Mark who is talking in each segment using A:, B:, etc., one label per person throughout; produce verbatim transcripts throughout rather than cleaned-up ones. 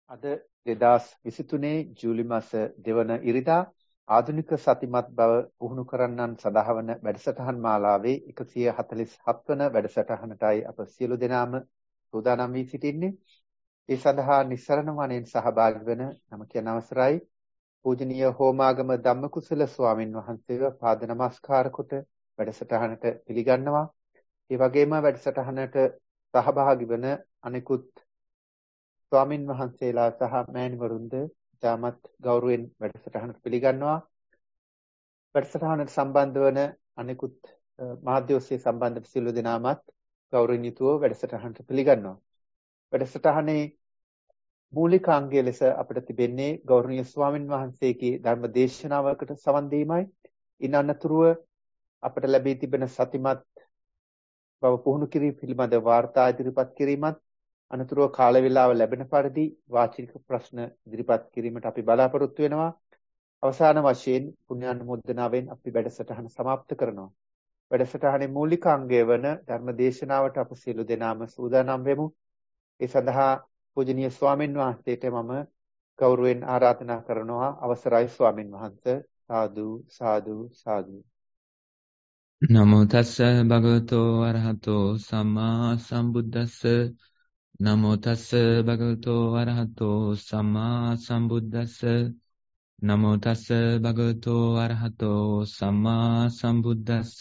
A: අද දෙදාස් විසිතුනේ ජූලි මාස දෙවන ඉරිදා ආධුනික සතිමත් බව පුහුණු කරන්නන් සඳහා වන වැඩසටහන් මාලාවේ එකසිය හතළිස් හත් වන වැඩසටහනටයි අප සියලු දෙනාම සූදානම් වී සිටින්නේ. ඒ සඳහා නිස්සරණ වනයෙන් සහභාගී වන නම කියන අවසරයි පූජනීය හෝමාගම ධම්මකුසල ස්වාමින් වහන්සේව පාද නමස්කාර කොට වැඩසටහනට පිළිගන්නවා. ඒ වගේම වැඩසටහනට සහභාගී වන අනෙකුත් ස්වාමින් වහන්සේලා සහ මෑණිවරුන්ද ඉතාමත් ගෞරවයෙන් වැඩසටහනට පිළිගන්නවා. වැඩසටහනට සම්බන්ධ වන අනෙකුත් මාධ්‍ය ඔස්සේ සම්බන්ධ සියලු දෙනාමත් ගෞරවයෙන් යුතුව වැඩසටහනට පිළිගන්නවා. වැඩසටහනේ මූලික අංගය ලෙස අපිට තිබෙන්නේ ගෞරවනීය ස්වාමින් වහන්සේගේ ධර්ම දේශනාවකට සවන් දීමයි. ඉන් අනතුරුව අපට ලැබී තිබෙන සතිමත් බව පුහුණු කිරීම පිළිබඳ වාර්තා ඉදිරිපත් කිරීමත් අනතුරුව කාල වේලාව ලැබෙන පරිදි වාචික ප්‍රශ්න ඉදිරිපත් කිරීමට අපි බලාපොරොත්තු වෙනවා. අවසාන වශයෙන් පුණ්‍යානුමෝදනාවෙන් අපි වැඩසටහන સમાપ્ત කරනවා. වැඩසටහනේ මූලික අංගය වන ධර්ම දේශනාවට අප සියලු දෙනාම සූදානම් වෙමු. ඒ සඳහා පූජනීය ස්වාමින් වහන්සේට මම ගෞරවයෙන් ආරාධනා කරනවා. අවසරයි ස්වාමින් වහන්සේ. සාදු සාදු සාදු.
B: නමෝ තස්ස භගවතෝ අරහතෝ සම්මා සම්බුද්දස්ස නමෝ තස්ස භගවතෝ අරහතෝ සම්මා සම්බුද්දස්ස නමෝ තස්ස භගවතෝ අරහතෝ සම්මා සම්බුද්දස්ස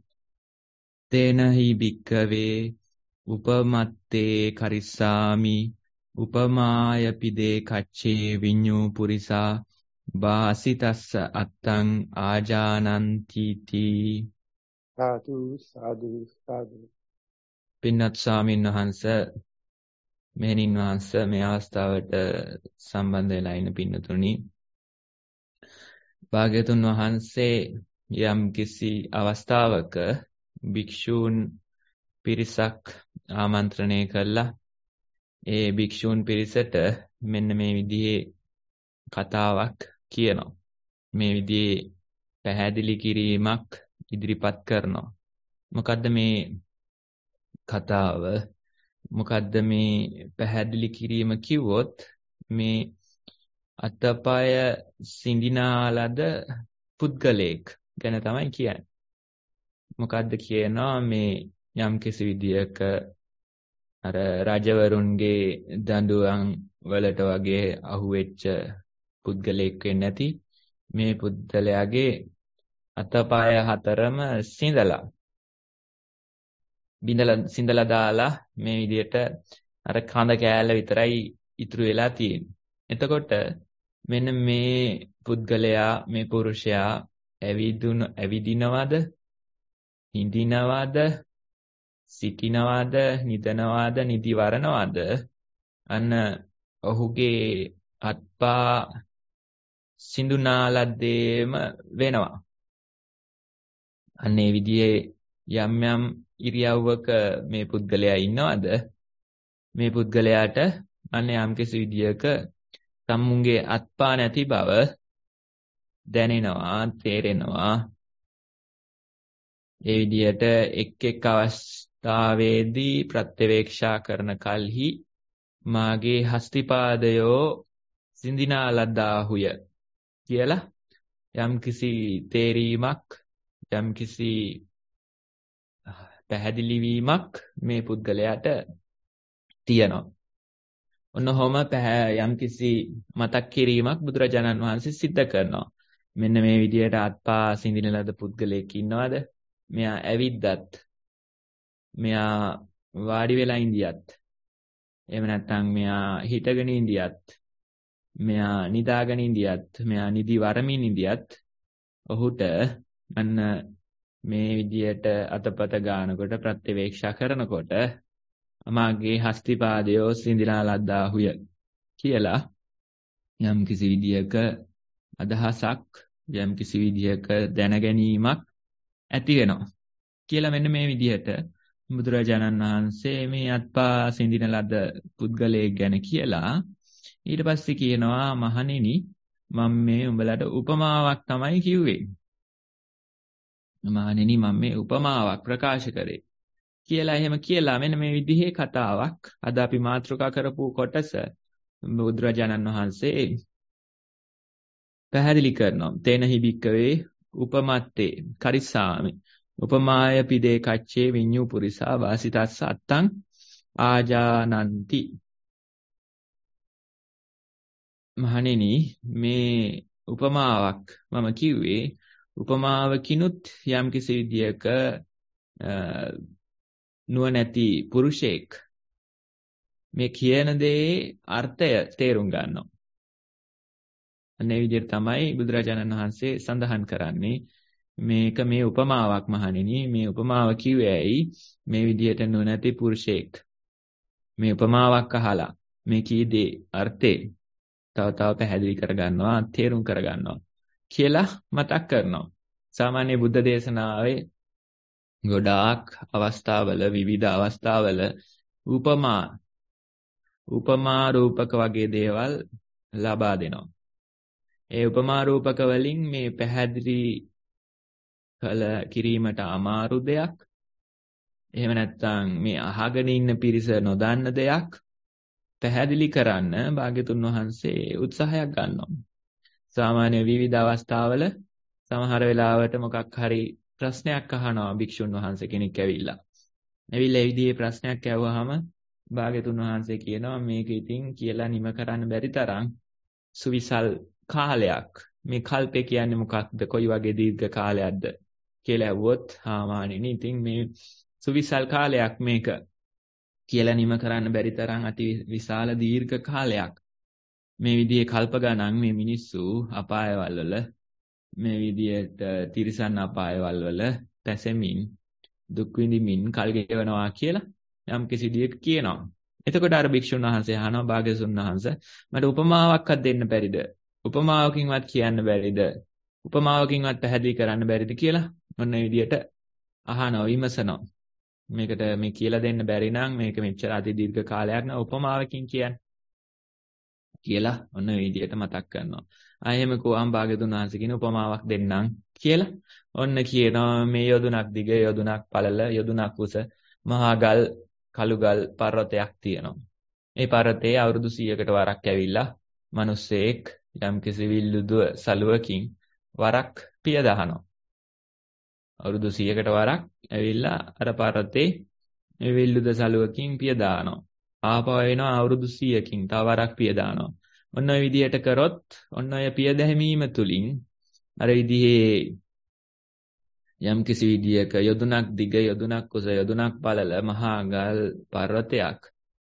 B: තේනහි භික්ඛවේ උපමත්තේ කරිස්සාමි උපමාය පිදේ කච්චේ විඤ්ඤූ පුරිසා වාසිතස්ස අත්තං ආජානන්ති තී.
A: සාදු සාදු සාදු.
B: පින්වත් ස්වාමීන් වහන්සේ, මෙහෙණින් වහන්සේ, මේ අවස්ථාවට සම්බන්ධ වෙලා ඉන්න පින්නතුනි, භාග්‍යතුන් වහන්සේ යම් කිසි අවස්ථාවක භික්ෂූන් පිරිසක් ආමන්ත්‍රණය කළා. ඒ භික්ෂූන් පිරිසට මෙන්න මේ විදිහේ කතාවක් කියනවා. මේ විදිහේ පැහැදිලි කිරීමක් ඉදිරිපත් කරනවා. මොකද්ද මේ කතාව? මොකද්ද මේ පැහැදිලි කිරීම කිව්වොත්, මේ අතපය සිඳිනාලද පුද්ගලයෙක් ගැන තමයි කියන්නේ. මොකද්ද කියනවා? මේ යම් කිසි විදියක අර රජවරුන්ගේ දඬුවම් වලට වගේ අහුවෙච්ච පුද්ගලයෙක් වෙන්නේ නැති මේ පුද්ගලයාගේ අතපය හතරම සිඳලා බිඳලා සිඳලා දාලා මේ විදියට අර කඳ කෑල්ල විතරයි ඉතුරු වෙලා තියෙන්නේ. එතකොට මෙන්න මේ පුද්ගලයා, මේ පුරුෂයා ඇවිදුන ඇවිදිනවද, හිඳිනවද, සිටිනවද, නිදනවද, නිදි වරනවද, අන්න ඔහුගේ අත්පා සිඳුනාලද්දේම වෙනවා. අන්නේ විදිහේ යම් යම් ඉරියව්වක මේ පුද්ගලයා ඉන්නවද, මේ පුද්ගලයාට අන්න යම් කිසි විදියක සම්මුන්ගේ අත්පා නැති බව දැනෙනවා, තේරෙනවා. ඒ විදියට එක් එක් අවස්ථාවේදී ප්‍රත්‍යවේක්ෂා කරන කල්හි මාගේ හස්තිපාදයෝ සිඳිනාලද්දාහුය කියලා යම් කිසි තේරීමක්, යම් කිසි පැහැදිලි වීමක් මේ පුද්ගලයාට තියෙනවා. ඔන්නෝම යම් කිසි මතක් කිරීමක් බුදුරජාණන් වහන්සේ සිද්ධ කරනවා. මෙන්න මේ විදියට අත්පා සිඳින ලද පුද්ගලයෙක් ඉන්නවද? මෙයා ඇවිද්දත්, මෙයා වාඩි වෙලා ඉඳියත්, එහෙම නැත්නම් මෙයා හිටගෙන ඉඳියත්, මෙයා නිදාගෙන ඉඳියත්, මෙයා නිදි වරමින් ඉඳියත්, ඔහුට අන්න මේ විදියට අතපත ගන්නකොට, ප්‍රත්‍යවේක්ෂා කරනකොට මාගේ හස්තිපාදයෝ සිඳිනා ලද්දාහුය කියලා යම් කිසි විදියක අදහසක්, යම් කිසි විදියක දැනගැනීමක් ඇති වෙනවා කියලා මෙන්න මේ විදියට බුදුරජාණන් වහන්සේ මේ අත්පා සිඳින ලද පුද්ගලයෙක් ගැන කියලා ඊට පස්සේ කියනවා, මහණෙනි, මම මේ උඹලට උපමාවක් තමයි කිව්වේ. මහණෙනි, මම මේ උපමාවක් ප්‍රකාශ කරේ කියලා එහෙම කියලා මෙන්න මේ විදිහේ කතාවක් අද අපි මාතෘකා කරපු කොටස බුදුරජාණන් වහන්සේ පැහැදිලි කරනවා. තේනහි භික්කවේ උපමත්තේ කරිස්සාමි. උපමාය පිදේ කච්චේ විඤ්ඤු පුරිසා වාසිතස්ස අත්තං ආජානಂತಿ. මහණෙනි මේ උපමාවක් මම කිව්වේ උපමාවකිනුත් යම්කිසි විදියක නුවණැති පුරුෂයෙක් මේ කියන දේ අර්ථය තේරුම් ගන්නවා. අනේ විදිහට තමයි බුදුරජාණන් වහන්සේ සඳහන් කරන්නේ මේක මේ උපමාවක් මහණෙනි මේ උපමාව කිව්වේ ඇයි මේ විදිහට නුවණැති පුරුෂයෙක් මේ උපමාවක් අහලා මේ කී දේ අර්ථේ තව තව පැහැදිලි කරගන්නවා තේරුම් කරගන්නවා කියලා මතක් කරනවා. සාමාන්‍ය බුද්ධ දේශනාවේ ගොඩාක් අවස්ථාවල විවිධ අවස්ථාවල උපමා උපමා රූපක වගේ දේවල් ලබා දෙනවා. ඒ උපමා රූපක වලින් මේ පැහැදිලි කළ කිරීමට අමාරු දෙයක් එහෙම නැත්නම් මේ අහගෙන ඉන්න පිරිස නොදන්න දෙයක් පැහැදිලි කරන්න භාග්‍යතුන් වහන්සේ උත්සාහයක් ගන්නවා. සාමාන්‍ය විවිධ අවස්ථාවල සමහර වෙලාවට මොකක් හරි ප්‍රශ්නයක් අහනවා භික්ෂුන් වහන්සේ කෙනෙක් ඇවිල්ලා. ඇවිල්ලා ඒ විදිහේ ප්‍රශ්නයක් ඇහුවාම භාග්‍යතුන් වහන්සේ කියනවා මේක ඉතින් කියලා නිම කරන්න බැරි තරම් සුවිසල් කාලයක්. මේ කල්පේ කියන්නේ මොකක්ද? කොයි වගේ දීර්ඝ කාලයක්ද කියලා ඇහුවොත් ආමානිනි ඉතින් මේ සුවිසල් කාලයක් මේක කියලා නිම කරන්න බැරි තරම් අති විශාල දීර්ඝ කාලයක්. මේ විදිහේ කල්ප ගණන් මේ මිනිස්සු අපායවල වල මේ විදිහට තිරිසන් අපායවල වල පැසෙමින් දුක් විඳිමින් කල් ගෙවනවා කියලා යම් කිසි දියක කියනවා. එතකොට අර භික්ෂුන් වහන්සේ අහනවා භාග්‍යවතුන් වහන්සේ මට උපමාවක්වත් දෙන්න බැරිද? උපමාවකින්වත් කියන්න බැරිද? උපමාවකින්වත් පැහැදිලි කරන්න බැරිද කියලා ඔන්න ඒ විදිහට අහනවා විමසනවා. මේකට මේ කියලා දෙන්න බැරි නම් මේක මෙච්චර අති දීර්ඝ කාලයක් න උපමාවකින් කියන්නේ කියලා ඔන්න ඒ විදිහට මතක් කරනවා. ආයෙම කොහොම භාග්‍යතුන් වහන්සේ කියන උපමාවක් දෙන්නම් කියලා ඔන්න කියනවා මේ යොදුනක් දිග යොදුනක් පළල යොදුනක් උස මහා ගල් කළු ගල් පර්වතයක් තියෙනවා. ඒ පර්වතයේ අවුරුදු සීයකට වරක් ඇවිල්ලා මිනිස්සෙක් යම් කිසි විල්ලුදුව සලුවකින් වරක් පිය දහනවා. අවුරුදු සීයකට වරක් ඇවිල්ලා අර පර්වතේ මේ විල්ලුද සලුවකින් පිය දානවා. ආපහු එනවා අවුරුදු සීයකින් තව වරක් පිය දානවා. ඔන්න ඔය විදිහට කරොත් ඔන්න ඔය පිය දැමීම තුලින් අර විදිහේ යම් කිසි විදියක යොදුනක් දිග යොදුනක් උස යොදුනක් පළල මහා ගල් පර්වතයක්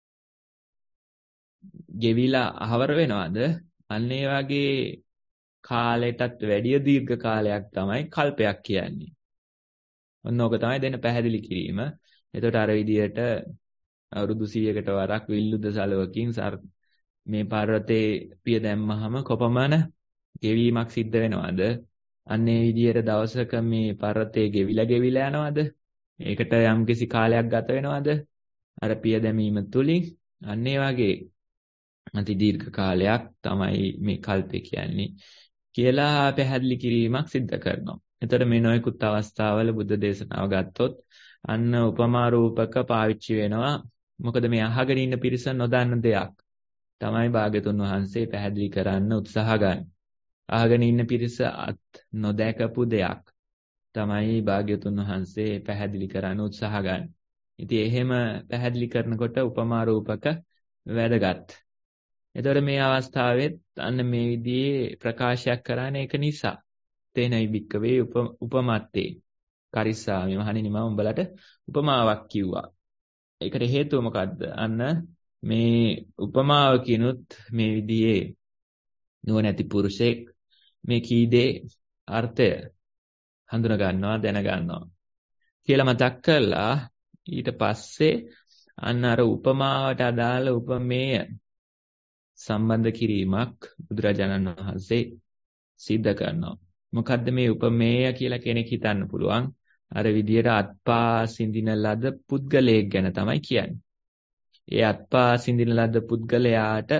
B: ගෙවිලා අහවර වෙනවද? අන්න ඒ වගේ කාලයටත් වැඩිය දීර්ඝ කාලයක් තමයි කල්පයක් කියන්නේ. ඔන්න ඕක තමයි දෙන්න පැහැදිලි කිරීම. එතකොට අර විදියට අවුරුදු සීයකට වරක් විල්ලුද සලුවකින් මේ පර්වතේ පිය දැම්මහම කොපමණ ගෙවීමක් සිද්ධ වෙනවද? අන්න ඒ විදියට දවසක මේ පර්වතේ ගෙවිලා ගෙවිලා යනවද? ඒකට යම්කිසි කාලයක් ගත වෙනවද? අර පිය දැමීම තුලින් අන්න ඒ වගේ අති දීර්ඝ කාලයක් තමයි මේ කල්පේ කියන්නේ කියලා පැහැදිලි කිරීමක් සිද්ධ කරනවා. එතකොට මේ නොයෙකුත් අවස්ථාවල බුද්ධ දේශනාව ගත්තොත් අන්න උපමා රූපක පාවිච්චි වෙනවා. මොකද මේ අහගෙන ඉන්න පිරිස නොදන්න දෙයක් තමයි භාග්‍යතුන් වහන්සේ පැහැදිලි කරන්න උත්සාහ ගන්න. අහගෙන ඉන්න පිරිස අත් නොදැකපු දෙයක් තමයි භාග්‍යතුන් වහන්සේ පැහැදිලි කරන්න උත්සාහ ගන්න. ඉතින් එහෙම පැහැදිලි කරනකොට උපමා රූපක වැදගත්. එතකොට මේ අවස්ථාවෙත් අන්න මේ විදිහේ ප්‍රකාශයක් කරන්නේ ඒක නිසා. තේනයි භික්කවේ උපමත්තේ කරිස්සාමි මහණෙනි මම උඹලට උපමාවක් කිව්වා. ඒකට හේතුව මොකද්ද? අන්න මේ උපමාවකිනුත් මේ විදිහේ නුවණැති පුරුෂයෙක් මේ කී දේ අර්ථය හඳුනා ගන්නවා දැන ගන්නවා කියලා මතක් කරලා ඊට පස්සේ අන්න අර උපමාවට අදාළ උපමේය සම්බන්ධ කිරීමක් බුදුරජාණන් වහන්සේ සිද්ධ කරනවා. මොකද්ද මේ උපමේය කියලා කෙනෙක් හිතන්න පුළුවන්. අර විදියට අත්පා සිඳින ලද පුද්ගලයෙක් ගැන තමයි කියන්නේ. ඒ අත්පා සිඳින ලද පුද්ගලයාට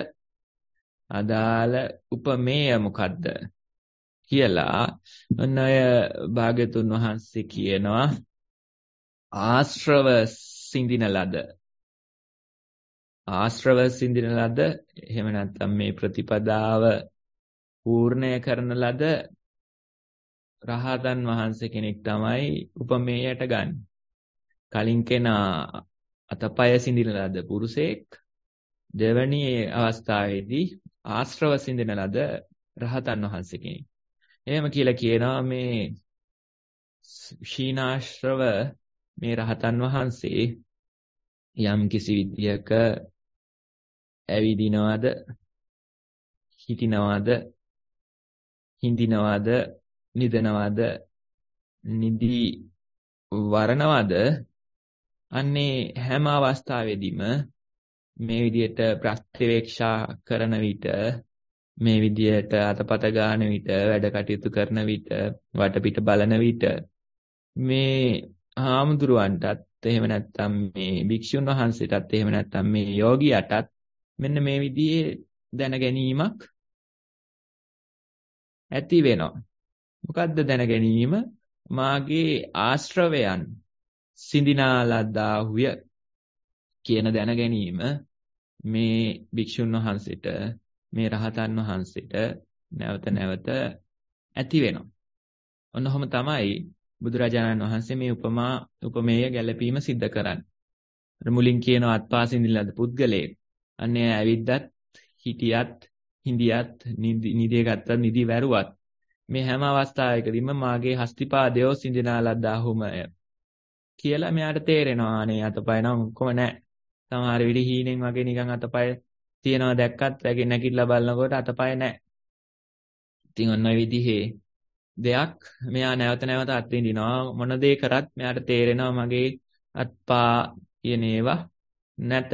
B: අදාළ උපමේය මොකද්ද කියලා ඔන්න ඔය භාග්‍යතුන් වහන්සේ කියනවා ආශ්‍රව සිඳින ලද ආශ්‍රව සිඳින ලද එහෙම නැත්නම් මේ ප්‍රතිපදාව පූර්ණය කරන ලද රහතන් වහන්සේ කෙනෙක් තමයි උපමේයයට ගන්න. කලින් කෙනා අතපය සිඳින ලද පුරුෂයෙක්, දෙවැනි අවස්ථාවේදී ආශ්‍රව සිඳින ලද රහතන් වහන්සේ කෙනෙක්. එහෙම කියලා කියනවා මේ ශීනාශ්‍රව මේ රහතන් වහන්සේ යම් කිසි විදියක ඇවිදිනවද, හිටිනවද, හිඳිනවද, නිදනවද, නිදි වරනවද, අන්නේ හැම අවස්ථාවෙදීම මේ විදියට ප්‍රත්‍යවේක්ෂා කරන විට, මේ විදියට අතපත ගන්න විට, වැඩ කටයුතු කරන විට, වටපිට බලන විට මේ හාමුදුරුවන්ටත් එහෙම නැත්නම් මේ භික්ෂුන් වහන්සේටත් එහෙම නැත්නම් මේ යෝගියාටත් මෙන්න මේ විදිහේ දැන ගැනීමක් ඇති වෙනවා. මොකද්ද දැන ගැනීම? මාගේ ආශ්‍රවයන් සිඳිනාලදාහුය කියන දැන ගැනීම මේ භික්ෂුන් වහන්සේට, මේ රහතන් වහන්සේට නැවත නැවත ඇති වෙනවා. ඔන්නෝම තමයි බුදුරජාණන් වහන්සේ මේ උපමා උපමේය ගැලපීම සිද්ධ කරන්නේ. මුලින් කියන අත්පා සිඳින පුද්ගලයෙක් අන්නේ ඇවිද්දත්, හිටියත්, හිඳියත්, නිදිය ගත්තත්, නිදි වැරුවත් මේ හැම අවස්ථාවකදීම මාගේ හස්තිපාදය සිඳිනාලදාහුමය කියලා මෙයාට තේරෙනවා. අනේ අතපය නම් කොහොම නැහැ. සමහර විට හීනෙන් වගේ නිකන් අතපය තියනවා දැක්කත් නැගිටලා බලනකොට අතපය නැහැ. ඉතින් ඔන්න ඔය විදිහේ දෙයක් මෙයා නැවත නැවත අත්විඳිනවා. මොන දේ කරත් මෙයාට තේරෙනවා මගේ අත්පා කියන ඒවා නැත.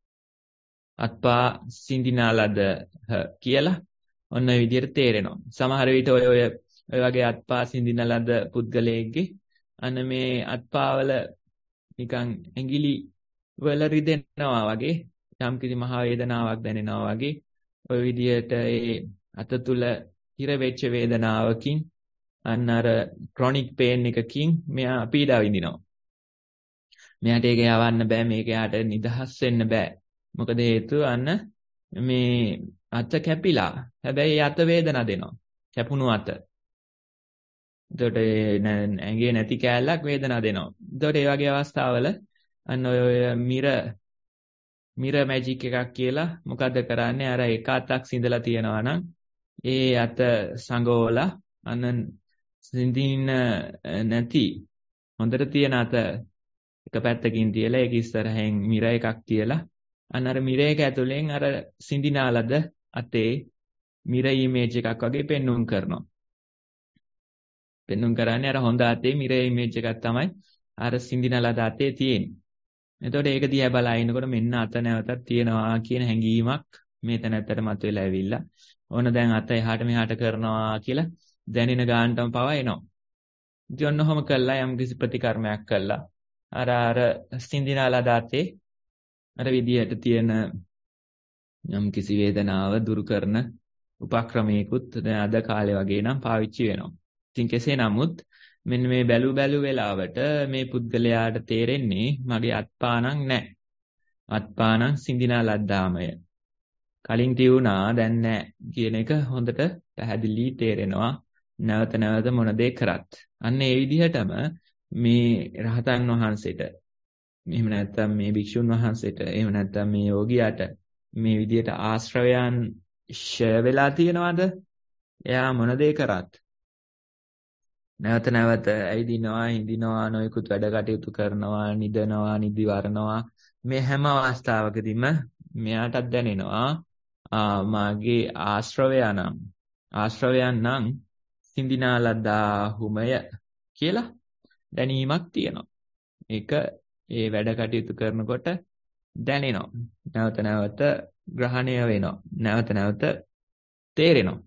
B: අත්පා සිඳිනාලද කියලා ඔන්න ඔය විදිහට තේරෙනවා. සමහර විට ඔය ඔය ඔය වගේ අත්පා සිඳිනලද පුද්ගලයෙක්ගේ අන්න මේ අත්පාවල නිකන් ඇඟිලි වල රිදෙනවා වගේ, යම්කිසි මහ වේදනාවක් දැනෙනවා වගේ, ඔය විදිහට ඒ අත තුල හිර වෙච්ච වේදනාවකින් අන්න අර ක්‍රොනික් පේන් එකකින් මෙයා පීඩා විඳිනවා. මෙයාට ඒක යවන්න බෑ, මේක යාට නිදහස් වෙන්න බෑ. මොකද හේතුව අන්න මේ අත කැපිලා. හැබැයි අත වේදනා දෙනවා. කැපුණු අත. එතකොට ඇඟේ නැති කෑල්ලක් වේදනා දෙනවා. එතකොට මේ වගේ අවස්ථාවල අන්න ඔය මිර මිර මැජික් එකක් කියලා මොකද්ද කරන්නේ? අර එක අතක් සිඳලා තියනවා නම් ඒ අත සංගෝලා අන්න සිඳින්න නැති හොඳට තියෙන අත එක පැත්තකින් තියලා ඒක ඉස්සරහෙන් මිර එකක් තියලා අන්න අර මිර එක ඇතුලෙන් අර සිඳිනාලද අතේ මිර ඉමේජ් එකක් වගේ පෙන්눔 කරනවා. පෙන්눔 කරන්නේ අර හොඳ අතේ මිර ඉමේජ් එකක් තමයි අර සිඳිනාලද අතේ තියෙන්නේ. එතකොට ඒක දිහා බලා ඉන්නකොට මෙන්න අත නැවතත් තියෙනවා කියන හැඟීමක් මේ තැනත්තට මතුවලා ඇවිල්ලා ඕන දැන් අත එහාට මෙහාට කරනවා කියලා දැනෙන ගානටම පවා එනවා. ඉතින් ඔන්නෝම කළා යම් කිසි ප්‍රතිකර්මයක් කළා. අර අර සිඳිනාලා දාතේ අර විදියට තියෙන යම් කිසි වේදනාව දුරු කරන උපක්‍රමයකුත් දැන් අද කාලේ වගේ නම් පාවිච්චි වෙනවා. ඉතින් කෙසේ නමුත් මෙන්න මේ බැලු බැලු වෙලාවට මේ පුද්ගලයාට තේරෙන්නේ මගේ අත්පානං නැහැ. අත්පානං සිඳිනාලද්දාමය. කලින් තියුණා දැන් නැහැ කියන එක හොඳට පැහැදිලි තේරෙනවා. නැවත නැවත මොන දේ කරත්. අන්න ඒ විදිහටම මේ රහතන් වහන්සේට එහෙම නැත්නම් මේ භික්ෂුන් වහන්සේට එහෙම නැත්නම් මේ යෝගියාට මේ විදිහට ආශ්‍රවයන් ෂය වෙලා තියෙනවද? එයා මොන දේ කරත් නැවත නැවත ඇවිදිනවා, හිඳිනවා, නොයෙකුත් වැඩ කටයුතු කරනවා, නිදනවා, නිදි වරනවා. මේ හැම අවස්ථාවකදීම මෙයාටත් දැනෙනවා මාගේ ආශ්‍රවයනම් ආශ්‍රවයන් නම් සිඳිනාලදාහුමය කියලා දැනීමක් තියෙනවා. ඒක ඒ වැඩ කටයුතු කරනකොට දැනෙනවා. නැවත නැවත ග්‍රහණය වෙනවා. නැවත නැවත තේරෙනවා.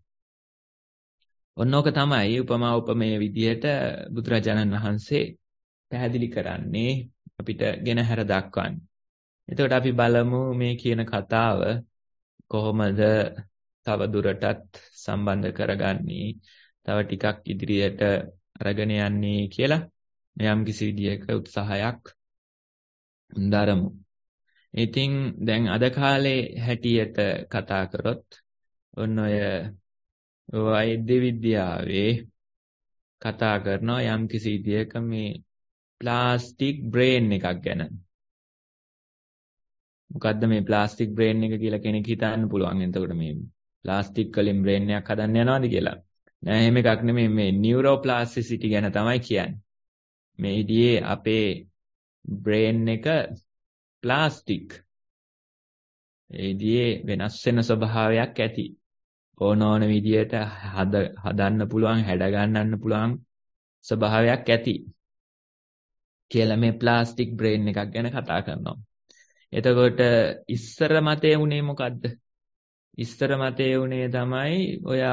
B: ඔන්නෝක තමයි උපමා උපමේය විදියට බුදුරජාණන් වහන්සේ පැහැදිලි කරන්නේ අපිට ගෙනහැර දක්වන්නේ. එතකොට අපි බලමු මේ කියන කතාව කොහොමද තව දුරටත් සම්බන්ධ කරගන්නේ, තව ටිකක් ඉදිරියට අරගෙන යන්නේ කියලා යම් කිසි විදියක උත්සාහයක් දරමු. ඉතින් දැන් අද කාලේ හැටියට කතා කරොත් ඔන්න ඔය වෛද්‍ය විද්‍යාවේ කතා කරනවා යම් කිසි විදියක මේ ප්ලාස්ටික් බ්‍රේන් එකක් ගැන. මොකද්ද මේ ප්ලාස්ටික් බ්‍රේන් එක කියලා කෙනෙක් හිතන්න පුළුවන්. එතකොට මේ ප්ලාස්ටික් වලින් බ්‍රේන් එකක් හදන්න යනවාද කියලා. නෑ එහෙම එකක් නෙමෙයි මේ නියුරෝප්ලාස්ටිසිටි ගැන තමයි කියන්නේ. මේ ඉදියේ අපේ බ්‍රේන් එක ප්ලාස්ටික්. ඒ ඉදියේ වෙනස් වෙන ස්වභාවයක් ඇති. ඕන ඕන විදියට හද හදන්න පුළුවන්, හැඩ ගන්නන්න පුළුවන් ස්වභාවයක් ඇති. කියලා මේ ප්ලාස්ටික් බ්‍රේන් එකක් ගැන කතා කරනවා. එතකොට ඉස්සර මතේ උනේ මොකද්ද? ඉස්සර මතේ උනේ තමයි ඔය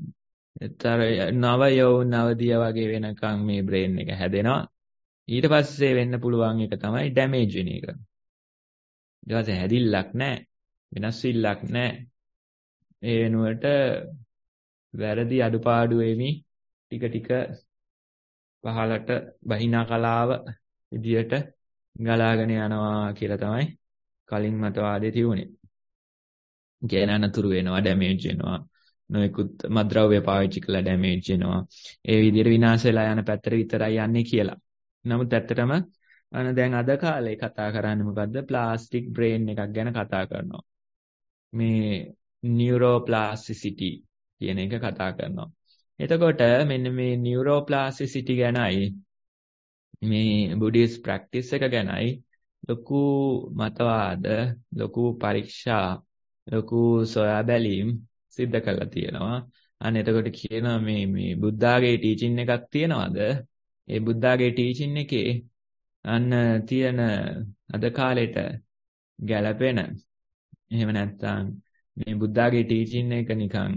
B: නව යෞවන අවදිය වගේ වෙනකන් මේ බ්‍රේන් එක හැදෙනවා. ඊට පස්සේ වෙන්න පුළුවන් එක තමයි ඩැමේජ් වෙන එක. ඊට පස්සේ හැදිල්ලක් නැහැ. වෙනස් වෙILLක් නැහැ. ඒ වෙනුවට වැරදි අඩුපාඩු වෙමි ටික ටික පහලට බහිනා කලාව විදියට ගලාගෙන යනවා කියලා තමයි කලින් මතවාදයේ තිබුණේ. කියන අනතුරු වෙනවා, ඩැමේජ් වෙනවා, නොයෙකුත් මත්ද්‍රව්‍ය පාවිච්චි කළා ඩැමේජ් වෙනවා. ඒ විදියට විනාශ වෙලා යන පැත්තට විතරයි යන්නේ කියලා. නමුත් ඇත්තටම අන දැන් අද කාලේ කතා කරන්නේ මොකද්ද? ප්ලාස්ටික් බ්‍රේන් එකක් ගැන කතා කරනවා. මේ නියුරෝප්ලාස්ටිසිටි කියන එක කතා කරනවා. එතකොට මෙන්න මේ නියුරෝප්ලාස්ටිසිටි ගැනයි මේ බුද්දිස් ප්‍රැක්ටිස් එක ගැනයි ලොකු මතවාද, ලොකු පරීක්ෂා, ලොකු සොයා බැලීම් සිද්ධ කරලා තියෙනවා. අන්න එතකොට කියනවා මේ මේ බුද්ධාගේ ටීචින් එකක් තියනවාද? ඒ බුද්ධාගේ ටීචින් එකේ අන්න තියෙන අද කාලෙට ගැළපෙන, එහෙම නැත්නම් මේ බුද්ධාගේ ටීචින් එක නිකන්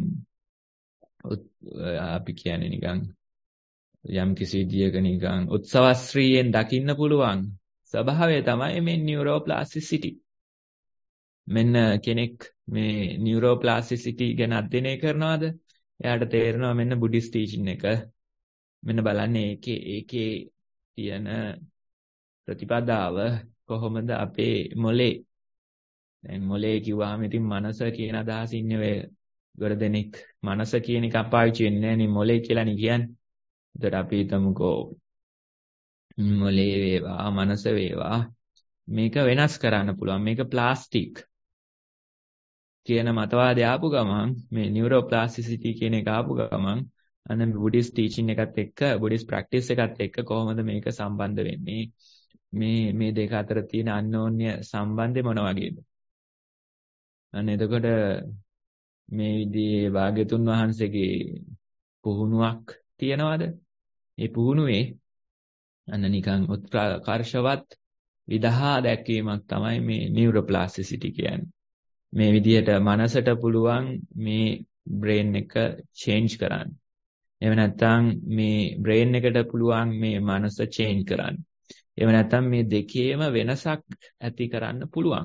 B: අපි කියන්නේ නිකන් යම් කිසි විදියක නිකන් උත්සවශ්‍රීයෙන් දකින්න පුළුවන් ස්වභාවය තමයි මේ නියුරෝප්ලාස්ටිසිටි. මෙන්න කෙනෙක් මේ නියුරෝප්ලාස්ටිසිටි ගැන අධ්‍යයනය කරනවාද? එයාට තේරෙනවා මෙන්න බුද්දිස් ටීචින් එක. මෙන්න බලන්න ඒකේ ඒකේ තියෙන ප්‍රතිපදාව කොහොමද අපේ මොලේ. දැන් මොලේ කිව්වහම ඉතින් මනස කියන අදහස ඉන්නේ ඔය ගොඩ දෙනෙක් මනස කියන එක පාවිච්චි වෙන්නේ නැහැ නේ, මොලේ කියලානේ කියන්නේ. ඒතර අපි හිතමුකෝ මොලේ වේවා මනස වේවා මේක වෙනස් කරන්න පුළුවන්. මේක ප්ලාස්ටික් කියන මතවාදය ආපු ගමන්, මේ නියුරෝප්ලාස්ටිසිටි කියන එක ආපු ගමන් අන්න බුද්දිස් ටීචින් එකත් එක්ක, බුද්දිස් ප්‍රැක්ටිස් එකත් එක්ක කොහොමද මේක සම්බන්ධ වෙන්නේ? මේ මේ දෙක අතර තියෙන අන්‍යෝන්‍ය සම්බන්ධය මොන වගේද? අන්න එතකොට මේ විදිහේ භාග්‍යතුන් වහන්සේගේ පුහුණුවක් තියනවාද? ඒ පුහුණුවේ අන්න නිකන් උත්කර්ෂවත් විදහා දැක්වීමක් තමයි මේ නියුරෝප්ලාස්ටිසිටි කියන්නේ. මේ විදිහට මනසට පුළුවන් මේ බ්‍රේන් එක චේන්ජ් කරන්න. එහෙම නැත්නම් මේ බ්‍රේන් එකට පුළුවන් මේ මනස චේන්ජ් කරන්න. එහෙම නැත්නම් මේ දෙකේම වෙනසක් ඇති කරන්න පුළුවන්.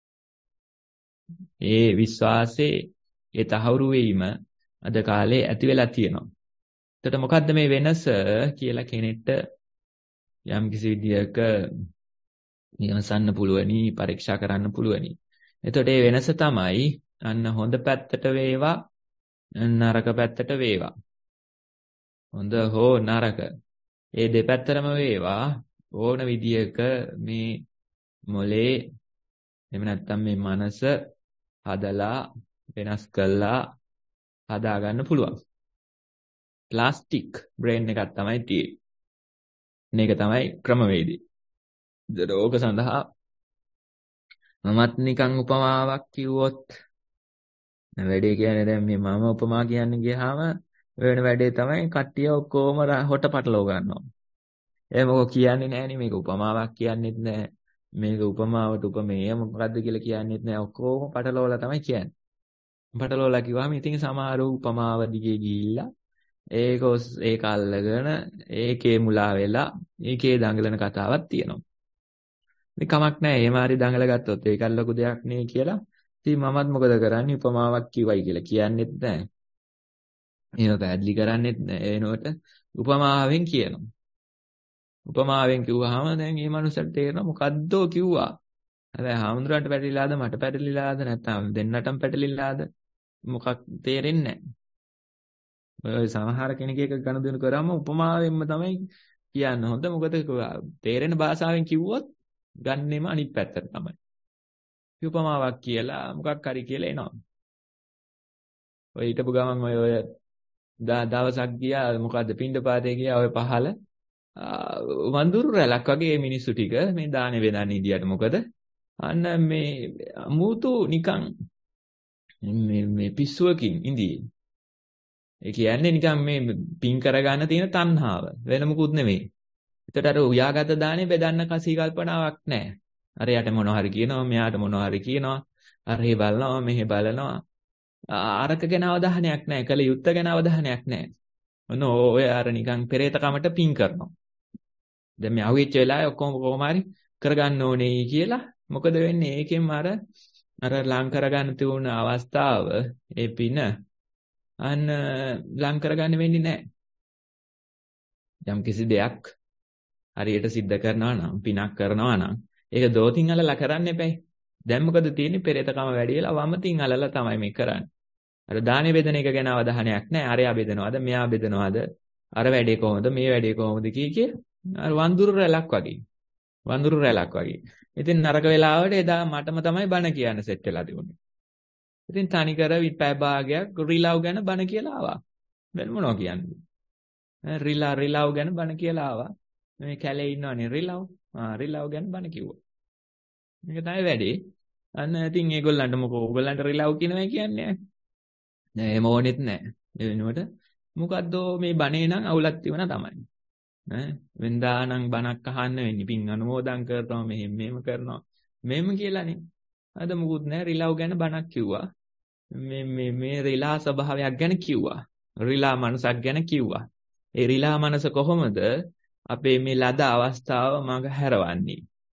B: ඒ විශ්වාසයේ ඒ තහවුරු වීම අද කාලේ ඇති වෙලා තියෙනවා. එතකොට මොකද්ද මේ වෙනස කියලා කෙනෙක්ට යම් කිසි විදියක විමසන්න පුළුවනි, පරීක්ෂා කරන්න පුළුවනි. එතකොට මේ වෙනස තමයි අන්න හොඳ පැත්තට වේවා, නරක පැත්තට වේවා. හොඳ හෝ නරක. මේ දෙපැත්තටම වේවා ඕන විදියක මේ මොලේ එහෙම නැත්නම් මේ මනස හදලා වෙනස් කළා හදා ගන්න පුළුවන්. ප්ලාස්ටික් බ්‍රේන් එකක් තමයි තියෙන්නේ. මේක තමයි ක්‍රමවේදය. ඒක සඳහා මමත් නිකන් උපමාවක් කිව්වොත් වැඩේ කියන්නේ දැන් මේ මම උපමා කියන්නේ ගියාම වෙන වැඩේ තමයි කට්ටිය ඔක්කොම හොට පටලව ගන්නවා. එහෙම මොකෝ කියන්නේ නැහනේ, මේක උපමාවක් කියන්නේත් නැහැ. මේක උපමාවට උපමේය මොකද්ද කියලා කියන්නේත් නැහැ. ඔක්කොම පටලවලා තමයි කියන්නේ. පටලවලා කිව්වම ඉතින් සමහර උපමාව දිගේ ගිහිල්ලා ඒක ඒක අල්ලගෙන ඒකේ මුලා වෙලා ඒකේ දඟලන කතාවක් තියෙනවා. මේ කමක් නැහැ. එහෙම හරි දඟල ගත්තොත් ඒක ලොකු දෙයක් නේ කියලා. ඉතින් මමත් මොකද කරන්නේ? උපමාවක් කිව්වයි කියලා කියන්නෙත් නැහැ. එහෙම පැහැදිලි කරන්නෙත් නැහැ. එනකොට උපමාවෙන් කියනවා. උපමාවෙන් කිව්වහම දැන් මේ මනුස්සයට තේරෙනවා මොකද්දෝ කිව්වා. හැබැයි හාමුදුරන්ට පැටලිලාද මට පැටලිලාද නැත්නම් දෙන්නටම පැටලිලාද මොකක් තේරෙන්නේ නැහැ. ඔය සමහර කෙනෙක් එක ගනුදෙනු කරාම උපමාවෙන්ම තමයි කියන්න හොඳ. මොකද තේරෙන භාෂාවෙන් කිව්වොත් ගන්නෙම අනිත් පැත්තට තමයි. උපමාවක් කියලා මොකක් හරි කියලා එනවා. ඔය හිටපු ගමන් ඔය ඔය දවසක් ගියා මොකද්ද පින්ඩපාතේ ගියා ඔය පහල වඳුරු රැලක් වගේ මිනිස්සු ටික මේ දානේ බෙදන්න ඉදියට මොකද අන්න මේ අමුතු නිකන් මේ මේ පිස්සුවකින් ඉඳී. ඒ කියන්නේ නිකන් මේ පින් කරගන්න තියෙන තණ්හාව වෙන මොකුත් නෙමෙයි. ඒකට අර උයාගත දානේ බෙදන්න කසී කල්පනාවක් නැහැ. අර යට මොනවා හරි කියනවා මෙයාට මොනවා හරි කියනවා. අර හේ බලනවා මෙහෙ බලනවා. අරක ගැන අවධානයක් නැහැ. කල යුත්ත ගැන අවධානයක් නැහැ. ඔන්න ඔය අර නිකන් පෙරේතකමට පින් කරනවා. දැන් මේ අහුවෙච්ච වෙලාවේ ඔක්කොම කොහොම හරි කරගන්න ඕනේ කියලා මොකද වෙන්නේ? ඒකෙන් අර අර ලං කරගන්න තියුණු අවස්ථාව ඒ පින අන්න ලං කරගන්න වෙන්නේ නැහැ. යම් කිසි දෙයක් හරියට සිද්ධ කරනවා නම් පිනක් කරනවා නම් ඒක දෝතින් අලලා කරන්න එපැයි. දැන් මොකද තියෙන්නේ? පෙරේතකම වැඩි වෙලා වමතින් අලලා තමයි මේ කරන්නේ. අර දානේ බෙදෙන එක ගැන අවධානයක් නැහැ. අරයා බෙදනවාද මෙයා බෙදනවාද අර වැඩේ කොහොමද මේ වැඩේ කොහොමද කී කිය අර වඳුරු රැලක් වගේ. වඳුරු රැලක් වගේ. ඉතින් නරක වෙලාවට එදා මටම තමයි බණ කියන්න සෙට් වෙලා තිබුණේ. ඉතින් තනිකර විපැය භාගයක් රිලව් ගැන බණ කියලා ආවා. වෙන මොනවා කියන්නේ? රිලා රිලව් ගැන බණ කියලා ආවා. මේ කැලේ ඉන්නවනේ රිලව්. ආ රිලව් ගැන බණ කිව්වා. මේක තමයි වැඩේ. අන්න ඉතින් ඒගොල්ලන්ට මොකෝ ඕගොල්ලන්ට රිලව් කියනවා කියන්නේ නෑ. එහෙම ඕනෙත් නෑ. ඒ වෙනුවට මොකද්ද මේ බණේ නම් අවුලක් තියුණා තමයි. ඈ වෙනදා නම් බණක් අහන්න වෙන්නේ පින් අනුමෝදන් කරනවා මෙහෙම මෙහෙම කරනවා. මෙහෙම කියලානේ. අද මොකුත් නෑ රිලව් ගැන බණක් කිව්වා. මේ මේ මේ රිලා ස්වභාවයක් ගැන කිව්වා. රිලා මනසක් ගැන කිව්වා. ඒ රිලා මනස කොහොමද අපේ මේ ලද අවස්ථාව මග හැරවන්නේ?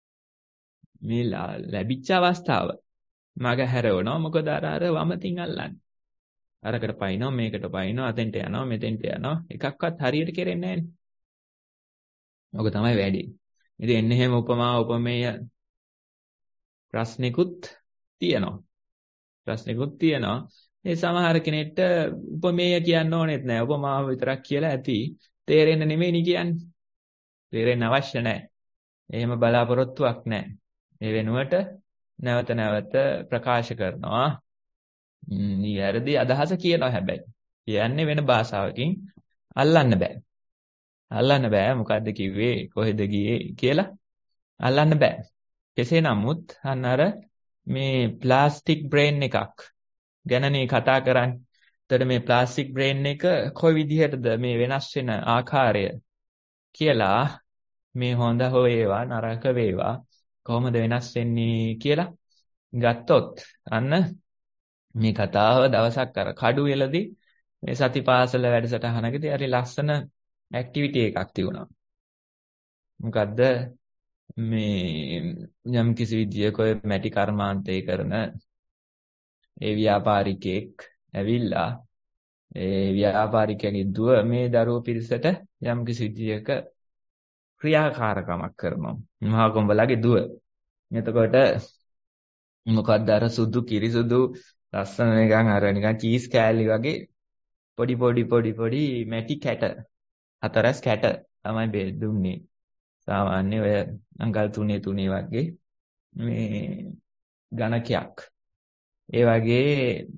B: මේ ලැබිච්ච අවස්ථාව මග හැරවනවා. මොකද අර අර වමතින් අල්ලන්නේ. අරකට පයින්නවා මේකට පයින්නවා අතෙන්ට යනවා මෙතෙන්ට යනවා. එකක්වත් හරියට කෙරෙන්නේ නැහැනේ. ඔක තමයි වැඩි. ඉතින් එන්නේ හැම උපමා උපමේය ප්‍රශ්නිකුත් තියෙනවා. ප්‍රශ්නිකුත් තියෙනවා. ඒ සමහර කෙනෙක්ට උපමේය කියන්න ඕනෙත් නැහැ. උපමාව විතරක් කියලා ඇති. තේරෙන්න නෙමෙයි කියන්නේ. තේරෙන්න අවශ්‍ය නැහැ. එහෙම බලාපොරොත්තුවක් නැහැ. ඒ වෙනුවට නැවත නැවත ප්‍රකාශ කරනවා. නිවැරදි අදහස කියනවා හැබැයි. කියන්නේ වෙන භාෂාවකින් අල්ලන්න බෑ. අල්ලන්න බෑ මොකද්ද කිව්වේ කොහෙද ගියේ කියලා අල්ලන්න බෑ. කෙසේ නමුත් අන්න අර මේ ප්ලාස්ටික් බ්‍රේන් එකක් ගැනනේ කතා කරන්නේ. එතකොට මේ ප්ලාස්ටික් බ්‍රේන් එක කොයි විදිහටද මේ වෙනස් වෙන ආකාරය කියලා මේ හොඳ හෝ වේවා නරක වේවා කොහොමද වෙනස් වෙන්නේ කියලා ගත්තොත් අන්න මේ කතාව දවසක් අර කඩුවෙලදී මේ සතිපාසල වැඩසටහනකදී හරි ලස්සන ඇක්ටිවිටි එකක් තිබුණා. මොකද්ද මේ යම් කිසි විදියක ඔය මැටි කර්මාන්තය කරන ඒ ව්‍යාපාරිකයෙක් ඇවිල්ලා ඒ ව්‍යාපාරිකයාගේ දුව මේ දරුවෝ පිරිසට යම් කිසි විදියක ක්‍රියාකාරකමක් කරනවා. මහා කොඹලාගේ දුව. එතකොට මොකද්ද අර සුදු කිරිසුදු ලස්සන නිකන් අර නිකන් චීස් කෑලි වගේ පොඩි පොඩි පොඩි පොඩි මැටි කැට හතරස් කැට තමයි බෙද දුන්නේ. සාමාන්‍ය ඔය අඟල් තුනේ තුනේ වගේ මේ ඝනකයක්. ඒ වගේ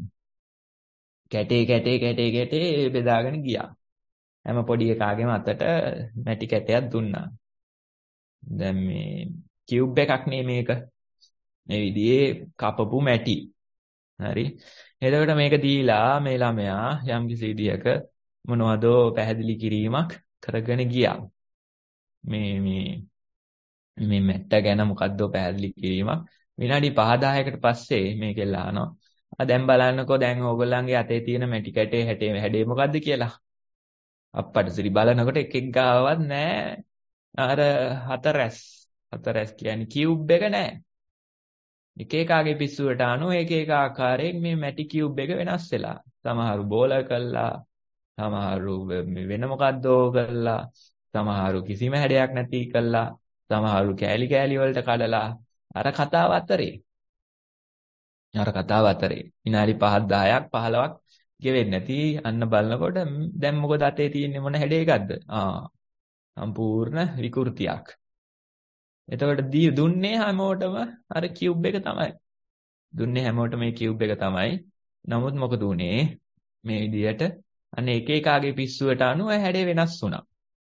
B: කැටේ කැටේ කැටේ කැටේ බෙදාගෙන ගියා. හැම පොඩි එකාගේම අතට මැටි කැටයක් දුන්නා. දැන් මේ කියුබ් එකක් නේ මේක. මේ විදිහේ කපපු මැටි. හරි. එතකොට මේක දීලා මේ ළමයා යම් කිසි විදිහක මොනවදෝ පැහැදිලි කිරීමක් කරගෙන ගියා. මේ මේ මේ මැට්ට ගැන මොකද්ද පැහැදිලි කිරීමක් විනාඩි පහ දහයකට පස්සේ මේකෙල්ල අහනවා. ආ දැන් බලන්නකෝ දැන් ඕගොල්ලන්ගේ අතේ තියෙන මැටි කැටේ හැටේ හැඩේ මොකද්ද කියලා. අප්පට සිරි බලනකොට එක එක ගාවක් නැහැ. අර හතරැස් හතරැස් කියන්නේ කියුබ් එක නැහැ. එක එකාගේ පිස්සුවට අනුව එක එක ආකාරයෙන් මේ මැටි කියුබ් එක වෙනස් වෙලා. සමහරු බෝල කළා, සමහරු වෙන මොකද්දෝ කළා, සමහරු කිසිම හැඩයක් නැති කළා, සමහරු කෑලි කෑලි වලට කඩලා අර කතාව අතරේ. අර කතාව අතරේ. විනාඩි පහක් දහයක් පහළොවක් ගෙවෙන්නේ නැති අන්න බලනකොට දැන් මොකද අතේ තියෙන්නේ මොන හැඩයකද? ආ සම්පූර්ණ විකෘතියක්. එතකොට දී දුන්නේ හැමෝටම අර කියුබ් එක තමයි. දුන්නේ හැමෝටම මේ කියුබ් එක තමයි. නමුත් මොකද උනේ? මේ විදියට අන්න එක එකාගේ පිස්සුවට අනුව හැඩය වෙනස් වුණා.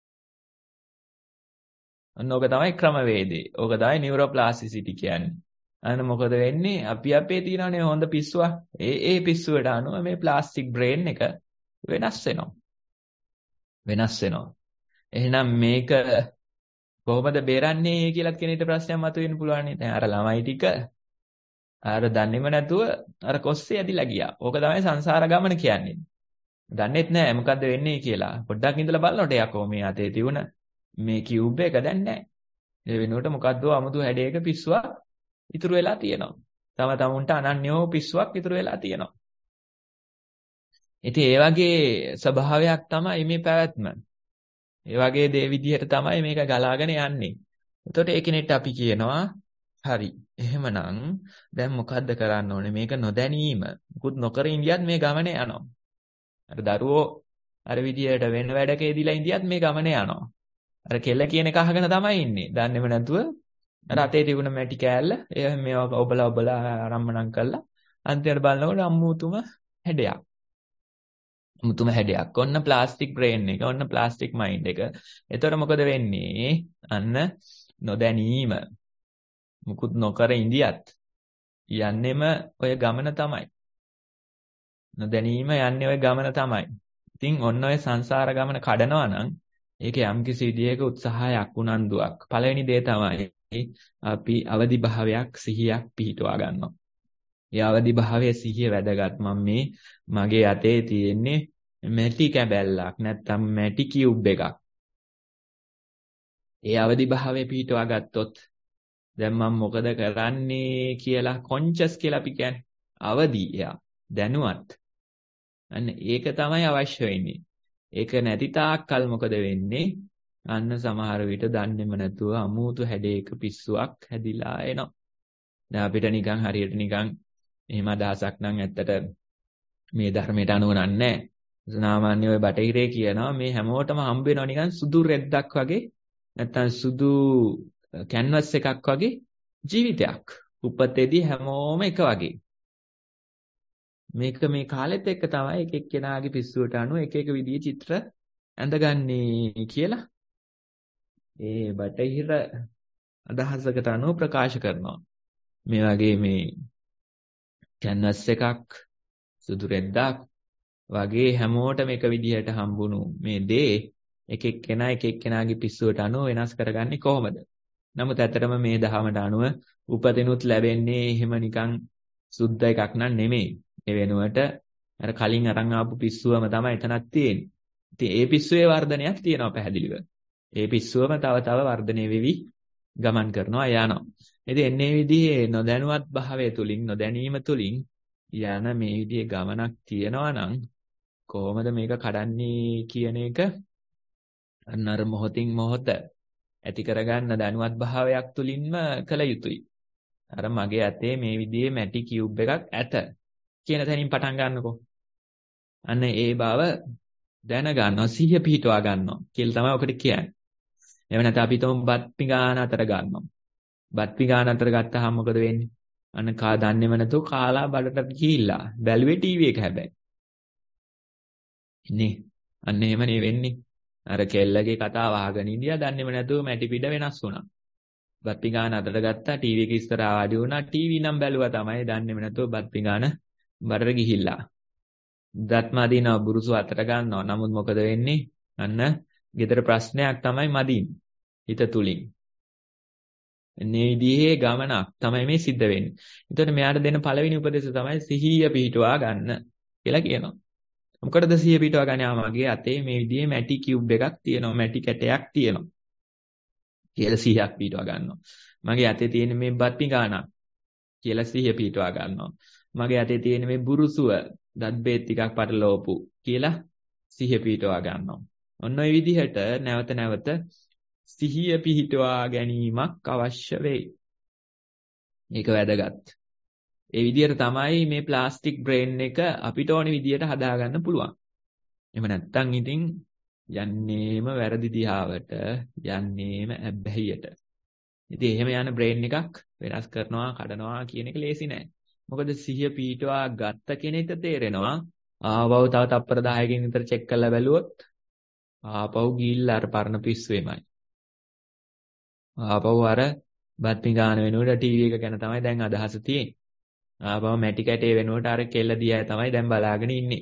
B: අන්න ඕක තමයි ක්‍රමවේදය. ඕක තමයි නියුරෝප්ලාස්ටිසිටි කියන්නේ. අන්න මොකද වෙන්නේ? අපි අපේ තියෙනනේ හොඳ පිස්සුවක්. ඒ ඒ පිස්සුවට අනුව මේ ප්ලාස්ටික් බ්‍රේන් එක වෙනස් වෙනවා. වෙනස් වෙනවා. එහෙනම් මේක කොහොමද බේරන්නේ කියලාත් කෙනෙක්ට ප්‍රශ්නයක් මතුවෙන්න පුළුවන් නේ. දැන් අර ළමයි ටික අර දන්නේම නැතුව අර කොස්සේ ඇදිලා ගියා. ඕක තමයි සංසාර ගමන කියන්නේ. දන්නේත් නැහැ මොකද්ද වෙන්නේ කියලා. පොඩ්ඩක් ඉඳලා බලනකොට යකෝ මේ අතේ තියුණ මේ කියුබ් එක දැන් නැහැ. ඒ වෙනුවට මොකද්ද අමුතු හැඩයක පිස්සුවක් ඉතුරු වෙලා තියෙනවා. තම තමුන්ට අනන්‍යෝ පිස්සුවක් ඉතුරු වෙලා තියෙනවා. ඉතින් ඒ වගේ ස්වභාවයක් තමයි මේ පැවැත්ම. ඒ වගේ දේ විදිහට තමයි මේක ගලාගෙන යන්නේ. එතකොට ඒ කෙනෙක්ට අපි කියනවා හරි. එහෙමනම් දැන් මොකද්ද කරන්න ඕනේ? මේක නොදැනීම. මුකුත් නොකර ඉඳියත් මේ ගමනේ යනවා. අර දරුවෝ අර විදිහට වෙන වැඩක ඉදිලා ඉඳියත් මේ ගමනේ යනවා. අර කෙල්ල කියන එක අහගෙන තමයි ඉන්නේ. දන්නේම නැතුව අර අතේ තිබුණ මැටි කෑල්ල ඒ මේවා ඔබලා ඔබලා ආරම්භණම් කළා. අන්තිමට බලනකොට අම්මුතුම හැඩයක්. මුතුම හැඩයක්. ඔන්න ප්ලාස්ටික් බ්‍රේන් එක, ඔන්න ප්ලාස්ටික් මයින්ඩ් එක. එතකොට මොකද වෙන්නේ? අන්න නොදැනීම. මුකුත් නොකර ඉඳියත් යන්නෙම ඔය ගමන තමයි. නොදැනීම යන්නේ ඔය ගමන තමයි. ඉතින් ඔන්න ඔය සංසාර ගමන කඩනවා නම් ඒක යම්කිසි විදියක උත්සාහයක් උනන්දුවක්. පළවෙනි දේ තමයි අපි අවදි භාවයක් සිහියක් පිහිටුවා ගන්නවා. ඒ අවදි භාවයේ සිහිය වැදගත්. මම මේ මගේ අතේ තියෙන්නේ මැටි කැබැල්ලක් නැත්නම් මැටි කියුබ් එකක්. ඒ අවදි භාවයේ පිහිටුවා ගත්තොත් දැන් මම මොකද කරන්නේ කියලා කොන්ෂස් කියලා අපි කියන්නේ. අවදි එයා දැනුවත්. අන්න ඒක තමයි අවශ්‍ය වෙන්නේ. ඒක නැති තාක්කල් මොකද වෙන්නේ? අන්න සමහර විට දන්නේම නැතුව අමුතු හැඩයක පිස්සුවක් හැදිලා එනවා. දැන් අපිට නිකන් හරියට නිකන් එහෙම අදහසක් නම් ඇත්තට මේ ධර්මයට අනුව නැහැ. සාමාන්‍ය ඔය බටහිරේ කියනවා මේ හැමෝටම හම්බ වෙනවා නිකන් සුදු රෙද්දක් වගේ නැත්නම් සුදු කැන්වස් එකක් වගේ ජීවිතයක්. උපතේදී හැමෝම එක වගේ. මේක මේ කාලෙත් එක්ක තමයි එක එක්කෙනාගේ පිස්සුවට අනුව එක එක විදිහේ චිත්‍ර ඇඳගන්නේ කියලා ඒ බටහිර අදහසකට අනුව ප්‍රකාශ කරනවා. මේ වගේ මේ කැන්වස් එකක් සුදු රෙද්දක් වගේ හැමෝටම එක විදිහට හම්බුණු මේ දේ එක එක්කෙනා එක එක්කෙනාගේ පිස්සුවට අනුව වෙනස් කරගන්නේ කොහොමද? නමුත් ඇත්තටම මේ දහමට අනුව උපදිනුත් ලැබෙන්නේ එහෙම නිකන් සුද්ධ එකක් නන් නෙමෙයි. ඒ වෙනුවට අර කලින් අරන් ආපු පිස්සුවම තමයි එතනක් තියෙන්නේ. ඉතින් ඒ පිස්සුවේ වර්ධනයක් තියෙනවා පැහැදිලිව. ඒ පිස්සුවම තව තව වර්ධනය වෙවි ගමන් කරනවා යනවා. ඉතින් එන්නේ විදිහේ නොදැනුවත් භාවය තුලින් නොදැනීම තුලින් යන මේ විදිහේ ගමනක් තියෙනවා නම් කොහොමද මේක කඩන්නේ කියන එක අන්නර මොහොතින් මොහොත ඇති කරගන්න දැනුවත් භාවයක් තුලින්ම කළ යුතුයි. අර මගේ අතේ මේ විදිහේ මැටි කියුබ් එකක් ඇත කියන තැනින් පටන් ගන්නකෝ. අන්න ඒ බව දැනගන්නවා සිහිය පිහිටවා ගන්නවා කියලා තමයි ඔකට කියන්නේ. එහෙම නැත්නම් අපි තම බත් පිඟාන අතර ගන්නවා. බත් පිඟාන අතර ගත්තාම මොකද වෙන්නේ? අන්න කා දන්නේම නැතුව කාලා බඩට ගිහිල්ලා බැලුවේ ටීවී එක හැබැයි. ඉන්නේ අන්න එහෙමනේ වෙන්නේ. අර කෙල්ලගේ කතාව අහගෙන ඉඳියා දන්නේම නැතුව මැටි පිට වෙනස් වුණා. බත් පිඟාන අතට ගත්තා ටීවී එක ඉස්සරහා වාඩි වුණා ටීවී නම් බැලුවා තමයි දන්නේම නැතුව බත් පිඟාන බඩට ගිහිල්ලා. දත් මදිනවා බුරුසු අතට ගන්නවා. නමුත් මොකද වෙන්නේ? අන්න ගෙදර ප්‍රශ්නයක් තමයි මදින් හිත තුලින්. මේ විදිහේ ගමනක් තමයි මේ සිද්ධ වෙන්නේ. එතකොට මෙයාට දෙන පළවෙනි උපදේශය තමයි සිහිය පිහිටුවා ගන්න කියලා කියනවා. මොකටද සිහිය පිහිටුවා ගන්නේ? ආ මගේ අතේ මේ විදිහේ මැටි කියුබ් එකක් තියෙනවා. මැටි කැටයක් තියෙනවා. කියලා සිහියක් පිහිටුවා ගන්නවා. මගේ අතේ තියෙන මේ බත් පිඟානක් කියලා සිහිය පිහිටුවා ගන්නවා. මගේ අතේ තියෙන මේ බුරුසුව දත් බේත් ටිකක් පටලවපු කියලා සිහිය පිහිටවා ගන්නවා. ඔන්න ඔය විදිහට නැවත නැවත සිහිය පිහිටවා ගැනීමක් අවශ්‍ය වෙයි. ඒක වැදගත්. ඒ විදිහට තමයි මේ ප්ලාස්ටික් බ්‍රේන් එක අපිට ඕන විදිහට හදාගන්න පුළුවන්. එහෙම නැත්නම් ඉතින් යන්නේම වැරදි දිහාවට, යන්නේම ඇබ්බැහියට. ඉතින් එහෙම යන බ්‍රේන් එකක් වෙනස් කරනවා, කඩනවා කියන එක ලේසි නෑ. මොකද සිහිය පීටවා ගත්ත කෙනෙක්ට තේරෙනවා ආවව තව තප්පර දහයකින් විතර චෙක් කරලා බැලුවොත් ආපහු ගිහිල්ලා අර පරණ පිස්සුවෙමයි. ආපහු අර බත් පිඟාන වෙනුවට ටීවී එක ගැන තමයි දැන් අදහස තියෙන්නේ. ආපහු මැටි කැටේ වෙනුවට අර කෙල්ල දිහා තමයි දැන් බලාගෙන ඉන්නේ.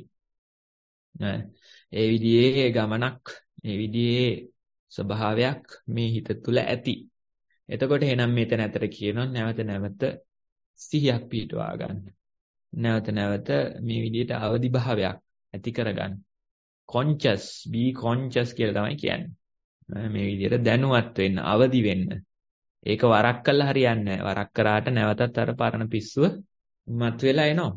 B: ඒ විදිහේ ගමනක්, ඒ විදිහේ ස්වභාවයක් මේ හිත තුළ ඇති. එතකොට එහෙනම් මෙතන ඇතර කියනවා නැවත නැවත සිහියක් පිටවා ගන්න. නැවත නැවත මේ විදිහට අවදි භාවයක් ඇති කරගන්න. conscious, be conscious කියලා තමයි කියන්නේ. මේ විදිහට දැනුවත් වෙන්න, අවදි වෙන්න. ඒක වරක් කළා හරියන්නේ නැහැ. වරක් කරාට නැවතත් අර පරණ පිස්සුව මතුවෙලා එනවා.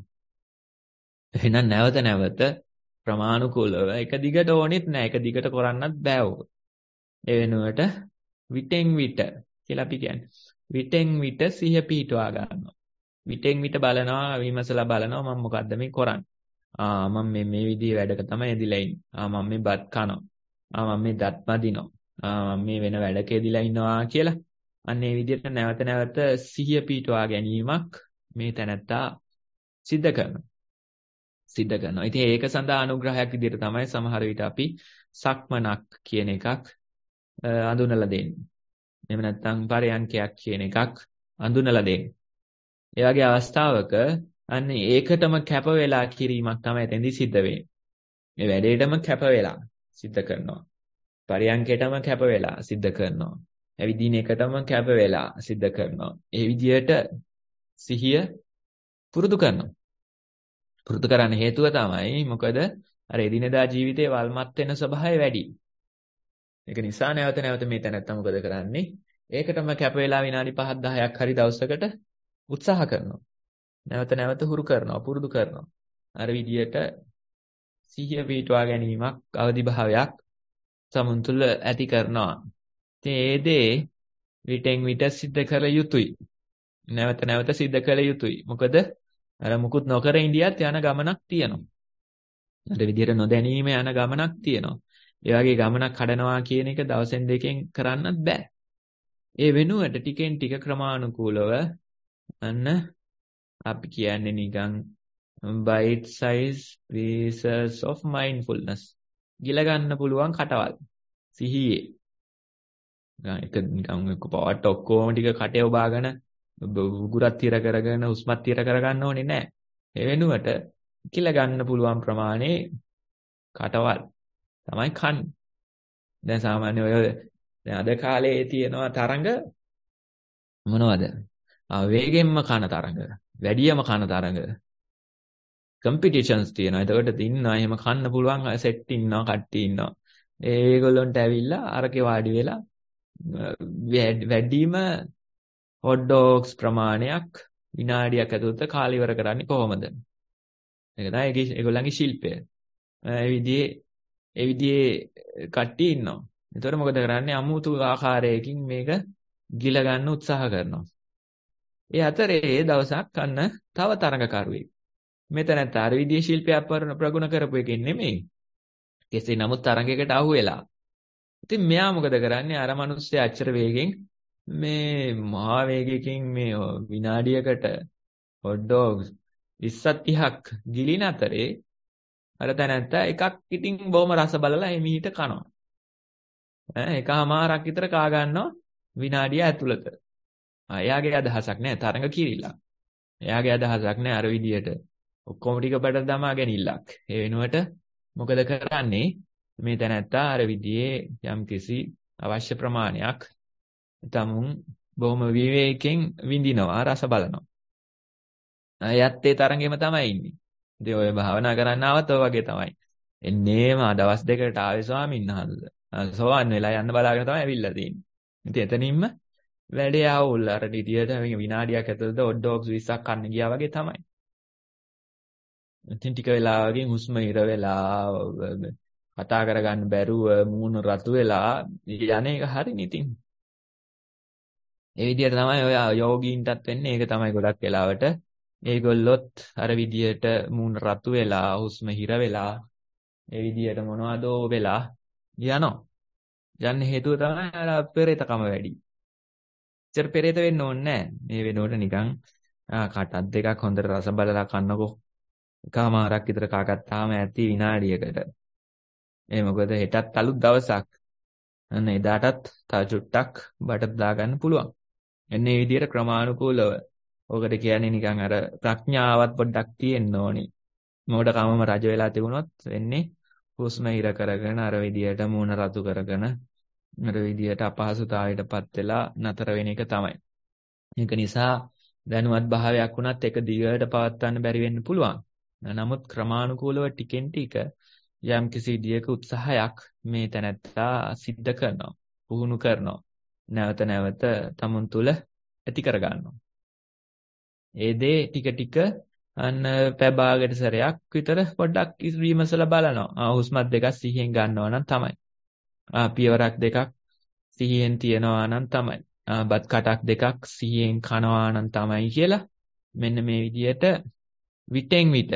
B: එහෙනම් නැවත නැවත ප්‍රමාණිකූලව එක දිගට ඕනෙත් නැහැ. එක දිගට කරන්නත් බෑ ඕක. ඒ වෙනුවට විටෙන් විට කියලා අපි කියන්නේ. විටෙන් විට සිහිය පිහිටවා ගන්නවා. විටෙන් විට බලනවා, විමසලා බලනවා මම මොකද්ද මේ කරන්නේ. ආ මම මේ මේ විදිහේ වැඩක තමයි ඇදිලා ඉන්නේ. ආ මම මේ බත් කනවා. ආ මම මේ දත් මදිනවා. ආ මම මේ වෙන වැඩක ඇදිලා ඉන්නවා කියලා. අන්න ඒ විදිහට නැවත නැවත සිහිය පිහිටවා ගැනීමක් මේ තැනැත්තා සිද්ධ කරනවා. සිද්ධ කරනවා. ඉතින් ඒක සඳහා අනුග්‍රහයක් විදිහට තමයි සමහර විට අපි සක්මනක් කියන එකක් අඳුනලා දෙන්නේ. එහෙම නැත්නම් පරයන්කයක් කියන එකක් අඳුනලා දෙන්නේ. ඒ වගේ අවස්ථාවක අන්න ඒකටම කැප වෙලා කිරීමක් තමයි එතෙන්දි සිද්ධ වෙන්නේ. මේ වැඩේටම කැප වෙලා සිද්ධ කරනවා. පරයන්කේටම කැප වෙලා සිද්ධ කරනවා. ඇවිදින එකටම කැප වෙලා සිද්ධ කරනවා. ඒ විදිහට සිහිය පුරුදු කරනවා. පුරුදු කරන්න හේතුව තමයි මොකද අර එදිනෙදා ජීවිතේ වල්මත් වෙන ස්වභාවය වැඩි. ඒක නිසා නැවත නැවත මේ තැනත්තා මොකද කරන්නේ? ඒකටම කැප වෙලා විනාඩි පහක් දහයක් හරි දවසකට උත්සාහ කරනවා. නැවත නැවත හුරු කරනවා, පුරුදු කරනවා. අර විදියට සිහිය පිටවා ගැනීමක්, අවදි භාවයක් සමුන් තුළ ඇති කරනවා. ඉතින් ඒ දේ විටෙන් විට සිද්ධ කර යුතුයි. නැවත නැවත සිද්ධ කළ යුතුයි. මොකද අර මුකුත් නොකර ඉඳියත් යන ගමනක් තියෙනවා. අර විදියට නොදැනීම යන ගමනක් තියෙනවා. ඒ වගේ ගමනක් කඩනවා කියන එක දවසෙන් දෙකෙන් කරන්නත් බෑ. ඒ වෙනුවට ටිකෙන් ටික ක්‍රමානුකූලව අන්න අපි කියන්නේ නිකන් bite size pieces of mindfulness ගිල ගන්න පුළුවන් කටවල් සිහියේ. ඒක නිකන් එක පාට ඔක්කොම ටික කටේ ඔබාගෙන උගුරත් තිර කරගෙන උස්මත් තිර කරගන්න ඕනේ නැහැ. ඒ වෙනුවට ගිල ගන්න පුළුවන් ප්‍රමාණයේ කටවල් තමයි කන්නේ. දැන් සාමාන්‍ය ඔය දැන් අද කාලේ තියෙනවා තරඟ මොනවද? ආ වේගෙන්ම කන තරඟ, වැඩියම කන තරඟ. කම්පිටිෂන්ස් තියෙනවා. එතකොට ඉන්නවා එහෙම කන්න පුළුවන් සෙට් ඉන්නවා, කට්ටිය ඉන්නවා. ඒගොල්ලන්ට ඇවිල්ලා අරකේ වාඩි වෙලා වැඩිම හොට් ඩොග්ස් ප්‍රමාණයක් විනාඩියක් ඇතුළත කාලය ඉවර කරන්නේ කොහොමද? ඒක තමයි ඒගොල්ලන්ගේ ශිල්පය. ඒ විදිහේ ඒ විදිහේ කට්ටිය ඉන්නවා. එතකොට මොකද කරන්නේ? අමුතු ආකාරයකින් මේක ගිල ගන්න උත්සාහ කරනවා. ඒ අතරේ දවසක් අන්න තව තරඟකරුවෙක්. මෙතනත් අර විදිහේ ශිල්පයක් ප්‍රගුණ කරපු එකෙන් නෙමෙයි. කෙසේ නමුත් තරඟයකට අහු වෙලා. ඉතින් මෙයා මොකද කරන්නේ? අර මිනිස්සයා අච්චර වේගෙන් මේ මහා වේගයකින් මේ විනාඩියකට හොට් ඩොග්ස් විස්සක් තිහක් ගිලින අතරේ අර තැනත්තා එකක් ඉතින් බොහොම රස බලලා එමිහිට කනවා. ඈ එකමාරක් විතර කා ගන්නවා විනාඩිය ඇතුළත. ආ එයාගේ අදහසක් නෑ තරඟ කිරිලා. එයාගේ අදහසක් නෑ අර විදියට ඔක්කොම ටික බඩ දමා ගැනීමක්. ඒ වෙනුවට මොකද කරන්නේ? මේ තැනත්තා අර විදියේ යම්කිසි අවශ්‍ය ප්‍රමාණයක් තමුන් බොහොම විවේකයෙන් විඳිනවා රස බලනවා. එයත් ඒ තරඟෙම තමයි ඉන්නේ. ඉතින් ඔය භාවනා කරන්න ආවත් ඔය වගේ තමයි. එන්නේම දවස් දෙකකට ආවේ ස්වාමීන් වහන්සේ. සෝවන් වෙලා යන්න බලාගෙන තමයි ඇවිල්ලා තියෙන්නේ. ඉතින් එතනින්ම වැඩේ ආවුල් අර විදියට විනාඩියක් ඇතුළත හොට් ඩොග්ස් විස්සක් කන්න ගියා වගේ තමයි. ඉතින් ටික වෙලාවකින් හුස්ම ඉර වෙලා කතා කරගන්න බැරුව මූණ රතු වෙලා යන එක හරිනේ ඉතින්. ඒ විදිහට තමයි ඔය යෝගීන්ටත් වෙන්නේ. ඒක තමයි ගොඩක් වෙලාවට. ඒගොල්ලොත් අර විදිහට මූණ රතු වෙලා, හුස්ම හිර වෙලා, ඒ විදිහට මොනවදෝ වෙලා යනවා. යන්න හේතුව තමයි අර පෙරේතකම වැඩි. ඉතින් පෙරේත වෙන්න ඕනේ නැහැ. මේ වෙනකොට නිකන් කටක් දෙකක් හොඳට රස බලලා කන්නකෝ. එකමාරක් විතර කාගත්තාම ඇති විනාඩියකට. ඒ මොකද හෙටත් අලුත් දවසක්. අන්න එදාටත් තව චුට්ටක් බඩට දාගන්න පුළුවන්. එන්නේ මේ විදිහට ක්‍රමානුකූලව. ඔකට කියන්නේ නිකන් අර ප්‍රඥාවත් පොඩ්ඩක් තියෙන්න ඕනේ. මොඩකමම රජ වෙලා තිබුණොත් වෙන්නේ හුස්ම ඉර කරගෙන අර විදිහට මූණ රතු කරගෙන අර විදිහට අපහසුතාවයටපත් වෙලා නතර වෙන එක තමයි. ඒක නිසා දැනුවත් භාවයක් වුණත් ඒක දිගට පවත්වන්න බැරි වෙන්න පුළුවන්. නමුත් ක්‍රමානුකූලව ටිකෙන් ටික යම් කිසි විදියක උත්සාහයක් මේ තැනැත්තා සිද්ධ කරනවා, පුහුණු කරනවා. නැවත නැවත තමුන් තුල ඇති කර ගන්නවා. ඒ දේ ටික ටික අන්න පැබාගට සැරයක් විතර පොඩ්ඩක් විමසලා බලනවා. ආ හුස්මත් දෙකක් සිහියෙන් ගන්නවා නම් තමයි. ආ පියවරක් දෙකක් සිහියෙන් තියනවා නම් තමයි. ආ බත් කටක් දෙකක් සිහියෙන් කනවා නම් තමයි කියලා මෙන්න මේ විදියට විටෙන් විට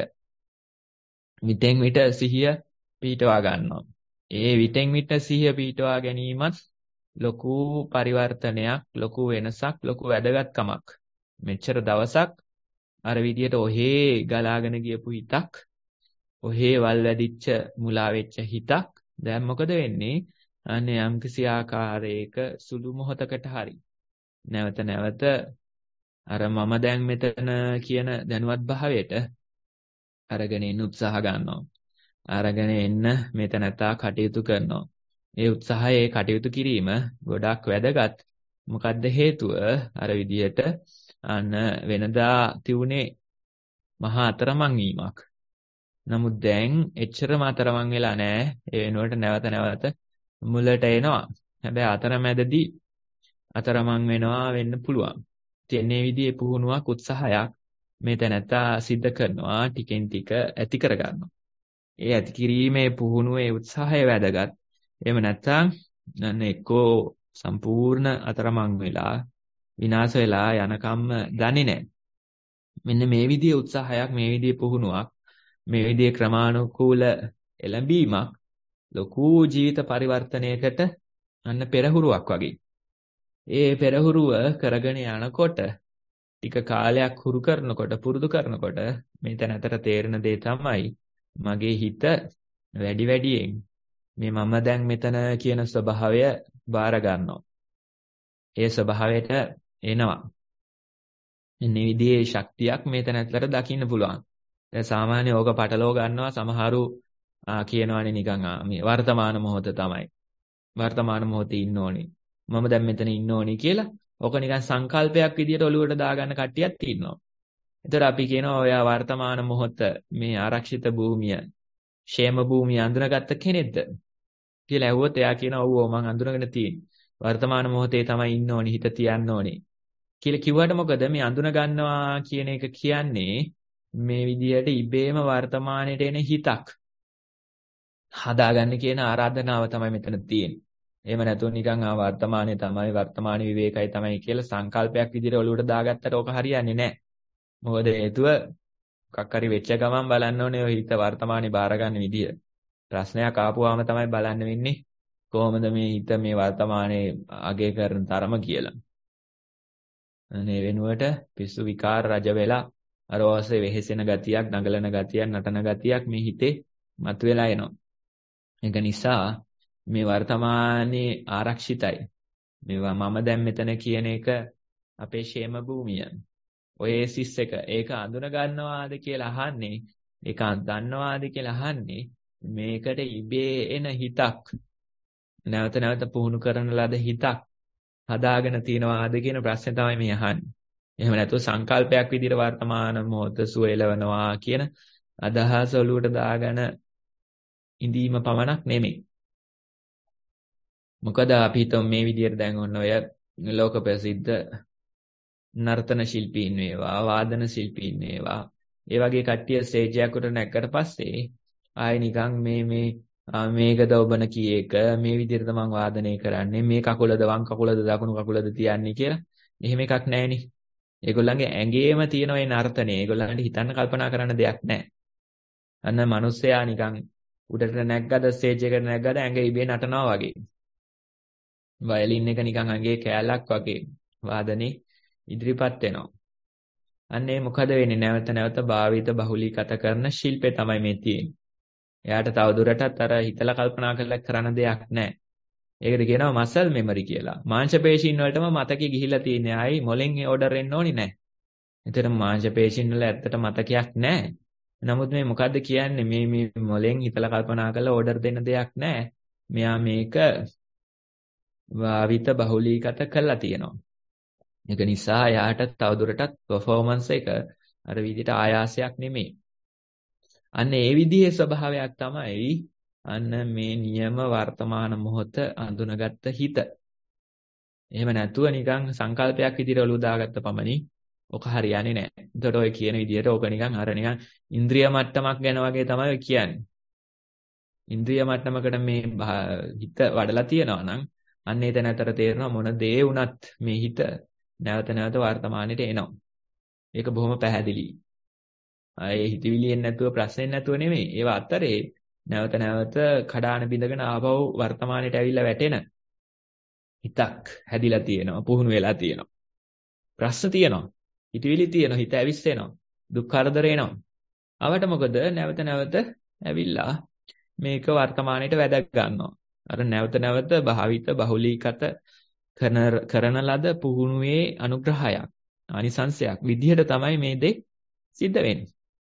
B: විටෙන් විට සිහිය පිටවා ගන්නවා. ඒ විටෙන් විට සිහිය පිටවා ගැනීමත් ලොකු පරිවර්තනයක්, ලොකු වෙනසක්, ලොකු වැදගත්කමක්. මෙච්චර දවසක් අර විදියට ඔහේ ගලාගෙන ගියපු හිතක්, ඔහේ වල් වැඩිච්ච මුලා වෙච්ච හිතක් දැන් මොකද වෙන්නේ? අනේ යම්කිසි ආකාරයක සුළු මොහොතකට හරි නැවත නැවත අර මම දැන් මෙතන කියන දැනුවත් භාවයට අරගෙන ඉන්න උත්සාහ ගන්නවා. අරගෙන එන්න මෙතනතා කටයුතු කරනවා. ඒ උත්සාහයේ කටයුතු කිරීම ගොඩක් වැදගත්. මොකද්ද හේතුව? අර විදියට අන්න වෙනදා තියුනේ මහා අතරමං වීමක්. නමුත් දැන් එච්චරම අතරමං වෙලා නැහැ. ඒ වෙනුවට නැවත නැවත මුලට එනවා. හැබැයි අතරමැදදී අතරමං වෙනවා වෙන්න පුළුවන්. ඉතින් මේ විදිහේ පුහුණුවක් උත්සාහයක් මේ තැනත්තා සිද්ධ කරනවා, ටිකෙන් ටික ඇති කරගන්නවා. ඒ ඇති කිරීමේ පුහුණුවේ උත්සාහය වැදගත්. එහෙම නැත්නම් අන්න එක්කෝ සම්පූර්ණ අතරමං වෙලා විනාශ වෙලා යනකම් දන්නේ නැහැ. මෙන්න මේ විදිහේ උත්සාහයක්, මේ විදිහේ පුහුණුවක්, මේ විදිහේ ක්‍රමානුකූල එළඹීමක් ලොකු ජීවිත පරිවර්තනයකට අන්න පෙරහුරුවක් වගේ. ඒ පෙරහුරුව කරගෙන යනකොට ටික කාලයක් හුරු කරනකොට, පුරුදු කරනකොට මේ තැනතර තේරෙන දේ තමයි මගේ හිත වැඩි වැඩියෙන් මේ මම දැන් මෙතන කියන ස්වභාවය බාර ගන්නවා. ඒ ස්වභාවයට එනවා. මේ විදිහේ ශක්තියක් මේ තැනත්තට දකින්න පුළුවන්. දැන් සාමාන්‍ය ඕක පටලව ගන්නවා සමහරු කියනවානේ නිකන් මේ වර්තමාන මොහොත තමයි. වර්තමාන මොහොතේ ඉන්න ඕනේ. මම දැන් මෙතන ඉන්න ඕනේ කියලා. ඕක නිකන් සංකල්පයක් විදියට ඔලුවට දාගන්න කට්ටියක් ඉන්නවා. ඒතර අපි කියනවා ඔයා වර්තමාන මොහොත මේ ආරක්ෂිත භූමිය, ക്ഷേම භූමිය අඳුනගත්ත කෙනෙක්ද කියලා ඇහුවොත් එයා කියනවා ඔව් ඔව් මං අඳුනගෙන තියෙන්නේ. වර්තමාන මොහොතේ තමයි ඉන්න ඕනේ, හිත තියන්න ඕනේ කියලා කිව්වට මොකද මේ අඳුන ගන්නවා කියන එක කියන්නේ මේ විදියට ඉබේම වර්තමානයට එන හිතක් හදාගන්න කියන ආරාධනාව තමයි මෙතන තියෙන්නේ. එහෙම නැතුව නිකන් ආ වර්තමානයේ තමයි වර්තමාන විවේකයි තමයි කියලා සංකල්පයක් විදිහට ඔලුවට දාගත්තට ඕක හරියන්නේ නැහැ. මොකද හේතුව මොකක් හරි වෙච්ච ගමන් බලන්න ඕනේ ඔය හිත වර්තමානයේ බාරගන්න විදිය. ප්‍රශ්නයක් ආපුවාම තමයි බලන්න වෙන්නේ කොහොමද මේ හිත මේ වර්තමානයේ අගය කරන තරම කියලා. අනේ වෙනුවට පිස්සු විකාර රජ වෙලා අර වාසේ වෙහෙසෙන ගතියක්, නගලන ගතියක්, නටන ගතියක් මේ හිතේ මතුවලා එනවා. ඒක නිසා මේ වර්තමානයේ ආරක්ෂිතයි. මේවා මම දැන් මෙතන කියන එක අපේ ക്ഷേම භූමිය. ඔයසිස් එක ඒක අඳුන ගන්නවාද කියලා අහන්නේ, ඒක දන්නවාද කියලා අහන්නේ මේකට ඉබේ එන හිතක්. නැවත නැවත පුහුණු කරන ලද හිතක් හදාගෙන තියනවාද කියන ප්‍රශ්නේ තමයි මේ අහන්නේ. එහෙම නැතුව සංකල්පයක් විදිහට වර්තමාන මොහොත සුවයලවනවා කියන අදහස ඔලුවට දාගෙන ඉඳීම පමණක් නෙමෙයි. මොකද අපි හිතමු මේ විදිහට දැන් ඔන්න ඔය ලෝක ප්‍රසිද්ධ නර්තන ශිල්පීන් වේවා, වාදන ශිල්පීන් වේවා, ඒ වගේ කට්ටිය ස්ටේජ් එකකට නැගකට පස්සේ ආයෙ නිකන් මේ මේ මේකද ඔබන කී එක මේ විදිහට මම වාදනය කරන්නේ, මේ කකුලද වම් කකුලද දකුණු කකුලද තියන්නේ කියලා එහෙම එකක් නැහෙනේ. ඒගොල්ලන්ගේ ඇඟේම තියෙන ඒ නර්තනේ. ඒගොල්ලන්ට හිතන්න කල්පනා කරන්න දෙයක් නැහැ. අන්න මිනිස්සයා නිකන් උඩට නැග්ගද ස්ටේජ් එකට නැග්ගද ඇඟ ඉබේ නටනවා වගේ. වයලින් එක නිකන් ඇඟේ කෑල්ලක් වගේ වාදනේ ඉදිරිපත් වෙනවා. අන්න ඒ මොකද වෙන්නේ? නැවත නැවත භාවිත බහුලීගත කරන ශිල්පේ තමයි මේ තියෙන්නේ. එයාට තවදුරටත් අර හිතලා කල්පනා කරලා කරන්න දෙයක් නැහැ. ඒකට කියනවා මසල් මෙමරි කියලා. මාංශ පේශීන් වලටම මතකෙ ගිහිලා තියෙන්නේ. ආයි මොලෙන් ඕඩර් එන්න ඕනි නැහැ. එතන මාංශ පේශීන් වල ඇත්තට මතකයක් නැහැ. නමුත් මේ මොකද්ද කියන්නේ? මේ මේ මොලෙන් හිතලා කල්පනා කරලා ඕඩර් දෙන්න දෙයක් නැහැ. මෙයා මේක භාවිත බහුලීගත කරලා තියෙනවා. ඒක නිසා යාට තවදුරටත් performance එක අර විදිහට ආයාසයක් නෙමෙයි. අන්න ඒ විදිහේ ස්වභාවයක් තමයි අන්න මේ නියම වර්තමාන මොහොත අඳුනගත්ත හිත. එහෙම නැතුව නිකන් සංකල්පයක් විදිහට ඔලුව දාගත්ත පමණින් ඔක හරියන්නේ නැහැ. එතකොට ඔය කියන විදිහට ඕක නිකන් අර නිකන් ඉන්ද්‍රිය මට්ටමක් ගැන වගේ තමයි ඔය කියන්නේ. ඉන්ද්‍රිය මට්ටමකට මේ හිත වඩලා තියනවා නම් අන්න ඒ තැනතර තේරෙනවා මොන දේ වුණත් මේ හිත නැවත නැවත වර්තමානෙට එනවා. ඒක බොහොම පැහැදිලි. ආයේ හිතවිලි එන්නේ නැතුව ප්‍රශ්නේ නැතුව නෙමෙයි. ඒවා අතරේ නැවත නැවත කඩාන බිඳගෙන ආපහු වර්තමානෙට ඇවිල්ලා වැටෙන හිතක් හැදිලා තියෙනවා, පුහුණු වෙලා තියෙනවා. ප්‍රශ්න තියෙනවා. හිතවිලි තියෙනවා, හිත ඇවිස්සෙනවා. දුක් කරදර එනවා. අවට මොකද නැවත නැවත ඇවිල්ලා මේක වර්තමානෙට වැද ගන්නවා. අර නැවත නැවත භාවිත බහුලීගත කරන කරන ලද පුහුණුවේ අනුග්‍රහයක්, ආනිසංශයක් විදිහට තමයි මේ දේ සිද්ධ වෙන්නේ.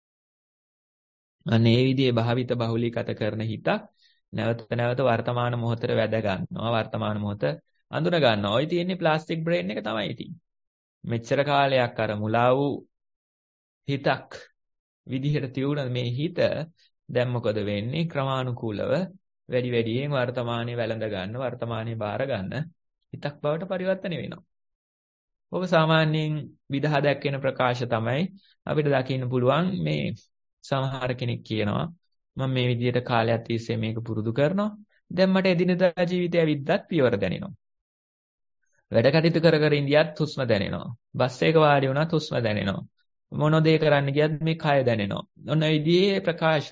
B: අනේ මේ විදිහේ භාවිත බහුලීගත කරන හිතක් නැවත නැවත වර්තමාන මොහොතට වැද ගන්නවා. වර්තමාන මොහොත අඳුන ගන්නවා. ඔය තියෙන්නේ ප්ලාස්ටික් බ්‍රේන් එක තමයි ඉතින්. මෙච්චර කාලයක් අර මුලා වූ හිතක් විදිහට තියුණ මේ හිත දැන් මොකද වෙන්නේ? ක්‍රමානුකූලව වැඩි වැඩියෙන් වර්තමානයේ වැළඳ ගන්න, වර්තමානයේ බාර ගන්න හිතක් බවට පරිවර්තනය වෙනවා. ඔබ සාමාන්‍යයෙන් විදහා දැක්වෙන ප්‍රකාශ තමයි අපිට දකින්න පුළුවන්. මේ සමහර කෙනෙක් කියනවා මම මේ විදිහට කාලයක් තිස්සේ මේක පුරුදු කරනවා. දැන් මට එදිනෙදා ජීවිතය විද්දත් පියවර දැනෙනවා. වැඩ කටයුතු කර කර ඉඳියත් හුස්ම දැනෙනවා. බස් එක වාඩි වුණත් හුස්ම දැනෙනවා. මොන දේ කරන්න ගියත් මේ කය දැනෙනවා. ඔන්න ඒ විදිහේ ප්‍රකාශ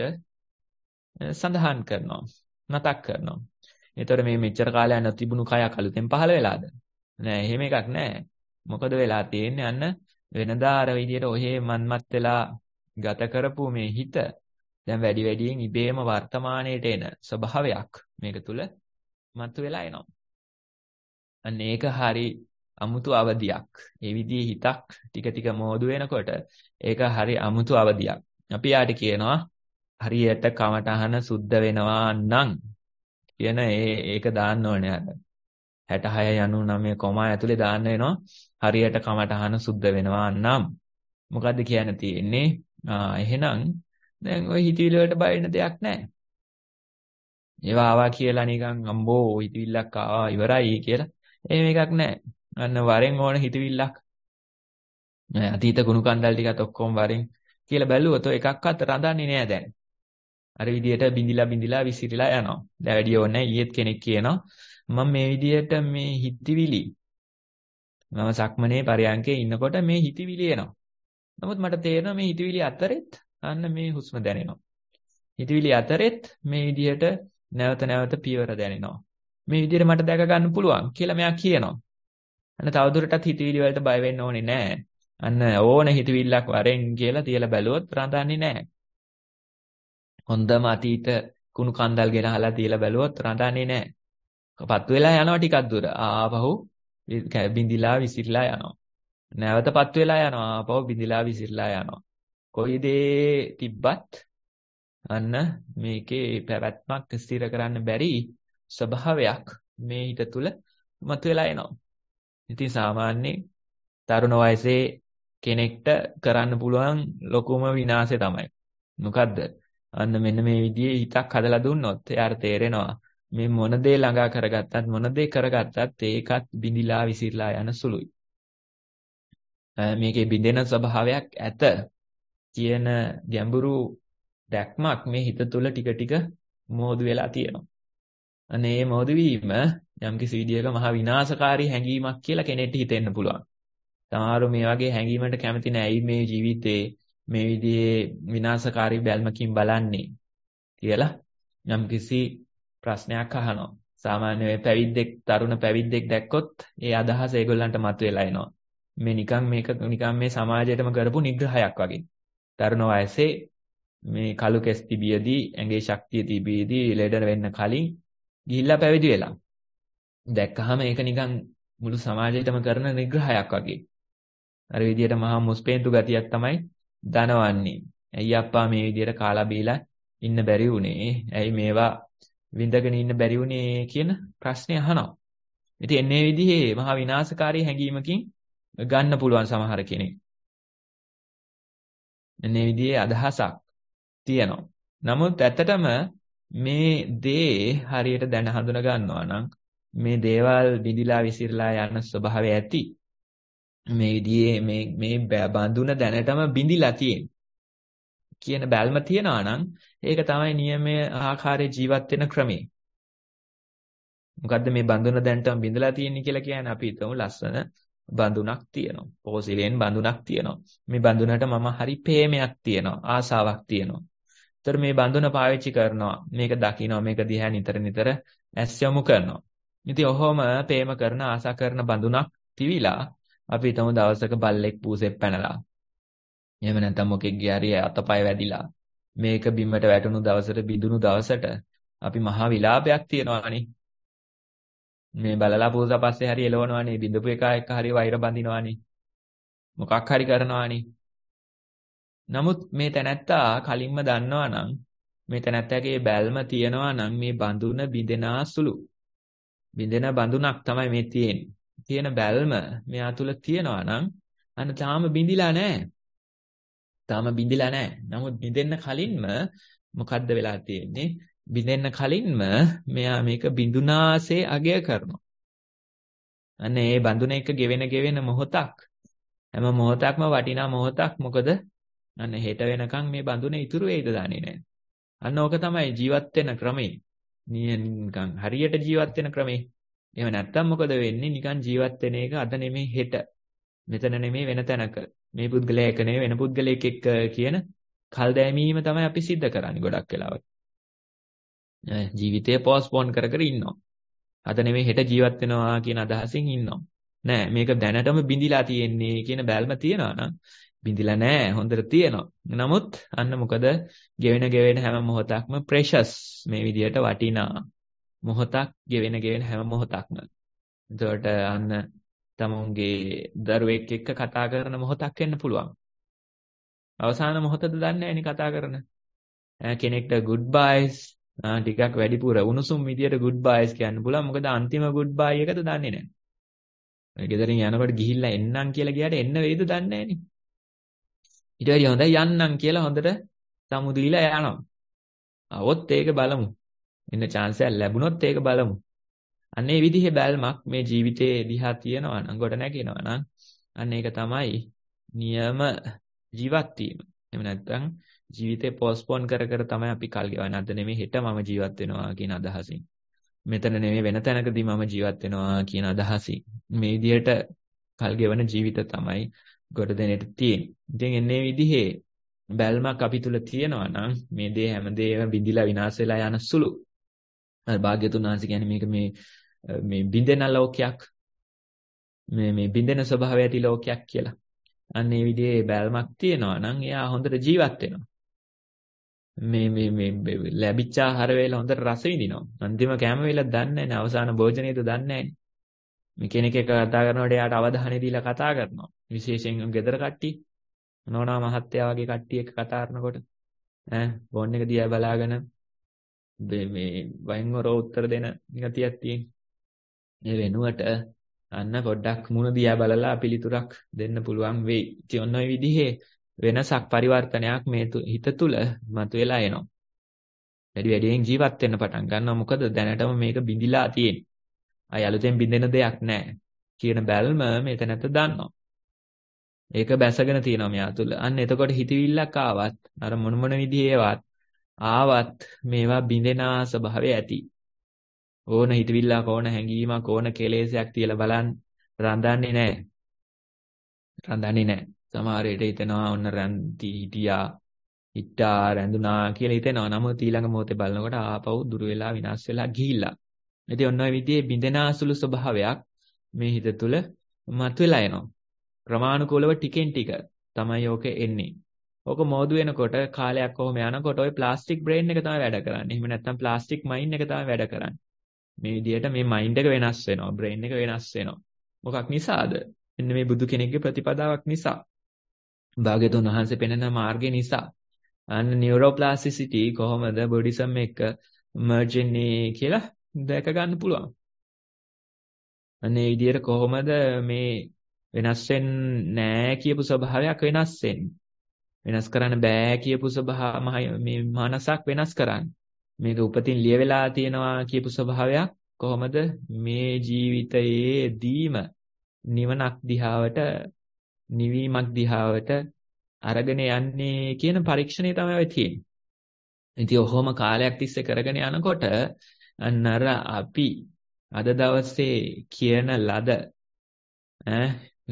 B: සඳහන් කරනවා. මතක් කරනවා. ඒතර මේ මෙච්චර කාලයක් නොතිබුණු කයක් අලුතෙන් පහළ වෙලාද? නෑ, එහෙම එකක් නෑ. මොකද වෙලා තියෙන්නේ? අන්න වෙනදා අර විදියට ඔහේ මන්මත් වෙලා ගත කරපු මේ හිත දැන් වැඩි වැඩියෙන් ඉබේම වර්තමානයට එන ස්වභාවයක් මේක තුල මතුවලා එනවා. අන්න ඒක හරි අමුතු අවදියක්. ඒ විදිහේ හිතක් ටික ටික මෝදු වෙනකොට ඒක හරි අමුතු අවදියක්. අපි යාට කියනවා හරියට කමටහන සුද්ධ වෙනවා නම් කියන ඒ ඒක දාන්න ඕනේ අර හැටහය යනු කොමා ඇතුලේ දාන්න වෙනවා. හරියට කමටහන සුද්ධ වෙනවා නම් මොකද්ද කියන්න තියෙන්නේ? ආ එහෙනම් දැන් ওই හිතවිලි වලට බය වෙන්න දෙයක් නැහැ. ඒවා ආවා කියලා නිකන් අම්බෝ හිතවිල්ලක් ආවා ඉවරයි කියලා එහෙම එකක් නැහැ. අන්න වරෙන් ඕන හිතවිල්ලක් අතීත ගුණ කන්දල් ටිකත් ඔක්කොම වරෙන් කියලා බැලුවොත් ඔය එකක්වත් රඳන්නේ නෑ දැන්. අර විදියට බිඳිලා බිඳිලා විසිරිලා යනවා. දැන් වැඩි ඕනේ ඊයේත් කෙනෙක් කියනවා මම මේ විදියට මේ හිතවිලි මම සක්මනේ පරයන්කේ ඉන්නකොට මේ හිතවිලි එනවා. නමුත් මට තේරෙනවා මේ හිතවිලි අතරෙත් අන්න මේ හුස්ම දැනෙනවා. හිතවිලි අතරෙත් මේ විදියට නැවත නැවත පියවර දැනෙනවා. මේ විදියට මට දැක ගන්න පුළුවන් කියලා මෙයා කියනවා. අන්න තවදුරටත් හිතවිලි වලට බය වෙන්න ඕනේ නෑ. අන්න ඕන හිතවිල්ලක් වරෙන් කියලා තියලා බැලුවොත් රඳන්නේ නෑ. හොඳම අතීත කුණු කන්දල් ගෙනහලා තියලා බැලුවොත් රඳන්නේ නෑ. පත්තු වෙලා යනවා ටිකක් දුර. ආපහු බිඳිලා විසිරලා යනවා. නැවතපත් වෙලා යනවා. ආපහු බිඳිලා විසිරලා යනවා. කොයි දේ තිබ්බත් අන්න මේකේ පැවැත්මක් ස්ථිර කරන්න බැරි ස්වභාවයක් මේ හිත තුල මතුවලා එනවා. ඉතින් සාමාන්‍ය තරුණ වයසේ කෙනෙක්ට කරන්න පුළුවන් ලොකුම විනාශය තමයි. මොකද්ද? අන්න මෙන්න මේ විදිහේ හිතක් හදලා දුන්නොත් එයාට තේරෙනවා මේ මොන දේ ළඟා කරගත්තත් මොන දේ කරගත්තත් ඒකත් බිඳිලා විසිරලා යන සුළුයි. මේකේ බිඳෙන ස්වභාවයක් ඇත කියන ගැඹුරු දැක්මක් මේ හිත තුළ ටික ටික මෝදු වෙලා තියෙනවා. අනේ මේ මෝදු වීම යම්කිසි විදියක මහ විනාශකාරී හැඟීමක් කියලා කෙනෙක්ට හිතෙන්න පුළුවන්. සමහරව මේ වගේ හැඟීමකට කැමති නැහැ. ඇයි මේ ජීවිතේ මේ විදිහේ විනාශකාරී බැල්මකින් බලන්නේ කියලා යම්කිසි ප්‍රශ්නයක් අහනවා. සාමාන්‍ය වෙ පැවිද්දෙක් තරුණ පැවිද්දෙක් දැක්කොත් ඒ අදහස ඒගොල්ලන්ට මතුවලා එනවා. මේ නිකන් මේක නිකන් මේ සමාජයටම කරපු නිග්‍රහයක් වගේ. තරුණ වයසේ මේ කළු කෙස් තිබියදී ඇඟේ ශක්තිය තිබියදී ලෙඩ වෙන්න කලින් ගිහිල්ලා පැවිදි වෙලා. දැක්කහම ඒක නිකන් මුළු සමාජයටම කරන නිග්‍රහයක් වගේ. අර විදියට මහා මුස්පේන්තු ගතියක් තමයි දනවන්නේ. ඇයි අප්පා මේ විදියට කාලා බීලා ඉන්න බැරි වුනේ? ඇයි මේවා විඳගෙන ඉන්න බැරි වුනේ කියන ප්‍රශ්නේ අහනවා. ඉතින් එන්නේ විදිහේ මහා විනාශකාරී හැඟීමකින් ගන්න පුළුවන් සමහර කෙනෙක්. එන්නේ විදිහේ අදහසක් තියෙනවා. නමුත් ඇත්තටම මේ දේ හරියට දැන හඳුන ගන්නවා නම් මේ දේවල් විදිලා විසිරලා යන ස්වභාවය ඇති. මේ විදිහේ මේ මේ බඳුන දැනටම බිඳිලා තියෙන කියන බැල්ම තියනවා නම් ඒක තමයි නියමයේ ආකාරයේ ජීවත් වෙන ක්‍රමය. මොකද්ද මේ බඳුන දැනටම බිඳලා තියෙන්නේ කියලා කියන්නේ? අපි හිතමු ලස්සන බඳුනක් තියෙනවා. පෝසිලෙන් බඳුනක් තියෙනවා. මේ බඳුනට මම හරි ප්‍රේමයක් තියෙනවා. ආසාවක් තියෙනවා. ඒතර මේ බඳුන පාවිච්චි කරනවා. මේක දකිනවා. මේක දිහා නිතර නිතර ඇස් යොමු කරනවා. ඉතින් ඔහොම ප්‍රේම කරන ආසා කරන බඳුනක් තිවිලා අපි හිතමු දවසක බල්ලෙක් පූසෙක් පැනලා. එහෙම නැත්නම් මොකෙක්ගේ හරි අතපය වැදිලා මේක බිම්මට වැටුණු දවසට බිඳුණු දවසට අපි මහා විලාපයක් තියනවානේ. මේ බලලා පූසා පස්සේ හරි එලවනවානේ, බිඳපු එක එක්ක හරි වෛර බඳිනවානේ. මොකක් හරි කරනවානේ. නමුත් මේ තැනැත්තා කලින්ම දන්නවා නම් මේ තැනැත්තාගේ බැල්ම තියනවා නම් මේ බඳුන බිඳෙනා සුළු. බිඳෙන බඳුනක් තමයි මේ තියෙන්නේ. තියෙන බැල්ම මෙයා තුල තියනවා නම් අන්න තාම බිඳිලා නැහැ. තාම බිඳිලා නැහැ. නමුත් බිඳෙන්න කලින්ම මොකද්ද වෙලා තියෙන්නේ? බිඳෙන්න කලින්ම මෙයා මේක බිඳුනාසේ අගය කරනවා. අන්න ඒ බඳුන එක ගෙවෙන ගෙවෙන මොහොතක්. හැම මොහොතක්ම වටිනා මොහොතක්. මොකද අන්න හෙට වෙනකන් මේ බඳුන ඉතුරු වෙයිද දන්නේ නැහැ. අන්න ඕක තමයි ජීවත් වෙන ක්‍රමය. නිකන් හරියට ජීවත් වෙන ක්‍රමය. එහෙම නැත්තම් මොකද වෙන්නේ? නිකන් ජීවත් වෙන එක අද නෙමෙයි හෙට. මෙතන නෙමෙයි වෙන තැනක. මේ පුද්ගලයා එක නෙමෙයි වෙන පුද්ගලයෙක් එක්ක කියන කල් දැමීම තමයි අපි සිද්ධ කරන්නේ ගොඩක් වෙලාවට. ජීවිතය පෝස්ට්පෝන් කර කර ඉන්නවා. අද නෙමෙයි හෙට ජීවත් වෙනවා කියන අදහසින් ඉන්නවා. නෑ මේක දැනටම බිඳිලා තියෙන්නේ කියන බැල්ම තියනවා නම් බිඳිලා නෑ හොඳට තියෙනවා. නමුත් අන්න මොකද ගෙවෙන ගෙවෙන හැම මොහොතක්ම ප්‍රෙෂස් මේ විදියට වටිනා මොහොතක් ගෙවෙන ගෙවෙන හැම මොහොතක්ම. එතකොට අන්න තමුන්ගේ දරුවෙක් එක්ක කතා කරන මොහොතක් වෙන්න පුළුවන්. අවසාන මොහොතද දන්නේ නැණි කතා කරන. කෙනෙක්ට good byes ටිකක් වැඩිපුර උණුසුම් විදියට good byes කියන්න පුළුවන්. මොකද අන්තිම good bye එකද දන්නේ නැහැ. ඔය ගෙදරින් යනකොට ගිහිල්ලා එන්නම් කියලා ගියාට එන්න වෙයිද දන්නේ නැණි. ඊට වැඩි හොඳයි යන්නම් කියලා හොඳට සමු දීලා යනවා. આવොත් ඒක බලමු. ඉන්න chance එක ලැබුණොත් ඒක බලමු. අන්න ඒ විදිහේ බැල්මක් මේ ජීවිතේ දිහා තියනවා නම් ගොඩ නැගෙනවා නම් අන්න ඒක තමයි නියම ජීවත් වීම. එහෙම නැත්නම් ජීවිතේ පෝස්ට්පෝන් කර කර තමයි අපි කල් ගෙවන්නේ. අද නෙමෙයි හෙට මම ජීවත් වෙනවා කියන අදහසින්. මෙතන නෙමෙයි වෙන තැනකදී මම ජීවත් වෙනවා කියන අදහසින්. මේ විදිහට කල් ගෙවන ජීවිත තමයි ගොඩ දෙනෙට තියෙන්නේ. ඉතින් එන්නේ විදිහේ බැල්මක් අපි තුල තියෙනවා නම් මේ දේ හැමදේම බිඳිලා විනාශ වෙලා යන සුළු. අර භාග්‍යතුන් වහන්සේ කියන්නේ මේක මේ මේ බිඳෙන ලෝකයක්. මේ මේ බිඳෙන ස්වභාවය ඇති ලෝකයක් කියලා. අන්න ඒ විදිහේ බැල්මක් තියෙනවා නම් එයා හොඳට ජීවත් වෙනවා. මේ මේ මේ ලැබිච්ච ආහාර වේල හොඳට රස විඳිනවා. අන්තිම කැම වේල දන්නේ නැහැ. අවසාන භෝජනයේද දන්නේ නැහැ. මේ කෙනෙක් එක්ක කතා කරනකොට එයාට අවධානය දීලා කතා කරනවා. විශේෂයෙන් ගෙදර කට්ටිය. නෝනා මහත්තයා වගේ කට්ටිය එක්ක කතා කරනකොට ඈ ෆෝන් එක දිහා බලාගෙන මේ වයින්වර උත්තර දෙන ගතියක් තියෙන. ඒ වෙනුවට අන්න පොඩ්ඩක් මුණ දිහා බලලා පිළිතුරක් දෙන්න පුළුවන් වෙයි. ඉතින් ඔන්න ඔය විදිහේ වෙනසක් පරිවර්තනයක් මේ හිත තුල මතුවලා එනවා. වැඩි වැඩියෙන් ජීවත් වෙන්න පටන් ගන්නවා. මොකද දැනටම මේක බිඳිලා තියෙන්නේ. අය අලුතෙන් බිඳෙන දෙයක් නැහැ කියන බැල්ම මෙතනත් දන්නවා. ඒක බැසගෙන තියෙනවා මෙයා තුල. අන්න එතකොට හිතවිල්ලක් ආවත් අර මොන මොන විදිහේවත් ආවත් මේවා බිඳෙනා ස්වභාවය ඇති. ඕන හිතවිල්ලක් ඕන හැඟීමක් ඕන කෙලෙසයක් තියලා බලන්න රඳන්නේ නැහැ. රඳන්නේ නැහැ. සමහර විට හිතෙනවා ඔන්න රැඳි හිටියා, හිටා රැඳුනා කියලා හිතෙනවා. නමුත් ඊළඟ මොහොතේ බලනකොට ආපහු දුර වෙලා විනාශ වෙලා ගිහිල්ලා. ඉතින් ඔන්න ඔය විදිහේ බිඳෙනාසුළු ස්වභාවයක් මේ හිත තුළ මතුවලා එනවා. ක්‍රමානුකූලව ටිකෙන් ටික තමයි ඕක එන්නේ. ඕක මෝදු වෙනකොට කාලයක් කොහොම යනකොට ওই ප්ලාස්ටික් බ්‍රේන් එක තමයි වැඩ කරන්නේ. එහෙම නැත්නම් ප්ලාස්ටික් මයින්ඩ් එක තමයි වැඩ කරන්නේ. මේ විදිහට මේ මයින්ඩ් එක වෙනස් වෙනවා, බ්‍රේන් එක වෙනස් වෙනවා. මොකක් නිසාද? මෙන්න මේ බුදු කෙනෙක්ගේ ප්‍රතිපදාවක් නිසා. භාග්‍යතුන් වහන්සේ පෙන්වන මාර්ගය නිසා. අන්න නියුරෝප්ලාස්ටිසිටි කොහොමද බොඩිසම් එක මර්ජ් වෙන්නේ කියලා දැක ගන්න පුළුවන්. අනේ විදිහට කොහොමද මේ වෙනස් වෙන්නේ නැහැ කියපු ස්වභාවයක් වෙනස් වෙන්නේ. වෙනස් කරන්න බෑ කියපු ස්වභාව මේ මානසක් වෙනස් කරන්න. මේක උපතින් ලිය වෙලා තියෙනවා කියපු ස්වභාවයක් කොහොමද මේ ජීවිතයේදීම නිවනක් දිහාවට නිවීමක් දිහාවට අරගෙන යන්නේ කියන පරීක්ෂණය තමයි ඔය තියෙන්නේ. ඉතින් ඔහොම කාලයක් තිස්සේ කරගෙන යනකොට අන්න අර අපි අද දවසේ කියන ලද ඈ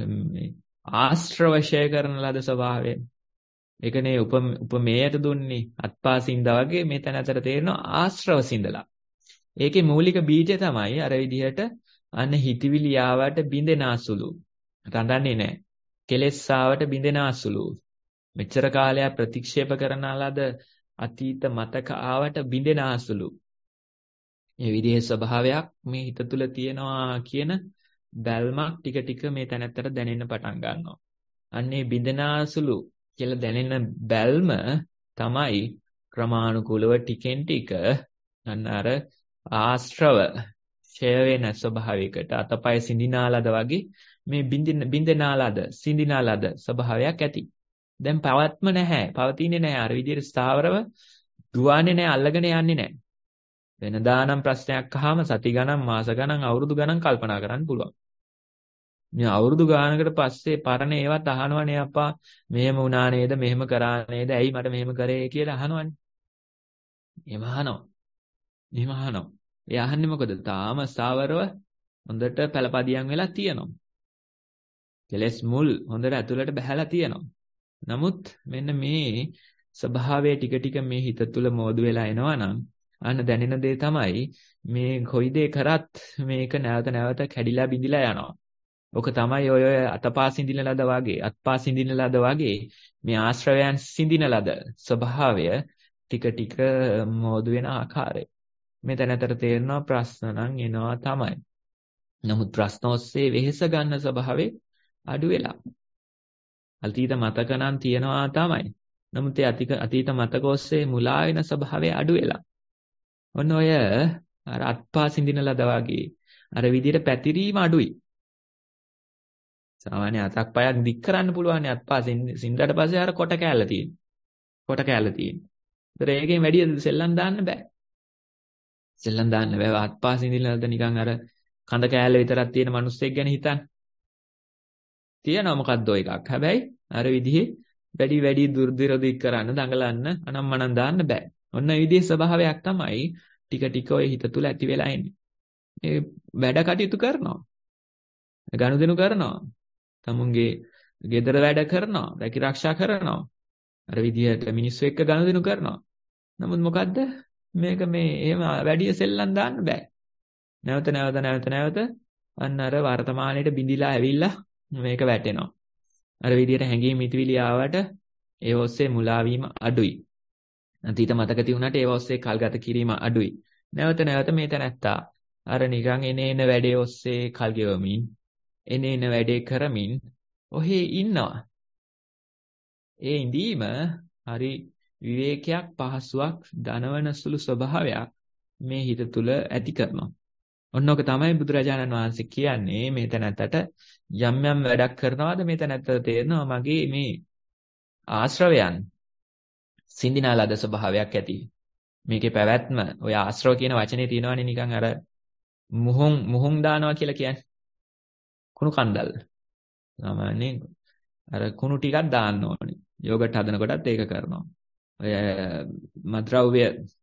B: ආශ්‍රවශය කරන ලද ස්වභාවය ඒකනේ උප උපමේයට දුන්නේ අත්පාසින්දා වගේ මේ තැනතර තේරෙනවා ආශ්‍රව සිඳලා. ඒකේ මූලික බීජය තමයි අර විදිහට අන්න හිතවිලි ආවට බින්දෙනාසුළු. රඳන්නේ නැහැ. කෙලෙස් ආවට බින්දෙනාසුළු. මෙච්චර කාලයක් ප්‍රතික්ෂේප කරන ලද අතීත මතක ආවට බින්දෙනාසුළු. මේ විදිහේ ස්වභාවයක් මේ හිත තුළ තියෙනවා කියන බැල්මක් ටික ටික මේ තැනත්තට දැනෙන්න පටන් ගන්නවා. අන්නේ බින්දෙනාසුළු කියලා දැනෙන බැල්ම තමයි ක්‍රමානුකූලව ටිකෙන් ටික අන්න අර ආශ්‍රව ඡය වෙන ස්වභාවයකට අතපය සිඳිනාලද වගේ මේ බින්දින බින්දනාලද සිඳිනාලද ස්වභාවයක් ඇති. දැන් පවත්ම නැහැ, පවතින්නේ නැහැ. අර විදිහට ස්ථාවරව දුවන්නේ නැහැ, අල්ලගෙන යන්නේ නැහැ. වෙනදානම් ප්‍රශ්නයක් අහම සති ගණන්, මාස ගණන්, අවුරුදු ගණන් කල්පනා කරන්න පුළුවන්. මේ අවුරුදු ගානකට පස්සේ පරණ ඒවත් අහනවනේ අප්පා මෙහෙම වුණා නේද, මෙහෙම කරා නේද, ඇයි මට මෙහෙම කරේ කියලා අහනවනේ. එහෙම අහනවා. එහෙම අහනවා. ඒ අහන්නේ මොකද? තාම ස්ථාවරව හොඳට පළපදියම් වෙලා තියෙනවා. කෙලස් මුල් හොඳට ඇතුළට බහැලා තියෙනවා. නමුත් මෙන්න මේ ස්වභාවය ටික ටික මේ හිත තුළ මෝදු වෙලා එනවා නම් අන්න දැනෙන දේ තමයි මේ කොයි දේ කරත් මේක නැවත නැවත කැඩිලා බිඳිලා යනවා. ඔක තමයි ඔය ඔය අතපා සිඳින ලද වගේ, අත්පා සිඳින ලද වගේ මේ ආශ්‍රවයන් සිඳින ලද ස්වභාවය ටික ටික මෝදු වෙන ආකාරය. මෙතනතර තේරෙනවා ප්‍රශ්න නම් එනවා තමයි. නමුත් ප්‍රශ්න ඔස්සේ වෙහෙස ගන්න ස්වභාවය අඩු වෙලා. අතීත මතක නම් තියනවා තමයි. නමුත් ඒ අතීත මතක ඔස්සේ මුලා වෙන ස්වභාවය අඩු වෙලා. ඔන්න ඔය අර අත්පා සිඳින ලද වගේ අර විදිහට පැතිරීම අඩුයි. සාමාන්‍ය අතක් පයක් දික් කරන්න පුළුවන් අත්පා සිඳලා පස්සේ අර කොට කෑල්ල තියෙන. කොට කෑල්ල තියෙන. ඒතර ඒකෙන් වැඩි සෙල්ලම් දාන්න බෑ. සෙල්ලම් දාන්න බෑ. අත්පා සිඳිනලද නිකන් අර කඳ කෑල්ල විතරක් තියෙන මිනිස්සෙක් ගැන හිතන්න. තියෙනවා මොකද්ද ඔය එකක්. හැබැයි අර විදිහේ වැඩි වැඩි දුර්දිරදික් කරන්න දඟලන්න අනම්මනම් දාන්න බෑ. ඔන්න ඒ විදිහේ ස්වභාවයක් තමයි ටික ටික ඔය හිත තුළ ඇති වෙලා එන්නේ. මේ වැඩ කටයුතු කරනවා. ගනුදෙනු කරනවා. තමුන්ගේ ගෙදර වැඩ කරනවා. රැකිරක්ෂා කරනවා. අර විදිහට මිනිස්සු එක්ක ගනුදෙනු කරනවා. නමුත් මොකද්ද? මේක මේ එහෙම වැඩි සෙල්ලම් දාන්න බෑ. නැවත නැවත නැවත නැවත අන්න අර වර්තමානයේට බිඳිලා ඇවිල්ලා මේක වැටෙනවා. අර විදිහට හැංගීම් මිත්විලි ආවට ඒ ඔස්සේ මුලා වීම අඩුයි. අතීත මතක තියුණාට ඒ ඔස්සේ කල්ගත කිරීම අඩුයි. නැවත නැවත මේ තැනැත්තා අර නිකන් එනේන වැඩේ ඔස්සේ කල් ගෙවමින් එනේන වැඩේ කරමින් ඔහේ ඉන්නවා. ඒ ඉඳීම හරි විවේකයක් පහසුවක් දනවන සුළු ස්වභාවයක් මේ හිත තුළ ඇති කරනවා. ඔන්නෝක තමයි බුදුරජාණන් වහන්සේ කියන්නේ මේ තැනැත්තට යම් යම් වැඩක් කරනවාද මේ තැනැත්තට තේරෙනවා මගේ මේ ආශ්‍රවයන් සිඳිනාලද ස්වභාවයක් ඇති. මේකේ පැවැත්ම ඔය ආශ්‍රව කියන වචනේ තියෙනවනේ නිකන් අර මුහුන් මුහුන් දානවා කියලා කියන්නේ. කුණු කන්දල්. සාමාන්‍යයෙන් අර කුණු ටිකක් දාන්න ඕනේ. යෝගට් හදනකොටත් ඒක කරනවා. ඔය මද්ද්‍රව්‍ය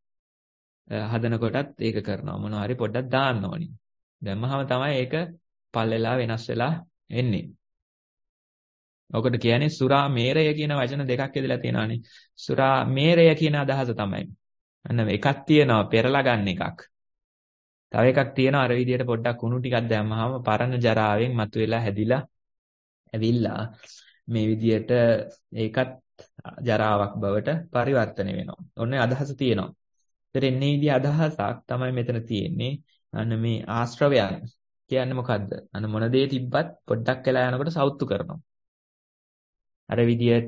B: හදනකොටත් ඒක කරනවා. මොනවා හරි පොඩ්ඩක් දාන්න ඕනේ. දැම්මහම තමයි ඒක පල්ලෙලා වෙනස් වෙලා එන්නේ. ඔකට කියන්නේ සුරා මේරය කියන වචන දෙකක් යදලා තියෙනවානේ. සුරා මේරය කියන අදහස තමයි. අන්න එකක් තියෙනවා පෙරලා ගන්න එකක්. තව එකක් තියෙනවා අර විදියට පොඩ්ඩක් කුණු ටිකක් දැම්මහම පරණ ජරාවෙන් මතුවෙලා හැදිලා ඇවිල්ලා මේ විදියට ඒකත් ජරාවක් බවට පරිවර්තනය වෙනවා. ඔන්න අදහස තියෙනවා. ඒතර එන්නේ විදිහ අදහසක් තමයි මෙතන තියෙන්නේ. අන්න මේ ආශ්‍රවයන් කියන්නේ මොකද්ද? අන්න මොන දේ තිබ්බත් පොඩ්ඩක් වෙලා යනකොට සවුත්තු කරනවා. අර විදියට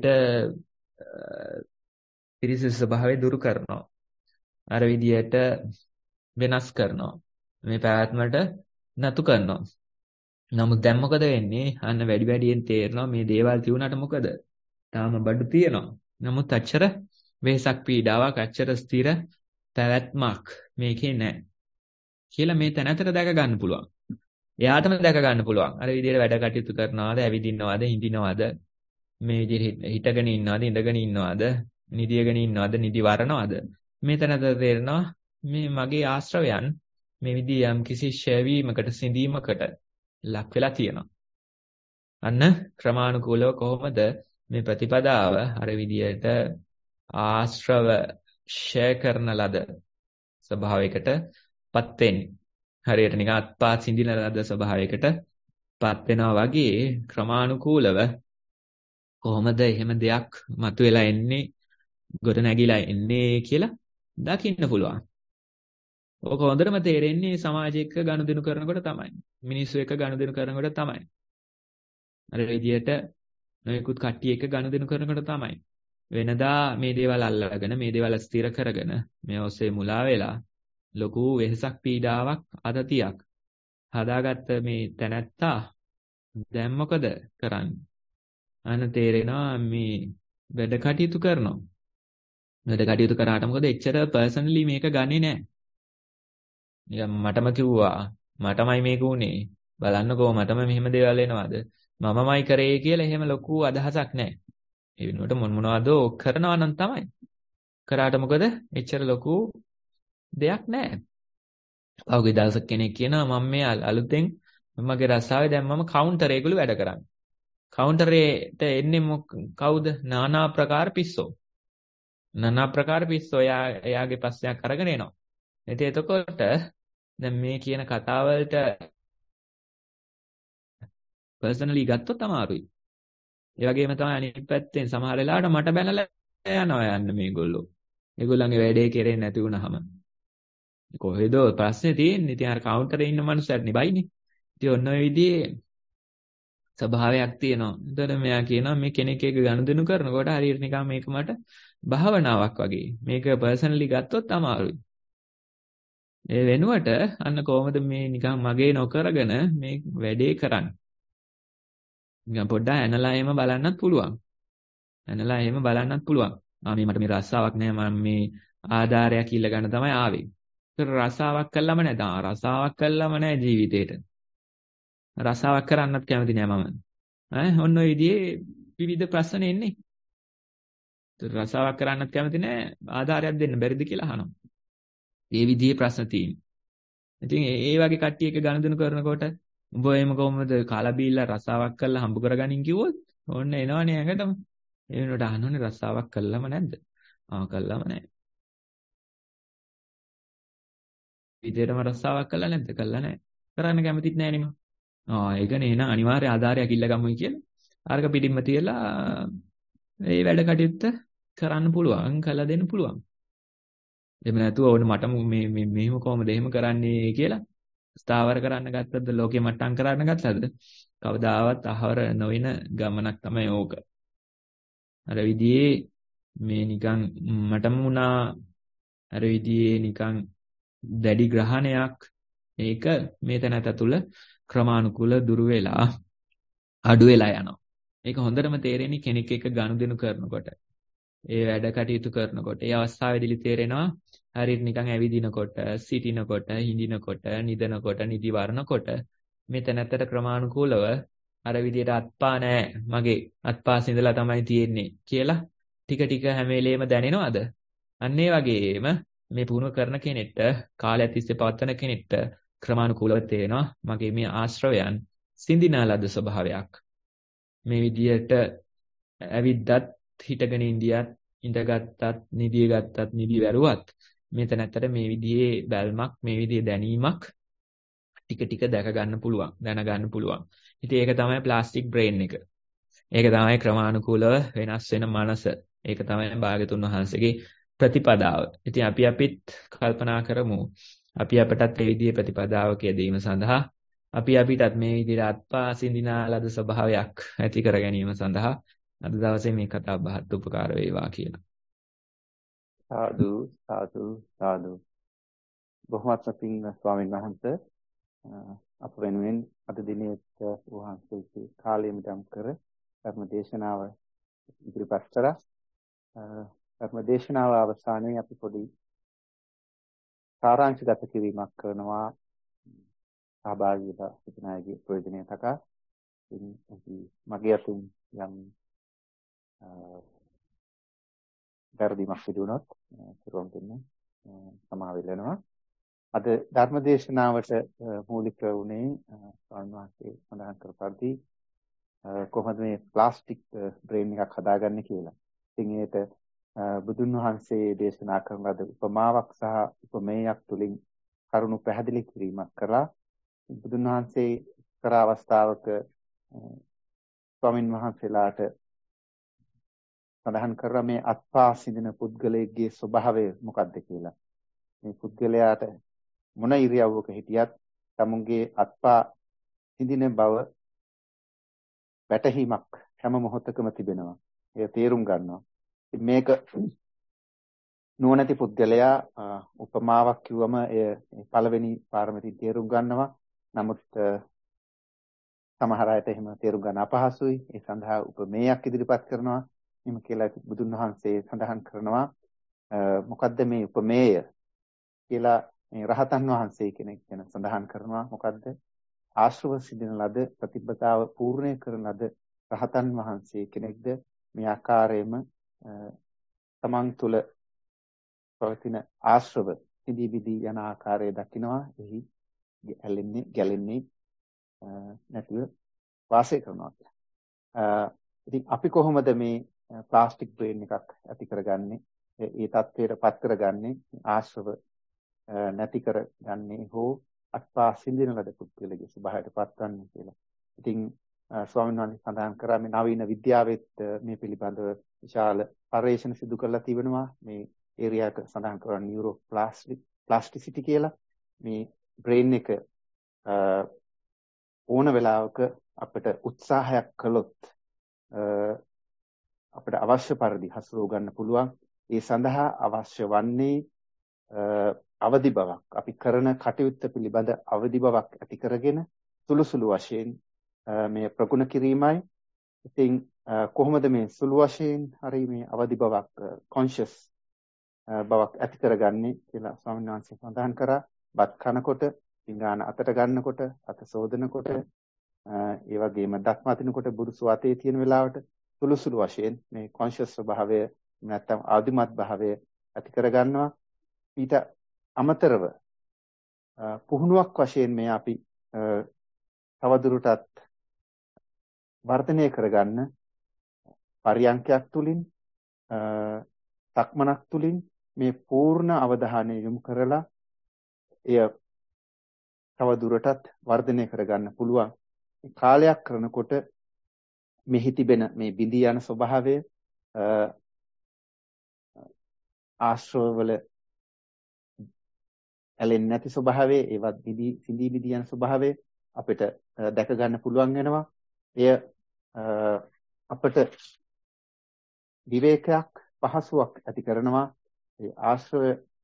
B: පිරිසිදු ස්වභාවය දුරු කරනවා. අර විදියට වෙනස් කරනවා. මේ පැවැත්මට නතු කරනවා. නමුත් දැන් මොකද වෙන්නේ? අන්න වැඩි වැඩියෙන් තේරෙනවා මේ දේවල් තියුණාට මොකද? තාම බඩු තියෙනවා. නමුත් අච්චර වෙහසක් පීඩාවක් අච්චර ස්ථිර පැවැත්මක් මේකේ නැහැ. කියලා මේ තැනතර දැක ගන්න පුළුවන්. එයාටම දැක ගන්න පුළුවන්. අර විදියට වැඩ කටයුතු කරනවාද, ඇවිදිනවාද, හිඳිනවාද, මේ විදිහට හිටගෙන ඉන්නවාද, ඉඳගෙන ඉන්නවාද, නිදියගෙන ඉන්නවාද, නිදි වරනවාද? මේ තැනතර තේරෙනවා මේ මගේ ආශ්‍රවයන් මේ විදිහ යම් කිසි ෂයවීමකට, සිඳීමකට ලක් වෙලා තියෙනවා. අන්න ක්‍රමානුකූලව කොහොමද මේ ප්‍රතිපදාව අර විදියට ආශ්‍රව ෂය කරන ලද ස්වභාවයකට පත් වෙන්නේ. හරියට නිකන් අත්පා සිඳින ලද ස්වභාවයකට පත් වෙනවා වගේ ක්‍රමානුකූලව කොහොමද එහෙම දෙයක් මතුවලා එන්නේ, ගොඩ නැගිලා එන්නේ කියලා දකින්න පුළුවන්. ඕක හොඳටම තේරෙන්නේ සමාජයක ගනුදෙනු කරනකොට තමයි. මිනිස්සු එක්ක ගනුදෙනු කරනකොට තමයි. අර විදියට නොයෙකුත් කට්ටිය එක්ක ගනුදෙනු කරනකොට තමයි. වෙනදා මේ දේවල් අල්ලගෙන මේ දේවල් ස්ථිර කරගෙන මේ ඔස්සේ මුලා වෙලා ලොකු වෙහසක් පීඩාවක් අදතියක් හදාගත්ත මේ තැනැත්තා දැන් මොකද කරන්නේ? අන්න තේරෙනවා මේ වැඩ කටයුතු කරනවා. වැඩ කටයුතු කරාට මොකද එච්චර පර්සනලි මේක ගන්නේ නැහැ. නිකන් මටම කිව්වා මටමයි මේක උනේ. බලන්නකෝ මටම මෙහෙම දේවල් එනවාද? මමමයි කරේ කියලා එහෙම ලොකු අදහසක් නැහැ. ඒ වෙනුවට මොන මොනවද කරනවා නම් තමයි. කරාට මොකද එච්චර ලොකු දෙයක් නැහැ. පහුගිය දවසක කෙනෙක් කියනවා මම මේ අලුතෙන් මගේ රස්සාවේ දැන් මම කවුන්ටර් එකවල වැඩ කරන්නේ. කවුන්ටරේට එන්නේ කවුද? নানা ප්‍රකාර පිස්සෝ. নানা ප්‍රකාර පිස්සෝ එයා එයාගේ ප්‍රශ්නයක් අරගෙන එනවා. ඉතින් එතකොට දැන් මේ කියන කතාවලට පර්සනලි ගත්තොත් අමාරුයි. ඒ වගේම තමයි අනිත් පැත්තෙන් සමහර වෙලාවට මට බැනලා යනවා යන්න මේගොල්ලෝ. ඒගොල්ලන්ගේ වැඩේ කෙරෙන්නේ නැති වුනහම. කොහෙද ප්‍රශ්නේ තියෙන්නේ? ඉතින් අර කවුන්ටරේ ඉන්න මනුස්සයත් නෙබයිනේ. ඉතින් ඔන්න ඔය විදිහේ ස්වභාවයක් තියෙනවා. එතකොට මෙයා කියනවා මේ කෙනෙක් එක්ක ගනුදෙනු කරනකොට හරියට නිකන් මේක මට භාවනාවක් වගේ. මේක පර්සනලි ගත්තොත් අමාරුයි. ඒ වෙනුවට අන්න කොහොමද මේ නිකන් මගේ නොකරගෙන මේ වැඩේ කරන්නේ? නිකන් පොඩ්ඩක් ඇනලා එහෙම බලන්නත් පුළුවන්. ඇනලා එහෙම බලන්නත් පුළුවන්. ආ මේ මට මේ රස්සාවක් නෑ මම මේ ආධාරයක් ඉල්ල ගන්න තමයි ආවේ. ඒක රස්සාවක් කළාම නෑ. දා රස්සාවක් කළාම නෑ ජීවිතේට. රස්සාවක් කරන්නත් කැමති නෑ මම. ඈ ඔන්න ඔය විදිහේ විවිධ ප්‍රශ්න එන්නේ. රස්සාවක් කරන්නත් කැමති නෑ ආධාරයක් දෙන්න බැරිද කියලා අහනවා. මේ විදිහේ ප්‍රශ්න තියෙනවා. ඉතින් ඒ වගේ කට්ටිය එක ගනුදෙනු කරනකොට උඹ එහෙම කොහොමද කාලා බීලා රස්සාවක් කරලා හම්බ කරගනින් කිව්වොත් ඕන්න එනවනේ ඇඟටම. ඒ වෙනකොට අහනෝනේ රස්සාවක් කළාම නැද්ද? ආ කළාම නැහැ. විදේටම රස්සාවක් කළා නැද්ද? කළා නැහැ. කරන්න කැමතිත් නැහැ නේ මම. ආ ඒකනේ එහෙනම් අනිවාර්ය ආධාරයක් ඉල්ල ගමුයි කියලා. අරක පිටින්ම තියලා මේ වැඩ කටයුත්ත කරන්න පුළුවන්, කළා දෙන්න පුළුවන්. එහෙම නැතුව ඕන මට මේ මේ මෙහෙම කොහොමද එහෙම කරන්නේ කියලා ස්ථාවර කරන්න ගත්තද ලෝකෙ මට්ටම් කරන්න ගත්තද කවදාවත් අහවර නොවන ගමනක් තමයි ඕක. අර විදිහේ මේ නිකන් මටම වුණා අර විදිහේ නිකන් දැඩි ග්‍රහණයක් ඒක මේ තැනත තුළ ක්‍රමානුකූල දුර වෙලා අඩු වෙලා යනවා. ඒක හොඳටම තේරෙන්නේ කෙනෙක් එක්ක ගනුදෙනු කරනකොට. ඒ වැඩ කටයුතු කරනකොට ඒ අවස්ථාවේදී තේරෙනවා හරියට නිකන් ඇවිදිනකොට, සිටිනකොට, හිඳිනකොට, නිදනකොට, නිදි වරනකොට මේ තැනත්තට ක්‍රමානුකූලව අර විදියට අත්පා නැහැ මගේ අත්පා සිඳලා තමයි තියෙන්නේ කියලා ටික ටික හැම වෙලේම දැනෙනවද? අන්න ඒ වගේම මේ පුහුණු කරන කෙනෙක්ට කාලය තිස්සේ පවත්වන කෙනෙක්ට ක්‍රමානුකූලව තේරෙනවා මගේ මේ ආශ්‍රවයන් සිඳිනා ලද ස්වභාවයක්. මේ විදියට ඇවිද්දත් හිටගෙන ඉඳියත් ඉඳගත්තත් නිදිය ගත්තත් නිදි වැරුවත් මෙතන ඇත්තට මේ විදිහේ බැල්මක් මේ විදිහේ දැනීමක් ටික ටික දැක ගන්න පුළුවන් දැන ගන්න පුළුවන්. ඉතින් ඒක තමයි ප්ලාස්ටික් බ්‍රේන් එක. ඒක තමයි ක්‍රමානුකූලව වෙනස් වෙන මනස. ඒක තමයි භාග්‍යතුන් වහන්සේගේ ප්‍රතිපදාව. ඉතින් අපි අපිත් කල්පනා කරමු අපි අපටත් මේ විදිහේ ප්‍රතිපදාවක යෙදීම සඳහා අපි අපිටත් මේ විදිහට අත්පා සිඳිනාලද ස්වභාවයක් ඇති කර ගැනීම සඳහා අද දවසේ මේ කතා බහත් උපකාර වේවා කියලා.
A: සාදු සාදු සාදු. බොහොමත්ම පිං ස්වාමීන් වහන්සේ අප වෙනුවෙන් අද දිනේත් වහන්සේගේ කාලය මිදම් කර ධර්ම දේශනාව ඉදිරිපත් කරා. ධර්ම දේශනාව අවසානයේ අපි පොඩි සාරාංශගත කිරීමක් කරනවා සහභාගී වෙලා සිටින අයගේ ප්‍රයෝජනය තකා. ඉතින් මගේ අතින් යම් ධර්මයක් සිදු වුණොත් සිරුම් දෙන්නේ සමාව වෙලනවා. අද ධර්ම දේශනාවට මූලික වුණේ ස්වාමීන් වහන්සේ සඳහන් කර පරිදි කොහොමද මේ ප්ලාස්ටික් බ්‍රේන් එකක් හදාගන්නේ කියලා. ඉතින් ඒකට බුදුන් වහන්සේ දේශනා කරන ලද උපමාවක් සහ උපමේයක් තුලින් කරුණු පැහැදිලි කිරීමක් කළා. බුදුන් වහන්සේ කර අවස්ථාවක ස්වාමීන් වහන්සේලාට සඳහන් කරා මේ අත්පා සිඳින පුද්ගලයෙක්ගේ ස්වභාවය මොකක්ද කියලා. මේ පුද්ගලයාට මොන ඉරියව්වක හිටියත් තමුන්ගේ අත්පා සිඳින බව වැටහීමක් හැම මොහොතකම තිබෙනවා. ඒ තේරුම් ගන්නවා. මේක නුවණැති පුද්ගලයා උපමාවක් කිව්වම එය පළවෙනි පාරමිතින් තේරුම් ගන්නවා. නමුත් සමහර අයට එහෙම තේරුම් ගන්න අපහසුයි. ඒ සඳහා උපමේයක් ඉදිරිපත් කරනවා. එහෙම කියලා බුදුන් වහන්සේ සඳහන් කරනවා මොකද්ද මේ උපමේය කියලා මේ රහතන් වහන්සේ කෙනෙක් ගැන සඳහන් කරනවා. මොකද්ද? ආශ්‍රව සිදින ලද ප්‍රතිපදාව පූර්ණේ කරන ලද රහතන් වහන්සේ කෙනෙක්ද මේ ආකාරයෙන්ම තමන් තුළ පවතින ආශ්‍රව සිදී විදී යන ආකාරය දකිනවා. එහි ඇලෙන්නේ ගැලෙන්නේ නැතිව වාසය කරනවා. ඉතින් අපි කොහොමද මේ ප්ලාස්ටික් බ්‍රේන් එකක් ඇති කරගන්නේ? ඒ තත්ත්වයට පත් කරගන්නේ ආශ්‍රව නැති කරගන්නේ හෝ අත්පා සිඳින ලද පුද්ගලගේ ස්වභාවයට පත්වන්නේ කියලා. ඉතින් ස්වාමීන් වහන්සේ සඳහන් කරා මේ නවීන විද්‍යාවෙත් මේ පිළිබඳව විශාල පර්යේෂණ සිදු කරලා තිබෙනවා. මේ ඒරියා එක සඳහන් කරන නියුරෝ ප්ලාස්ටික් ප්ලාස්ටිසිටි කියලා. මේ බ්‍රේන් එක ඕන වෙලාවක අපිට උත්සාහයක් කළොත් අපිට අවශ්‍ය පරිදි හසුරව ගන්න පුළුවන්. ඒ සඳහා අවශ්‍ය වන්නේ අවදි බවක්. අපි කරන කටයුත්ත පිළිබඳ අවදි බවක් ඇති කරගෙන සුළු සුළු වශයෙන් මේ ප්‍රගුණ කිරීමයි. ඉතින් කොහොමද මේ සුළු වශයෙන් හරි මේ අවදි බවක් කොන්ෂස් බවක් ඇති කරගන්නේ කියලා ස්වාමීන් වහන්සේ සඳහන් කරා. බත් කනකොට, පිඟාන අතට ගන්නකොට, අත සෝදනකොට, ඒ වගේම දත් මතිනකොට බුරුසු අතේ තියෙන වෙලාවට සුළු සුළු වශයෙන් මේ කොන්ෂස් ස්වභාවය නැත්නම් ආදිමත් භාවය ඇති කරගන්නවා. ඊට අමතරව පුහුණුවක් වශයෙන් මේ අපි තවදුරටත් වර්ධනය කරගන්න පරියන්කයක් තුලින් සක්මනක් තුලින් මේ පූර්ණ අවධානය යොමු කරලා එය තවදුරටත් වර්ධනය කරගන්න පුළුවන්. කාලයක් කරනකොට මෙහි තිබෙන මේ බිඳී යන ස්වභාවය ආශ්‍රවවල ඇලෙන්නේ නැති ස්වභාවය, ඒවත් බිඳී සිඳී බිඳී යන ස්වභාවය අපිට දැක ගන්න පුළුවන් වෙනවා. එය අපට විවේකයක්, පහසුවක් ඇති කරනවා. ඒ ආශ්‍රව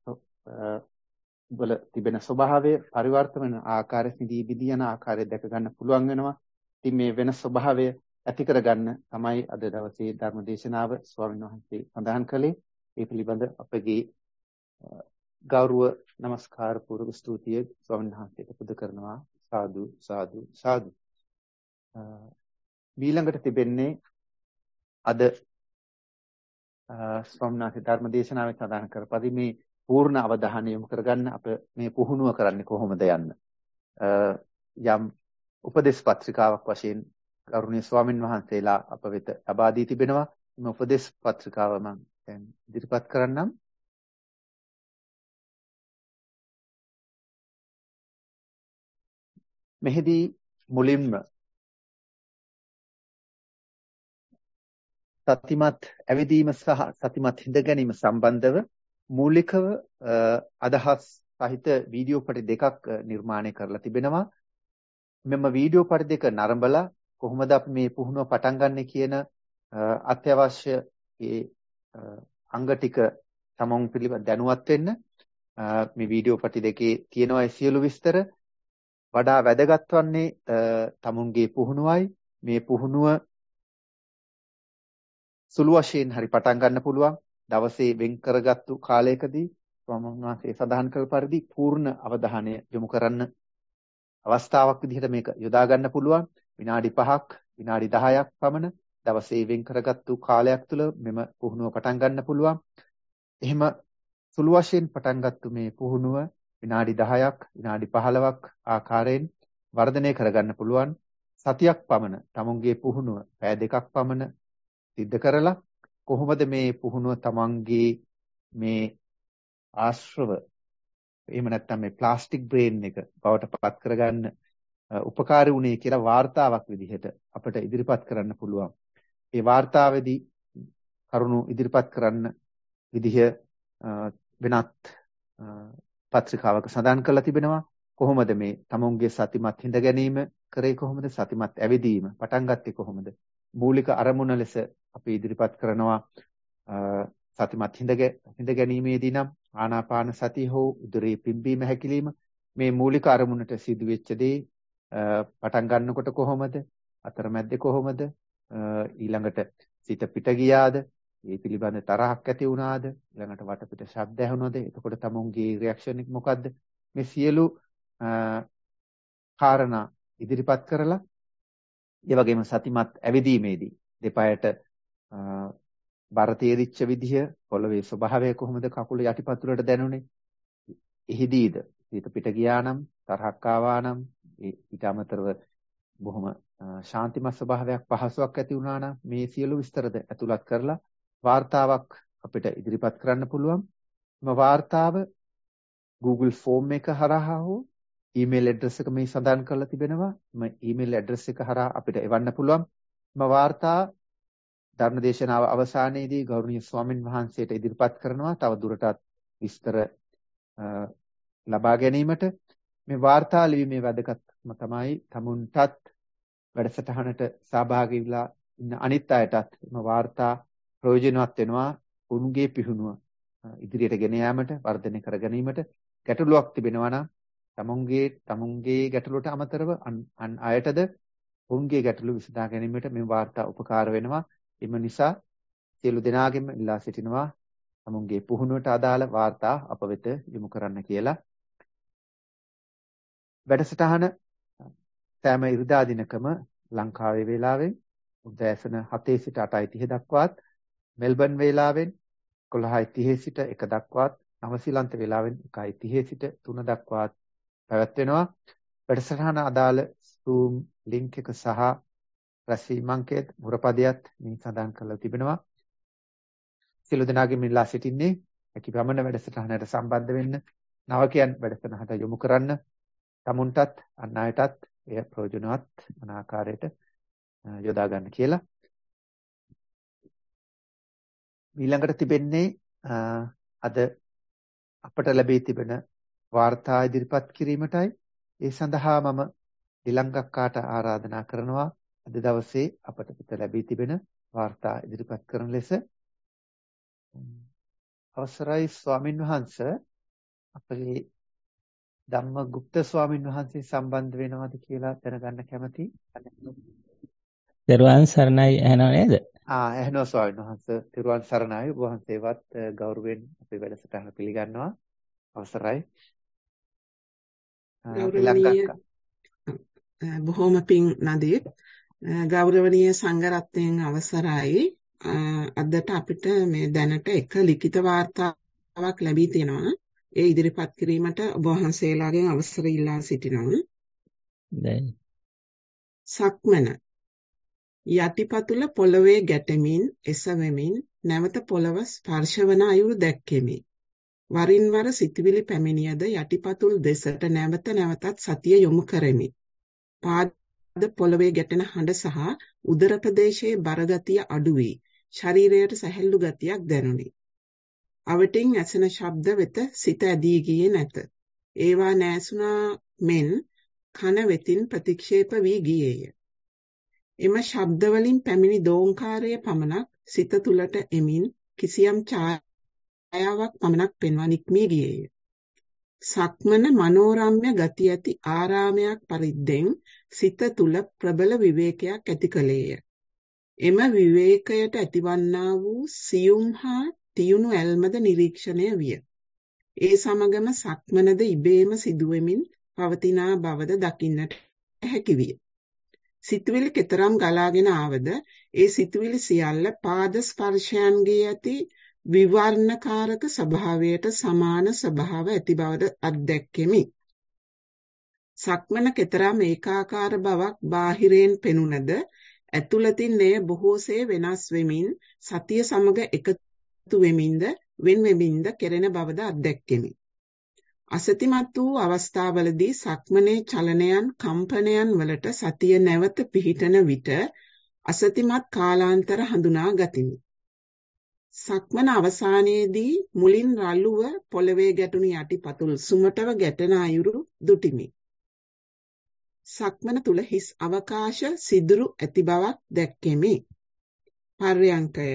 A: වල තිබෙන ස්වභාවය පරිවර්තන වෙන ආකාරය, සිඳී බිඳී යන ආකාරය දැක ගන්න පුළුවන් වෙනවා. ඉතින් මේ වෙන ස්වභාවය ඇති කරගන්න තමයි අද දවසේ ධර්ම දේශනාව ස්වාමීන් වහන්සේ සඳහන් කළේ. ඒ පිළිබඳ අපගේ ගෞරව නමස්කාර පූර්වක ස්තුතිය ස්වාමීන් වහන්සේට පුද කරනවා. සාදු සාදු සාදු. ඊළඟට තිබෙන්නේ අද ස්වාමීන් වහන්සේ ධර්ම දේශනාවේ සඳහන් කරපදි මේ පූර්ණ අවධානය යොමු කරගන්න අප මේ පුහුණුව කරන්නේ කොහොමද යන්න. යම් උපදේශ පත්‍රිකාවක් වශයෙන් ගෞරවනීය ස්වාමින් වහන්සේලා අප වෙත ලබා දී තිබෙනවා. මේ උපදේශ පත්‍රිකාව මම දැන් ඉදිරිපත් කරන්නම්. මෙහිදී මුලින්ම සතිමත් ඇවිදීම සහ සතිමත් හිඳ ගැනීම සම්බන්ධව මූලිකව අදහස් සහිත වීඩියෝ පටි දෙකක් නිර්මාණය කරලා තිබෙනවා. මෙම වීඩියෝ පටි දෙක නරඹලා කොහොමද අපි මේ පුහුණුව පටන් ගන්නෙ කියන අත්‍යවශ්‍ය ඒ අංග ටික තමන් පිළිබඳ දැනුවත් වෙන්න මේ වීඩියෝ පටි දෙකේ තියෙනවා සියලු විස්තර. වඩා වැදගත් වන්නේ තමුන්ගේ පුහුණුවයි. මේ පුහුණුව සුළු වශයෙන් හරි පටන් ගන්න පුළුවන්. දවසේ වෙන් කරගත්තු කාලයකදී ස්වාමීන් වහන්සේ සඳහන් කළ පරිදි පූර්ණ අවධානය යොමු කරන්න අවස්ථාවක් විදිහට මේක යොදා ගන්න පුළුවන්. විනාඩි පහක් විනාඩි දහයක් පමණ දවසේ වෙන් කරගත්තු කාලයක් තුළ මෙම පුහුණුව පටන් ගන්න පුළුවන්. එහෙම සුළු වශයෙන් පටන් ගත්තු මේ පුහුණුව විනාඩි දහයක් විනාඩි පහළොවක් ආකාරයෙන් වර්ධනය කරගන්න පුළුවන්. සතියක් පමණ තමුන්ගේ පුහුණුව පැය දෙකක් පමණ සිද්ධ කරලා කොහොමද මේ පුහුණුව තමන්ගේ මේ ආශ්‍රව එහෙම නැත්නම් මේ ප්ලාස්ටික් බ්‍රේන් එක බවට පත් කරගන්න උපකාරී වුණේ කියලා වාර්තාවක් විදිහට අපිට ඉදිරිපත් කරන්න පුළුවන්. ඒ වාර්තාවේදී කරුණු ඉදිරිපත් කරන්න විදිහ වෙනත් පත්‍රිකාවක සඳහන් කරලා තිබෙනවා. කොහොමද මේ තමුන්ගේ සතිමත් හිඳ ගැනීම කරේ කොහොමද? සතිමත් ඇවිදීම පටන් ගත්තේ කොහොමද? මූලික අරමුණ ලෙස අපි ඉදිරිපත් කරනවා සතිමත් හිඳ ගැනීමේදී නම් ආනාපාන සතිය හෝ උදරයේ පිම්බීම හැකිලිම මේ මූලික අරමුණට සිදු වෙච්ච දේ පටන් ගන්නකොට කොහොමද? අතරමැද්දේ කොහොමද? ඊළඟට සිත පිට ගියාද? ඒ පිළිබඳ තරහක් ඇති වුණාද? ඊළඟට වටපිට ශබ්ද ඇහුණාද? එතකොට තමුන්ගේ රියැක්ෂන් එක මොකද්ද? මේ සියලු කාරණා ඉදිරිපත් කරලා ඒ වගේම සතිමත් ඇවිදීමේදී දෙපයට බර තේරිච්ච විදිය, පොළවේ ස්වභාවය කොහොමද? කකුල යටිපතුලට දැනුනේ? එහිදීද හිත පිට ගියා නම්, තරහක් ආවා නම්, ඊට අමතරව බොහොම ශාන්තිමත් ස්වභාවයක්, පහසුවක් ඇති වුණා නම් මේ සියලු විස්තරද ඇතුළත් කරලා වාර්තාවක් අපිට ඉදිරිපත් කරන්න පුළුවන්. මේ වාර්තාව Google Form එක හරහා හෝ ඊමේල් ඇඩ්‍රස් එක මේ සඳහන් කරලා තිබෙනවා. මේ ඊමේල් ඇඩ්‍රස් එක හරහා අපිට එවන්න පුළුවන්. මේ වාර්තා ධර්මදේශනාව අවසානයේදී ගෞරවනීය ස්වාමින් වහන්සේට ඉදිරිපත් කරනවා. තව දුරටත් විස්තර ලබා ගැනීමට මේ වාර්තා ලිවීමේ වැදගත්කම තමයි තමුන්ටත් වැඩසටහනට සහභාගී වෙලා ඉන්න අනිත් අයටත් මේ වාර්තා ප්‍රයෝජනවත් වෙනවා. උන්ගේ පිහුණුව ඉදිරියට ගෙන යාමට, වර්ධනය කර ගැනීමට ගැටලුවක් තිබෙනවා නම් තමුන්ගේ තමුන්ගේ ගැටලුවට අමතරව අන් අයටද උන්ගේ ගැටලු විසඳා ගැනීමට මේ වාර්තා උපකාර වෙනවා. එම නිසා සියලු දෙනාගෙම ඉල්ලා සිටිනවා තමුන්ගේ පුහුණුවට අදාළ වාර්තා අප වෙත යොමු කරන්න කියලා. වැඩසටහන සෑම ඉරිදා දිනකම ලංකාවේ වේලාවෙන් උදෑසන හතේ සිට අටයි තිහ දක්වාත්, මෙල්බන් වේලාවෙන් එකොළහයි තිහ සිට එක දක්වාත්, නවසීලන්ත වේලාවෙන් එකයි තිහ සිට තුන දක්වාත් පැවැත්වෙනවා. වැඩසටහන අදාළ Zoom link එක සහ රැස්වීම අංකයත් මුරපදයට මේ සඳහන් කරලා තිබෙනවා. සියලු දෙනාගෙන් ඉල්ලා සිටින්නේ හැකි ප්‍රමණ වැඩසටහනට සම්බන්ධ වෙන්න, නවකයන් වැඩසටහනට යොමු කරන්න, තමුන්ටත් අන් අයටත් එය ප්‍රයෝජනවත් වන ආකාරයට යොදා ගන්න කියලා. ඊළඟට තිබෙන්නේ අද අපට ලැබී තිබෙන වාර්තා ඉදිරිපත් කිරීමටයි. ඒ සඳහා මම ඊළඟක්කාට ආරාධනා කරනවා අද දවසේ අපට පිට ලැබී තිබෙන වාර්තා ඉදිරිපත් කරන ලෙස. අවසරයි ස්වාමින් වහන්සේ, අපගේ ධම්මගුප්ත ස්වාමින් වහන්සේ සම්බන්ධ වෙනවද කියලා දැනගන්න කැමතියි.
C: තෙරුවන් සරණයි ඇහෙනව නේද?
A: ආ ඇහෙනවා ස්වාමීන් වහන්සේ. තෙරුවන් සරණයි. ඔබ වහන්සේවත් ගෞරවයෙන් අපේ වැඩසටහන පිළිගන්නවා. අවසරයි.
D: බොහොම පිං නදී ගෞරවනීය සංඝරත්නයන් අවසරයි. අදට අපිට මේ දැනට එක ලිඛිත වාර්තාවක් ලැබී තියෙනවා. ඒ ඉදිරිපත් කිරීමට ඔබ වහන්සේලාගෙන් අවසර ඉල්ලා සිටිනවා.
C: දැන්
D: සක්මන යටිපතුල පොළවේ ගැටෙමින් එසවෙමින් නැවත පොළව ස්පර්ශවන අයුරු දැක්කෙමි. වරින් වර සිතුවිලි පැමිණියද යටිපතුල් දෙසට නැවත නැවතත් සතිය යොමු කරමි. පාද පොළවේ ගැටෙන හඬ සහ උදර ප්‍රදේශයේ බරගතිය අඩු වී ශරීරයට සැහැල්ලු ගතියක් දැනුනි. අවටින් ඇසෙන ශබ්ද වෙත සිත ඇදී ගියේ නැත. ඒවා නැසුණා මෙන් කන වෙතින් ප්‍රතික්ෂේප වී ගියේය. එම ශබ්ද වලින් පැමිණි දෝංකාරයේ පමණක් සිත තුලට එමින් කිසියම් ඡායාවක් පමණක් පෙන්වා නික්මී ගියේය. සක්මන මනෝරම්‍ය ගති ඇති ආරාමයක් පරිද්දෙන් සිත තුල ප්‍රබල විවේකයක් ඇති කළේය. එම විවේකයට ඇතිවන්නා වූ සියුම් හා තියුණු ඇල්මද නිරීක්ෂණය විය. ඒ සමගම සක්මනද ඉබේම සිදුවෙමින් පවතිනා බවද දකින්නට හැකි විය. සිතුවිලි කෙතරම් ගලාගෙන ආවද ඒ සිතුවිලි සියල්ල පාද ස්පර්ශයන්ගේ ඇති විවර්ණකාරක ස්වභාවයට සමාන ස්වභාව ඇති බවද අත්දැක්කෙමි. සක්මන කෙතරම් ඒකාකාර බවක් බාහිරයෙන් පෙනුනද ඇතුළතින් එය බොහෝසේ වෙනස් වෙමින් සතිය සමග එකතු වෙමින්ද වෙන වෙමින්ද කෙරෙන බවද අත්දැක්කෙමි. අසතිමත් වූ අවස්ථාවලදී සක්මනේ චලනයන් කම්පනයන් වලට සතිය නැවත පිහිටන විට අසතිමත් කාලාන්තර හඳුනා ගතිමි. සක්මන අවසානයේදී මුලින් රළුව පොළවේ ගැටුණු යටිපතුල් සුමටව ගැටෙන අයුරු දුටිමි. සක්මන තුල හිස් අවකාශ සිදුරු ඇති බවක් දැක්කෙමි. පර්යංකය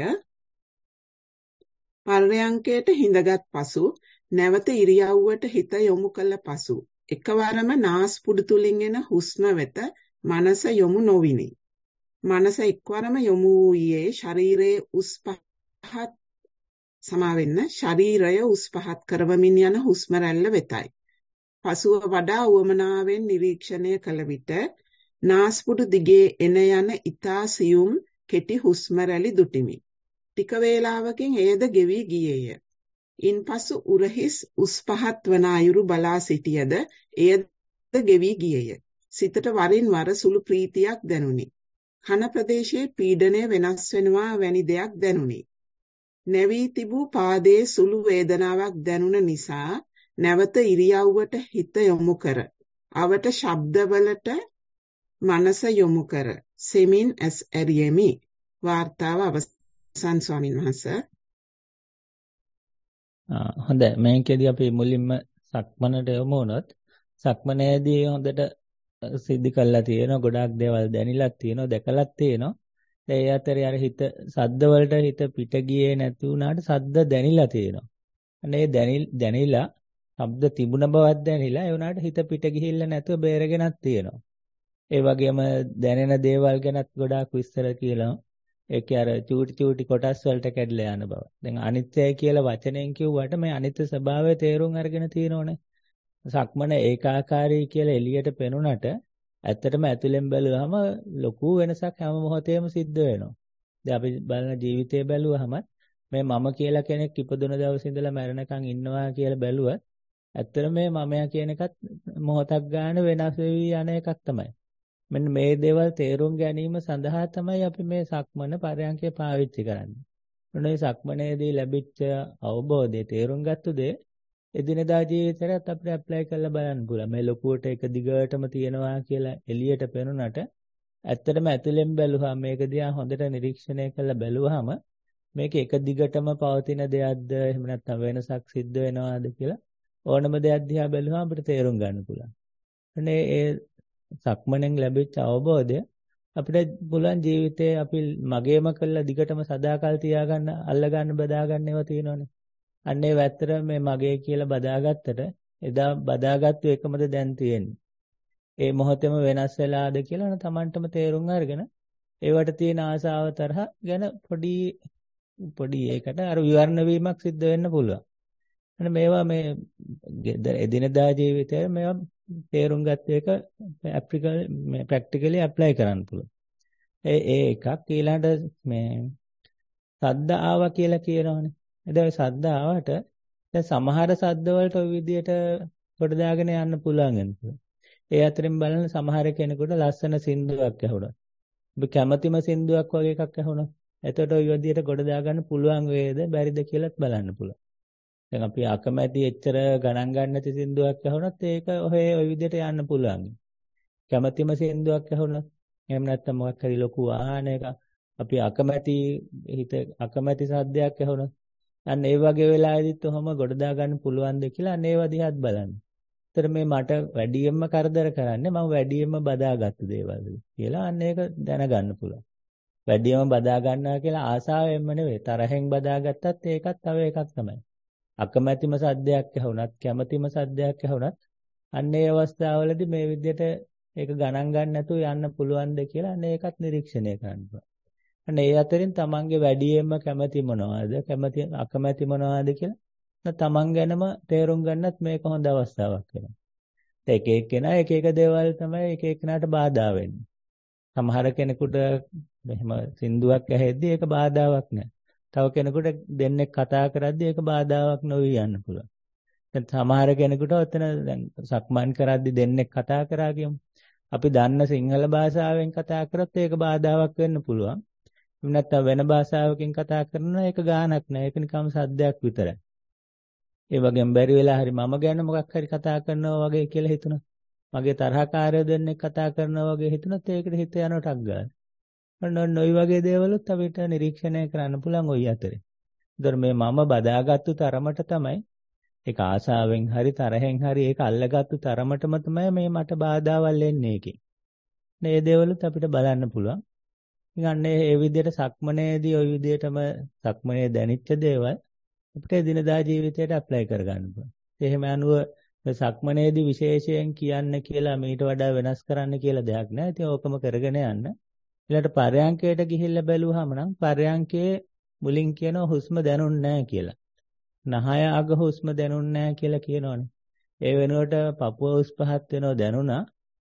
D: පර්යංකයට හිඳගත් පසු නැවත ඉරියව්වට හිත යොමු කළ පසු එකවරම නාස්පුඩු තුලින් එන හුස්ම වෙත මනස යොමු නොවිනි. මනස එක්වරම යොමු වූයේ ශරීරයේ උස් පහත් සමාවෙන්න ශරීරය උස් පහත් කරවමින් යන හුස්ම රැල්ල වෙතයි. පසුව වඩා උවමනාවෙන් නිරීක්ෂණය කළ විට නාස්පුඩු දිගේ එන යන ඊතා සියුම් කෙටි හුස්ම රැලි දුටිමි. ටික වේලාවකින් එයද ගෙවි ගියේය. ඉන්පසු උරහිස් උස් පහත් වන අයුරු බලා සිටියද එයද ගෙවි ගියේය. සිතට වරින් වර සුළු ප්‍රීතියක් දැනුනි. කන ප්‍රදේශයේ පීඩනය වෙනස් වෙනවා වැනි දෙයක් දැනුනි. නැවී තිබූ පාදයේ සුළු වේදනාවක් දැනුන නිසා නැවත ඉරියව්වට හිත යොමු කර අවට ශබ්දවලට මනස යොමු කර සෙමින් ඇස් ඇරියෙමි. වාර්තාව අවසන් ස්වාමින් වහන්සේ.
C: හොඳයි, මේකෙදී අපි මුලින්ම සක්මනට යමු වුණොත් සක්මනේදී හොඳට සිද්ධ කළා තියෙනවා, ගොඩාක් දේවල් දැනিলাක් තියෙනවා, දැකලක් තියෙනවා. ඒ අතරේ අර හිත සද්ද වලට හිත පිට ගියේ නැති වුණාට සද්ද දැනিলা තියෙනවා. අනේ දැනিলা ශබ්ද තිබුණ බවක් දැනিলা ඒ වුණාට හිත පිට ගිහිල්ලා නැතුව බේරගෙනක් තියෙනවා. ඒ වගේම දැනෙන දේවල් ගැනත් ගොඩාක් විස්තර කියලා ඒකේ අර චූටි චූටි කොටස් වලට කැඩලා යන බව. දැන් අනිත්‍යයි කියලා වචනෙන් කිව්වට මේ අනිත්‍ය ස්වභාවය තේරුම් අරගෙන තියෙනෝනේ. සක්මන ඒකාකාරී කියලා එළියට පෙනුනට ඇත්තටම ඇතුලෙන් බැලුවහම ලොකු වෙනසක් හැම මොහොතේම සිද්ධ වෙනවා. දැන් අපි බලන ජීවිතය බැලුවහම මේ මම කියලා කෙනෙක් ඉපදුන දවසේ ඉඳලා මැරෙනකන් ඉන්නවා කියලා බැලුවත් ඇත්තටම මේ මමයා කියන එකත් මොහොතක් ගන්න වෙනස් වෙවි යන එකක් තමයි. මෙන්න මේ දේවල් තේරුම් ගැනීම සඳහා තමයි අපි මේ සක්මන පරයන්කේ පාවිච්චි කරන්නේ. මොනේ සක්මනේදී ලැබිච්ච අවබෝධය තේරුම් ගත්ත දේ එදිනදා ජීවිතේට අපිට ඇප්ලයි කරලා බලන්න පුළුවන්. මේ ලොකුවට එක දිගටම තියනවා කියලා එළියට පෙනුනට ඇත්තටම ඇතුලෙන් බැලුවහම මේක දිහා හොඳට නිරීක්ෂණය කරලා බැලුවහම මේක එක දිගටම පවතින දෙයක්ද එහෙම නැත්නම් වෙනසක් සිද්ධ වෙනවද කියලා ඕනම දෙයක් දිහා බැලුවහම අපිට තේරුම් ගන්න පුළුවන්. අනේ ඒ සක්මණෙන් ලැබිච්ච අවබෝධය අපිට පුළුවන් ජීවිතේ අපි මගේම කළා දිගටම සදාකල් තියාගන්න අල්ලගන්න බදාගන්න ඒවා තියෙනවනේ. අන්න ඒ වැත්තට මේ මගේ කියලා බදාගත්තට එදා බදාගත්තු එකමද දැන් තියෙන්නේ. ඒ මොහොතේම වෙනස් වෙලාද කියලා තමන්ටම තේරුම් අරගෙන ඒවට තියෙන ආසාව තරහ ගැන පොඩි පොඩි ඒකට අර විවරණ වීමක් සිද්ධ වෙන්න පුළුවන්. අන්න මේවා මේ එදිනදා ජීවිතයේ මේවා තේරුම් ගත්ත එක ඇප්ලිකල් මේ ප්‍රැක්ටිකලි ඇප්ලයි කරන්න පුළුවන්. ඒ ඒ එකක් ඊළඟට මේ සද්ද ආවා කියලා කියනවනේ. එතකොට සද්ද ආවට දැන් සමහර සද්ද වලට ওই විදියට කොට දාගෙන යන්න පුළුවන් වෙනවා. ඒ අතරින් බලන සමහර කෙනෙකුට ලස්සන සින්දුවක් ඇහුණා. ඔබ කැමැතිම සින්දුවක් වගේ එකක් ඇහුණා. එතකොට ওই විදිහට ගොඩ දාගන්න පුළුවන් වේද බැරිද කියලාත් බලන්න පුළුවන්. දැන් අපි අකමැති එච්චර ගණන් ගන්න නැති සින්දුවක් ඇහුණත් ඒක ඔහේ ওই විදිහට යන්න පුළුවන්. කැමැතිම සින්දුවක් ඇහුණත් එහෙම නැත්නම් මොකක් හරි ලොකු වාහනයක අපි අකමැති හිත අකමැති සද්දයක් ඇහුණත් අන්න ඒ වගේ වෙලාවෙදිත් ඔහම ගොඩ දා ගන්න පුළුවන්ද කියලා අන්න ඒව දිහාත් බලන්න. ඒතර මේ මට වැඩියෙන්ම කරදර කරන්නේ මම වැඩියෙන්ම බදාගත්තු දේවල්ද කියලා අන්න ඒක දැනගන්න පුළුවන්. වැඩියෙන්ම බදා ගන්නවා කියලා ආසාවෙන්ම නෙවෙයි තරහෙන් බදාගත්තත් ඒකත් තව එකක් තමයි. අකමැතිම සද්දයක් ඇහුණත් කැමැතිම සද්දයක් ඇහුණත් අන්න ඒ අවස්ථාවවලදී මේ විදිහට ඒක ගණන් ගන්න නැතුව යන්න පුළුවන්ද කියලා අන්න ඒකත් නිරීක්ෂණය කරන්න පුළුවන්. අන්න ඒ අතරින් තමන්ගේ වැඩියෙන්ම කැමැති මොනවද කැමැති අකමැති මොනවද කියලා තමන් ගැනම තේරුම් ගන්නත් මේක හොඳ අවස්ථාවක් වෙනවා. ඒක එක්කෙනා එක එක දේවල් තමයි එක එක්කෙනාට බාධා වෙන්නේ. සමහර කෙනෙකුට මෙහෙම සින්දුවක් ඇහෙද්දී ඒක බාධාවක් නෑ. තව කෙනෙකුට දෙන්නෙක් කතා කරද්දී ඒක බාධාවක් නොවි යන්න පුළුවන්. දැන් සමහර කෙනෙකුට ඔතන දැන් සක්මන් කරද්දී දෙන්නෙක් කතා කරා කියමු. අපි දන්න සිංහල භාෂාවෙන් කතා කරත් ඒක බාධාවක් වෙන්න පුළුවන්. එහෙම නැත්නම් වෙන භාෂාවකින් කතා කරනවා ඒක ගානක් නෑ. ඒක නිකම් සද්දයක් විතරයි. ඒ වගේම බැරි වෙලා හරි මම ගැන මොකක් හරි කතා කරනවා වගේ කියලා හිතුණා. මගේ තරහකාරයෝ දෙන්නෙක් කතා කරනවා වගේ හිතුණොත් ඒකට හිත යනටක් ගන්න. ඔන්න ඔන්න ওই වගේ දේවලුත් අපිට නිරීක්ෂණය කරන්න පුළුවන් ওই අතරේ. ඒතර මේ මම බදාගත්තු තරමට තමයි ඒක ආසාවෙන් හරි තරහෙන් හරි ඒක අල්ලගත්තු තරමටම තමයි මේ මට බාධාවල් එන්නේ එකේ. මේ දේවලුත් අපිට බලන්න පුළුවන්. ඉතින් ඒ විදිහට සක්මනේදී ওই විදිහටම සක්මනේ දැනෙච්ච දේවල් අපිට දිනදා ජීවිතයට ඇප්ලයි කරගන්න පුළුවන්. එහෙම අනුව සක්මනේදී විශේෂයෙන් කියන්න කියලා මීට වඩා වෙනස් කරන්න කියලා දෙයක් නැහැ. ඉතින් ඕකම කරගෙන යන්න. ඊළඟට පරයන්කයට ගිහිල්ලා බැලුවාම නම් පරයන්කේ මුලින් කියනවා හුස්ම දැනුන්නේ නැහැ කියලා. නහය අග හුස්ම දැනුන්නේ නැහැ කියලා කියනවනේ. ඒ වෙනුවට පපුව උස් පහත් වෙනව දැනුණා.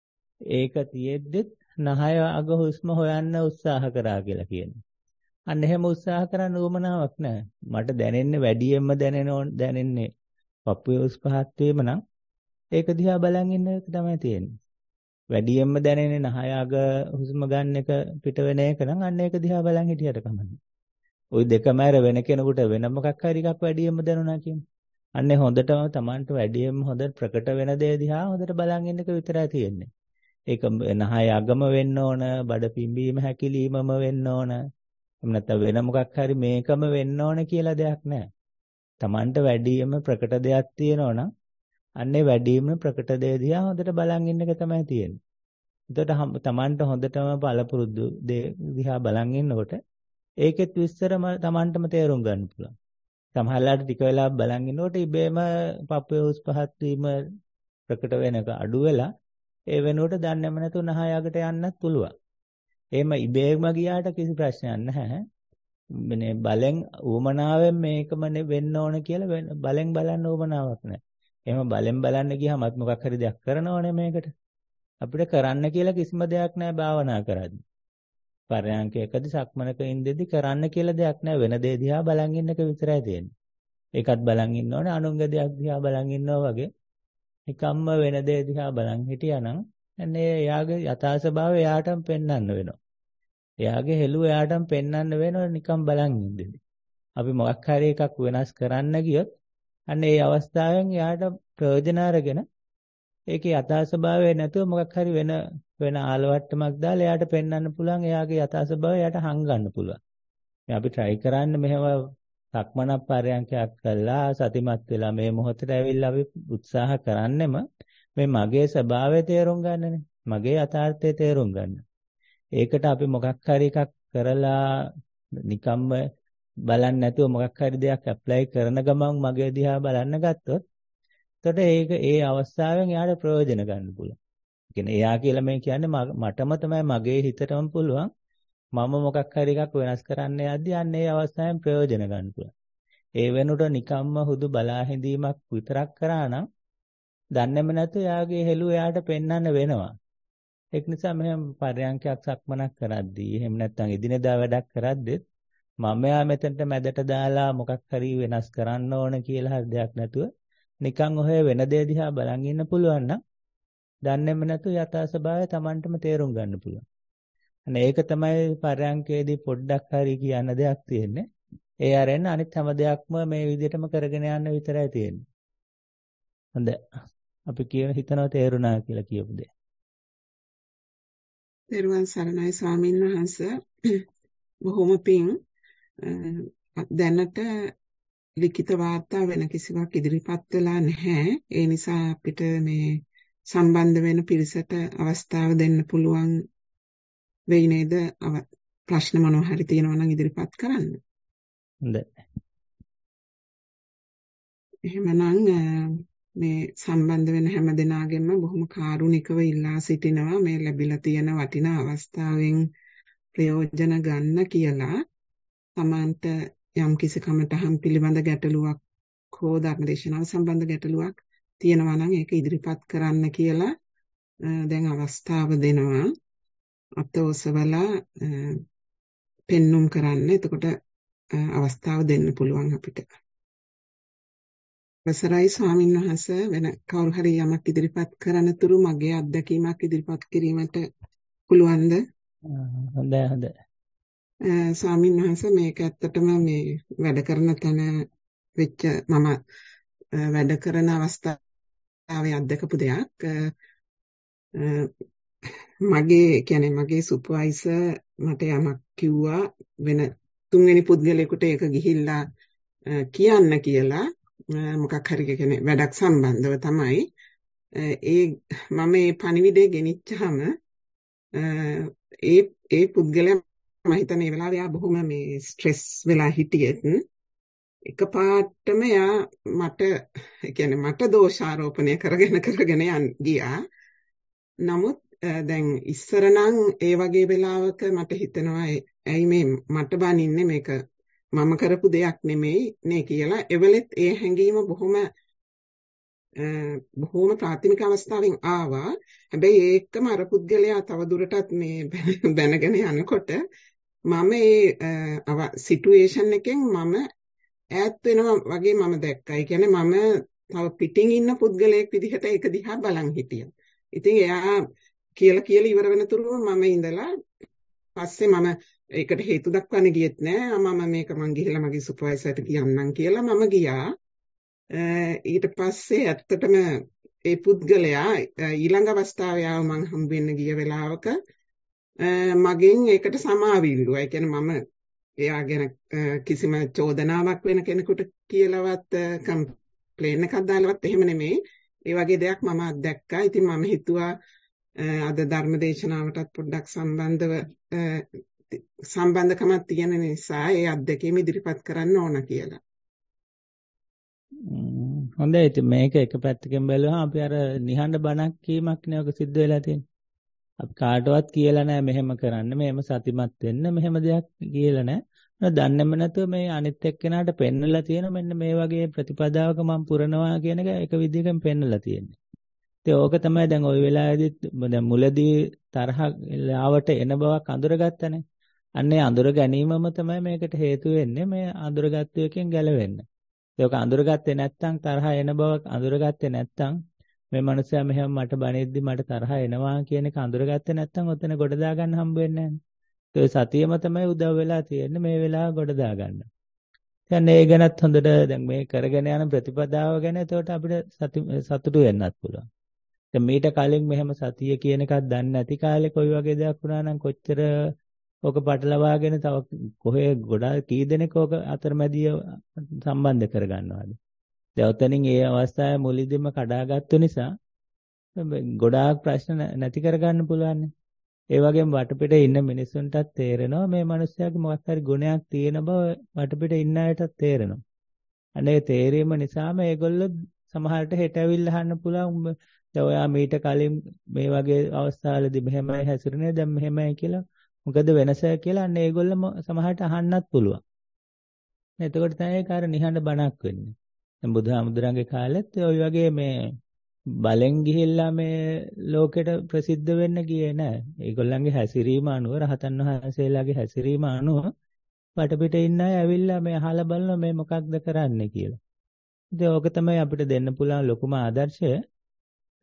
C: ඒක තියෙද්දිත් නහය අග හුස්ම හොයන්න උත්සාහ කරා කියලා කියනවා. අන්න එහෙම උත්සාහ කරන්න උවමනාවක් නැහැ. මට දැනෙන්නේ වැඩියෙන්ම දැනෙන දැනෙන්නේ පපුවේ උස් පහත් වීම නම් ඒක දිහා බලන් ඉන්න එක තමයි තියෙන්නේ. වැඩියෙන්ම දැනෙන්නේ නහය අග හුස්ම ගන්න එක පිට වෙන එක නම් අන්න ඒක දිහා බලන් හිටියට කමන්නේ. ওই දෙකම ඇර වෙන කෙනෙකුට වෙන මොකක් හරි එකක් වැඩියෙන්ම දැනුණා කියන්නේ. අන්නේ හොඳටම Tamanට වැඩියෙන්ම හොඳ ප්‍රකට වෙන දේ දිහා හොඳට බලන් ඉන්න එක විතරයි තියෙන්නේ. ඒක නහය අගම වෙන්න ඕන, බඩ පිම්බීම හැකිලීමම වෙන්න ඕන. එහෙම නැත්නම් වෙන මොකක් හරි මේකම වෙන්න ඕන කියලා දෙයක් නැහැ. Tamanට වැඩියෙන්ම ප්‍රකට දෙයක් තියෙනවා නම් අන්නේ වැඩියෙන්ම ප්‍රකට දේ දිහා හොඳට බලන් ඉන්න එක තමයි තියෙන්නේ. එතකොට Tamanට හොඳටම බලපුරුදු දේ දිහා බලන් ඉන්නකොට ඒකෙත් විස්තර Tamanටම තේරුම් ගන්න පුළුවන්. සමහරවිට ටික වෙලා බලන් ඉන්නකොට ඉබේම පපුවේ උස් පහත් වීම ප්‍රකට වෙන එක අඩු වෙලා ඒ වෙනුවට දන්නේම නැතුව නහය අගට යන්නත් පුළුවන්. එහෙම ඉබේම ගියාට කිසි ප්‍රශ්නයක් නැහැ. මේ බලෙන් ඌමනාවෙන් මේකම වෙන්න ඕන කියලා බලෙන් බලන්න ඌමනාවක් නැහැ. එහෙම බලෙන් බලන්න ගියාම මොකක් හරි දෙයක් කරනවනේ මේකට. අපිට කරන්න කියලා කිසිම දෙයක් නැහැ භාවනා කරද්දී. පරයන්කයකදී සක්මනක ඉඳිද්දි කරන්න කියලා දෙයක් නැහැ. වෙන දේ දිහා බලන් ඉන්න එක විතරයි තියෙන්නේ. ඒකත් බලන් ඉන්න ඕනේ අනුන්ගේ දෙයක් දිහා බලන් ඉන්නවා වගේ. නිකම්ම වෙන දේ දිහා බලන් හිටියානම් එන්නේ එයාගේ යථා ස්වභාවය එයාටම පෙන්වන්න වෙනවා. එයාගේ හෙළුව එයාටම පෙන්වන්න වෙනවා නිකම් බලන් ඉඳිද්දි. අපි මොකක් හරි එකක් වෙනස් කරන්න ගියොත් අන්න ඒ අවස්ථාවෙන් එයාට ප්‍රයෝජන අරගෙන ඒකේ යථා ස්වභාවය නැතුව මොකක් හරි වෙන වෙන ආලවට්ටමක් දාලා එයාට පෙන්වන්න පුළුවන් එයාගේ යථා ස්වභාවය එයාට හංගන්න පුළුවන්. මේ අපි try කරන්නේ මෙහෙම සක්මනක් පරයන්කයක් කළා සතිමත් වෙලා මේ මොහොතට ඇවිල්ලා අපි උත්සාහ කරන්නෙම මේ මගේ ස්වභාවය තේරුම් ගන්නනේ. මගේ යථාර්ථය තේරුම් ගන්න. ඒකට අපි මොකක් හරි එකක් කරලා නිකම්ම බලන්නේ නැතුව මොකක් හරි දෙයක් ඇප්ලයි කරන ගමන් මගේ දිහා බලන්න ගත්තොත් එතකොට ඒක ඒ අවස්ථාවෙන් එයාට ප්‍රයෝජන ගන්න පුළුවන්. ඒ කියන්නේ එයා කියලා මේ කියන්නේ මටම තමයි මගේ හිතටම පුළුවන් මම මොකක් හරි එකක් වෙනස් කරන්න යද්දී අන්න ඒ අවස්ථාවෙන් ප්‍රයෝජන ගන්න පුළුවන්. ඒ වෙනුවට නිකම්ම හුදු බලා හිඳීමක් විතරක් කරා නම් දන්නේම නැතු එයාගේ හෙළුව එයාට පෙන්වන්න වෙනවා. ඒක නිසා මෙහෙම පරයන්කයක් සක්මනක් කරද්දී එහෙම නැත්නම් එදිනෙදා වැඩක් කරද්දී මම යා මෙතනට මැදට දාලා මොකක් හරි වෙනස් කරන්න ඕන කියලා හරි දෙයක් නැතුව නිකන් ඔය වෙන දේ දිහා බලන් ඉන්න පුළුවන් නම් දන්නේම නැතු යථා ස්වභාවය Tamanටම තේරුම් ගන්න පුළුවන්. අනේ ඒක තමයි පරයන්කේදී පොඩ්ඩක් හරි කියන්න දෙයක් තියෙන්නේ. ඒ අරෙන්න අනිත් හැම දෙයක්ම මේ විදිහටම කරගෙන යන්න විතරයි තියෙන්නේ. හොඳයි. අපි කියන හිතනවා තේරුණා කියලා කියපු දේ.
D: තෙරුවන් සරණයි ස්වාමීන් වහන්සේ. බොහොම පිං. දැනට ලිඛිත වාර්තා වෙන කිසිවක් ඉදිරිපත් වෙලා නැහැ. ඒ නිසා අපිට මේ සම්බන්ධ වෙන පිරිසට අවස්ථාව දෙන්න පුළුවන් වෙයි නේද? ප්‍රශ්න මොනවා හරි තියෙනවා නම් ඉදිරිපත් කරන්න.
C: හොඳයි.
D: එහෙමනම් මේ සම්බන්ධ වෙන හැම දෙනාගෙන්ම බොහොම කාරුණිකව ඉල්ලා සිටිනවා මේ ලැබිලා තියෙන වටිනා අවස්ථාවෙන් ප්‍රයෝජන ගන්න කියලා. තමන්ට යම් කිසි කමටහන් පිළිබඳ ගැටලුවක් හෝ ධර්මදේශනාව සම්බන්ධ ගැටලුවක් තියෙනවා නම් ඒක ඉදිරිපත් කරන්න කියලා දැන් අවස්ථාව දෙනවා. අත ඔසවලා පෙන්눔 කරන්න. එතකොට අවස්ථාව දෙන්න පුළුවන් අපිට. අවසරයි ස්වාමීන් වහන්සේ, වෙන කවුරු හරි යමක් ඉදිරිපත් කරන තුරු මගේ අත්දැකීමක් ඉදිරිපත් කිරීමට පුළුවන්ද?
C: හොඳයි හොඳයි.
D: ස්වාමීන් වහන්සේ මේක ඇත්තටම මේ වැඩ කරන තැන වෙච්ච මම වැඩ කරන අවස්ථාවේ අත්දකපු දෙයක්. මගේ කියන්නේ මගේ සුපර්වයිසර් මට යමක් කිව්වා වෙන තුන්වෙනි පුද්ගලයෙකුට ඒක ගිහිල්ලා කියන්න කියලා. මොකක් හරි කියන්නේ වැඩක් සම්බන්ධව තමයි. ඒ මම මේ පණිවිඩය ගෙනිච්චාම ඒ ඒ පුද්ගලයා මම හිතන්නේ ඒ වෙලාවේ ආ බොහොම මේ ස්ට්‍රෙස් වෙලා හිටියෙත් එකපාරටම යා මට කියන්නේ මට දෝෂාරෝපණය කරගෙන කරගෙන යන් ගියා. නමුත් දැන් ඉස්සර නම් ඒ වගේ වෙලාවක මට හිතෙනවා ඇයි මේ මට බනින්නේ මේක මම කරපු දෙයක් නෙමෙයි නේ කියලා. එවලෙත් ඒ හැඟීම බොහොම බොහොම ප්‍රාථමික අවස්ථාවෙන් ආවා. හැබැයි ඒකම අර පුද්ගලයා තව දුරටත් මේ දැනගෙන යනකොට මම ඒ සිටුේෂන් එකෙන් මම ඈත් වෙනවා වගේ මම දැක්කා. ඒ කියන්නේ මම තව පිටින් ඉන්න පුද්ගලයෙක් විදිහට ඒක දිහා බලන් හිටියා. ඉතින් එයා කියලා කියලා ඉවර වෙනතුරු මම ඉඳලා පස්සේ මම ඒකට හේතු දක්වන්න ගියෙත් නෑ. මම මේක මං ගිහිල්ලා මගේ සුපර්වයිසර්ට කියන්නම් කියලා මම ගියා. ඊට පස්සේ ඇත්තටම ඒ පුද්ගලයා ඊළඟ අවස්ථාවේ ආව මං හම්බ වෙන්න ගිය වෙලාවක මගෙන් ඒකට සමාව ඉල්ලුවා. ඒ කියන්නේ මම එයා ගැන කිසිම චෝදනාවක් වෙන කෙනෙකුට කියලාවත් කම්ප්ලේන් එකක් දාලවත් එහෙම නෙමෙයි. ඒ වගේ දෙයක් මම අත්දැක්කා. ඉතින් මම හිතුවා අද ධර්මදේශනාවටත් පොඩ්ඩක් සම්බන්ධව සම්බන්ධකමක් තියෙන නිසා ඒ අත්දැකීම ඉදිරිපත් කරන්න ඕන කියලා.
C: හොඳයි. ඉතින් මේක එක පැත්තකින් බැලුවහම අපි අර නිහඬ බණක් කීමක් නේ ඔක සිද්ධ වෙලා තියෙන්නේ. අපි කාටවත් කියලා නැහැ මෙහෙම කරන්න, මෙහෙම සතිමත් වෙන්න, මෙහෙම දෙයක් කියලා නැහැ. දන්නේම නැතුව මේ අනිත් එක්කෙනාට පෙන්නලා තියෙන මෙන්න මේ වගේ ප්‍රතිපදාවක මම පුරනවා කියන එක එක විදිහකින් පෙන්නලා තියෙන්නේ. ඉතින් ඕක තමයි දැන් ওই වෙලාවේදීත් දැන් මුලදී තරහ ආවට එන බවක් අඳුරගත්තනේ. අන්නේ අඳුර ගැනීමම තමයි මේකට හේතු වෙන්නේ. මේ අඳුරගත්තු එකෙන් ගැලවෙන්න. ඒක අඳුරගත්තේ නැත්නම් තරහ එන බවක් අඳුරගත්තේ නැත්නම් මේ මනුස්සයා මෙහෙම මට බණෙද්දි මට තරහ එනවා කියන එක අඳුරගත්තේ නැත්නම් ඔතන ගොඩ දාගන්න හම්බ වෙන්නේ නැහැ. ඒ සතියම තමයි උදව් වෙලා තියෙන්නේ මේ වෙලාව ගොඩ දාගන්න. දැන් ඒ ගැනත් හොඳට දැන් මේ කරගෙන යන ප්‍රතිපදාව ගැන එතකොට අපිට සතුටු වෙන්නත් පුළුවන්. දැන් මීට කලින් මෙහෙම සතිය කියන එකක් දන්නේ නැති කාලේ කොයි වගේ දෙයක් වුණා නම් කොච්චර ඕක පටලවාගෙන තව කොහේ ගොඩාක් කී දෙනෙක් ඕක අතරමැදිය සම්බන්ධ කරගන්නවාද? දැන් ඔතනින් ඒ අවස්ථාවේ මුලින්දම කඩාගත්තු නිසා ගොඩාක් ප්‍රශ්න නැති කරගන්න පුළුවන්. ඒ වගේම වටපිට ඉන්න මිනිස්සුන්ටත් තේරෙනවා මේ මිනිස්යාගේ මොකක් හරි ගුණයක් තියෙන බව වටපිට ඉන්න අයටත් තේරෙනවා. අනේ තේරීම නිසාම ඒගොල්ලෝ සමහරට හෙට ඇවිල්ලා අහන්න පුළුවන් දැන් ඔයා මීට කලින් මේ වගේ අවස්ථාවලදී මෙහෙමයි හැසිරුනේ දැන් මෙහෙමයි කියලා මොකද වෙනස කියලා අන්න ඒගොල්ලෝ සමහරට අහන්නත් පුළුවන්. එතකොට තමයි ඒක අර නිහඬ බණක් වෙන්නේ. දැන් බුදුහාමුදුරන්ගේ කාලෙත් ওই වගේ මේ බලෙන් ගිහිල්ලා මේ ලෝකෙට ප්‍රසිද්ධ වෙන්න ගියේ නෑ. ඒගොල්ලන්ගේ හැසිරීම අනුව රහතන් වහන්සේලාගේ හැසිරීම අනුව වටපිට ඉන්න අය ඇවිල්ලා මේ අහලා බලනවා මේ මොකක්ද කරන්නේ කියලා. ඉතින් ඕක තමයි අපිට දෙන්න පුළුවන් ලොකුම ආදර්ශය.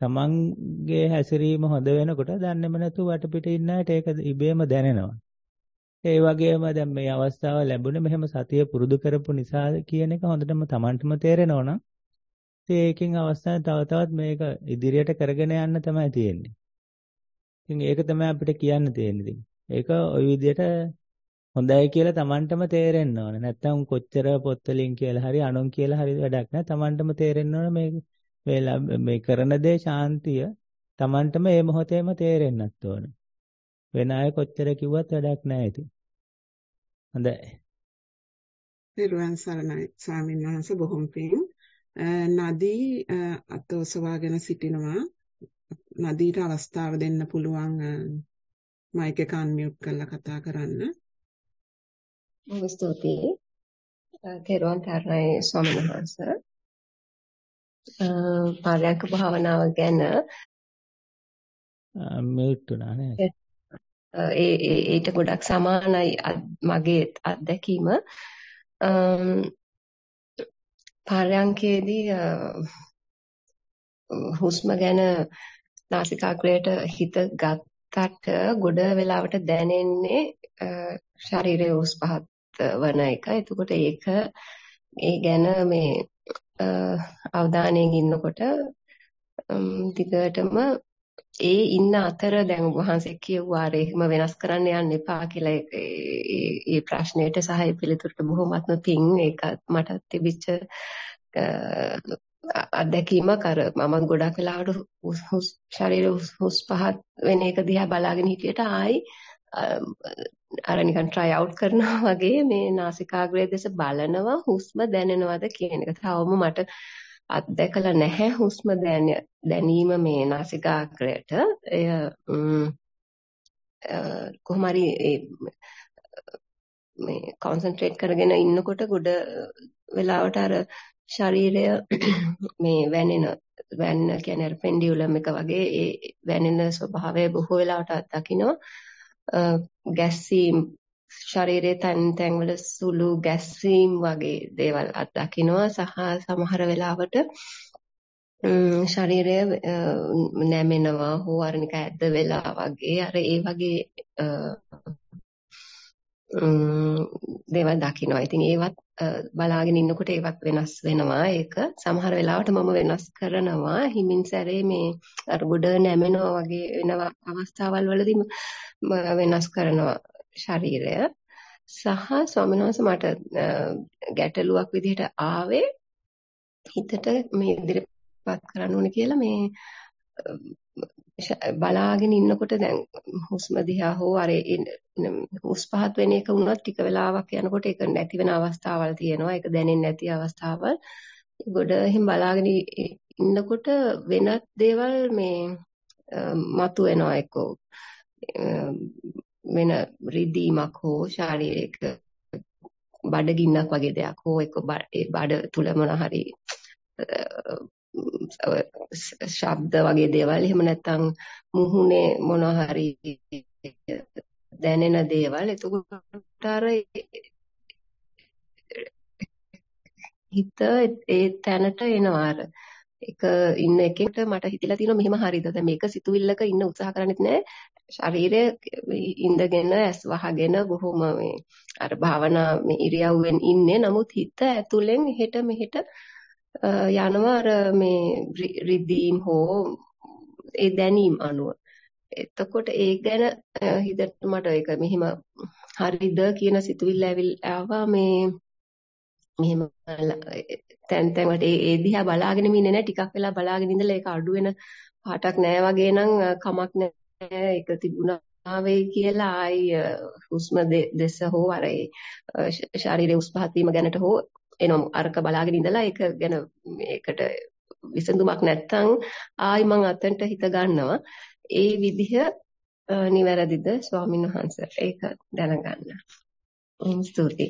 C: තමන්ගේ හැසිරීම හොඳ වෙනකොට දන්නේම නැතුව වටපිට ඉන්න අයට ඒක ඉබේම දැනෙනවා. ඒ වගේම දැන් මේ අවස්ථාව ලැබුණේ මෙහෙම සතිය පුරුදු කරපු නිසා කියන එක හොඳටම තමන්ටම තේරෙනවා නම් ඉතින් ඒකෙන් අවස්ථාවේ තව තවත් මේක ඉදිරියට කරගෙන යන්න තමයි තියෙන්නේ. ඉතින් ඒක තමයි අපිට කියන්න තියෙන්නේ. ඒක ওই විදිහට හොඳයි කියලා තමන්ටම තේරෙන්න ඕන. නැත්තම් කොච්චර පොත් වලින් කියලා හරි අනුන් කියලා හරි වැඩක් නැහැ. තමන්ටම තේරෙන්න ඕන මේ මේ මේ කරන දේ ශාන්තිය තමන්ටම මේ මොහොතේම තේරෙන්නත් ඕන. වෙන අය කොච්චර කිව්වත් වැඩක් නැහැ ඉතින්. හොඳයි.
D: පෙරවන් සරණයි ස්වාමීන් වහන්සේ බොහොම පිං. නදී අත ඔසවාගෙන සිටිනවා. නදීට අවස්ථාව දෙන්න පුළුවන් මයික් එක අන්මියුට් කරලා කතා කරන්න.
E: බොහොම ස්තුතියි. තෙරුවන් සරණයි ස්වාමීන් වහන්සේ. පාරයන්ක භාවනාව ගැන
C: මියුට් වුණා නේද?
E: ඒ ඊට ගොඩක් සමානයි මගේ අත්දැකීම. පාරයන්කේදී හුස්ම ගැන නාසිකාග්‍රයට හිත ගත්තට ගොඩ වෙලාවට දැනෙන්නේ ශරීරයේ උස් පහත් වන එක. එතකොට ඒක ඒ ගැන මේ අවධානයෙන් ඉන්නකොට දිගටම ඒ ඉන්න අතර දැන් වහන්සේ කියුවා එහෙම වෙනස් කරන්න යන්න එපා කියලා ඒ ප්‍රශ්නෙට සහාය පිළිතුරට බොහොමත්ම පිං. ඒක මට තිබිච්ච අත්දැකීමක්. අර මම ගොඩක් වෙලාවට ශරීර හුස් පහත් වෙන එක දිහා බලාගෙන හිටියට ආයි අර නිකන් try out කරනවා වගේ මේ නාසිකාග්‍රය දෙස බලනවා හුස්ම දැනෙනවද කියන එක. තවම මට අත්දැකලා නැහැ හුස්ම දැනීම මේ නාසිකාග්‍රයට. එය කොහොම හරි මේ concentrate කරගෙන ඉන්නකොට ගොඩ වෙලාවට අර ශරීරය මේ වැනෙන වැන්න කියන්නේ අර පෙන්ඩියුලම් එක වගේ ඒ වැනෙන ස්වභාවය බොහෝ වෙලාවට අත්දකින්නවා. ගැස්සීම් ශරීරයේ තැන් තැන් වල සුළු ගැස්සීම් වගේ දේවල් අත්දකින්නවා. සහ සමහර වෙලාවට ශරීරය නැමෙනවා හෝ අර නිකන් ඇද්ද වෙලා වගේ අර ඒ වගේ දේවල් දකින්නවා. ඉතින් ඒවත් බලාගෙන ඉන්නකොට ඒවත් වෙනස් වෙනවා. ඒක සමහර වෙලාවට මම වෙනස් කරනවා. හිමින් සැරේ මේ අර ගොඩ නැමෙනවා වගේ වෙන අවස්ථාවල් වලදී වෙනස් කරනවා ශරීරය. සහ ස්වාමීන් වහන්සේ මට ගැටලුවක් විදිහට ආවේ හිතට මේ ඉදිරිපත් කරන්න ඕනේ කියලා මේ බලාගෙන ඉන්නකොට දැන් හුස්ම දිහා හෝ අර හුස් පහත් වෙන එක වුණත් ටික වෙලාවක් යනකොට ඒක නැති වෙන අවස්ථාවල් තියෙනවා. ඒක දැනෙන්නේ නැති අවස්ථාවල්. ගොඩ එහෙම බලාගෙන ඉන්නකොට වෙනත් දේවල් මේ මතුවෙනවා. එක්කෝ වෙන රිදීමක් හෝ ශාරීරික බඩගින්නක් වගේ දෙයක් හෝ එක්ක බඩ තුල මොන හරි ශබ්ද වගේ දේවල්. එහෙම නැත්නම් මුහුණේ මොන හරි දැනෙන දේවල්. එතකොට අර හිත ඒ තැනට එනවා. අර එක ඉන්න එකෙක්ට මට හිතලා තියෙනවා මෙහෙම හරිද? දැන් මේක සිතුවිල්ලක ඉන්න උත්සාහ කරන්නේත් නැහැ. ශරීරය ඉඳගෙන ඇස් වහගෙන බොහොම මේ අර භාවනා මේ ඉරියව්වෙන් ඉන්නේ. නමුත් හිත ඇතුලෙන් එහෙට මෙහෙට යනවා අර මේ රිදීම් හෝ ඒ දැනීම් අනුව. එතකොට ඒ ගැන හිතට මට ඒක මෙහෙම හරිද කියන සිතුවිල්ල ආවා. මේ මෙහෙම තැන් තැන් වලට ඒ දිහා බලාගෙන ඉන්නේ නැහැ. ටිකක් වෙලා බලාගෙන ඉඳලා ඒක අඩු වෙන පාටක් නැහැ වගේ නම් කමක් නැහැ. ඒක තිබුණා වෙයි කියලා ආයි හුස්ම දෙස හෝ අර ශරීරයේ උස් පහත් වීම ගැනට හෝ එනම් අරක බලාගෙන ඉඳලා ඒක ගැන මේකට විසඳුමක් නැත්තම් ආයි මං අතන්ට හිත ගන්නවා. ඒ විදිහ නිවැරදිද ස්වාමීන් වහන්සේ? ඒක දැනගන්න. ස්තුතියි.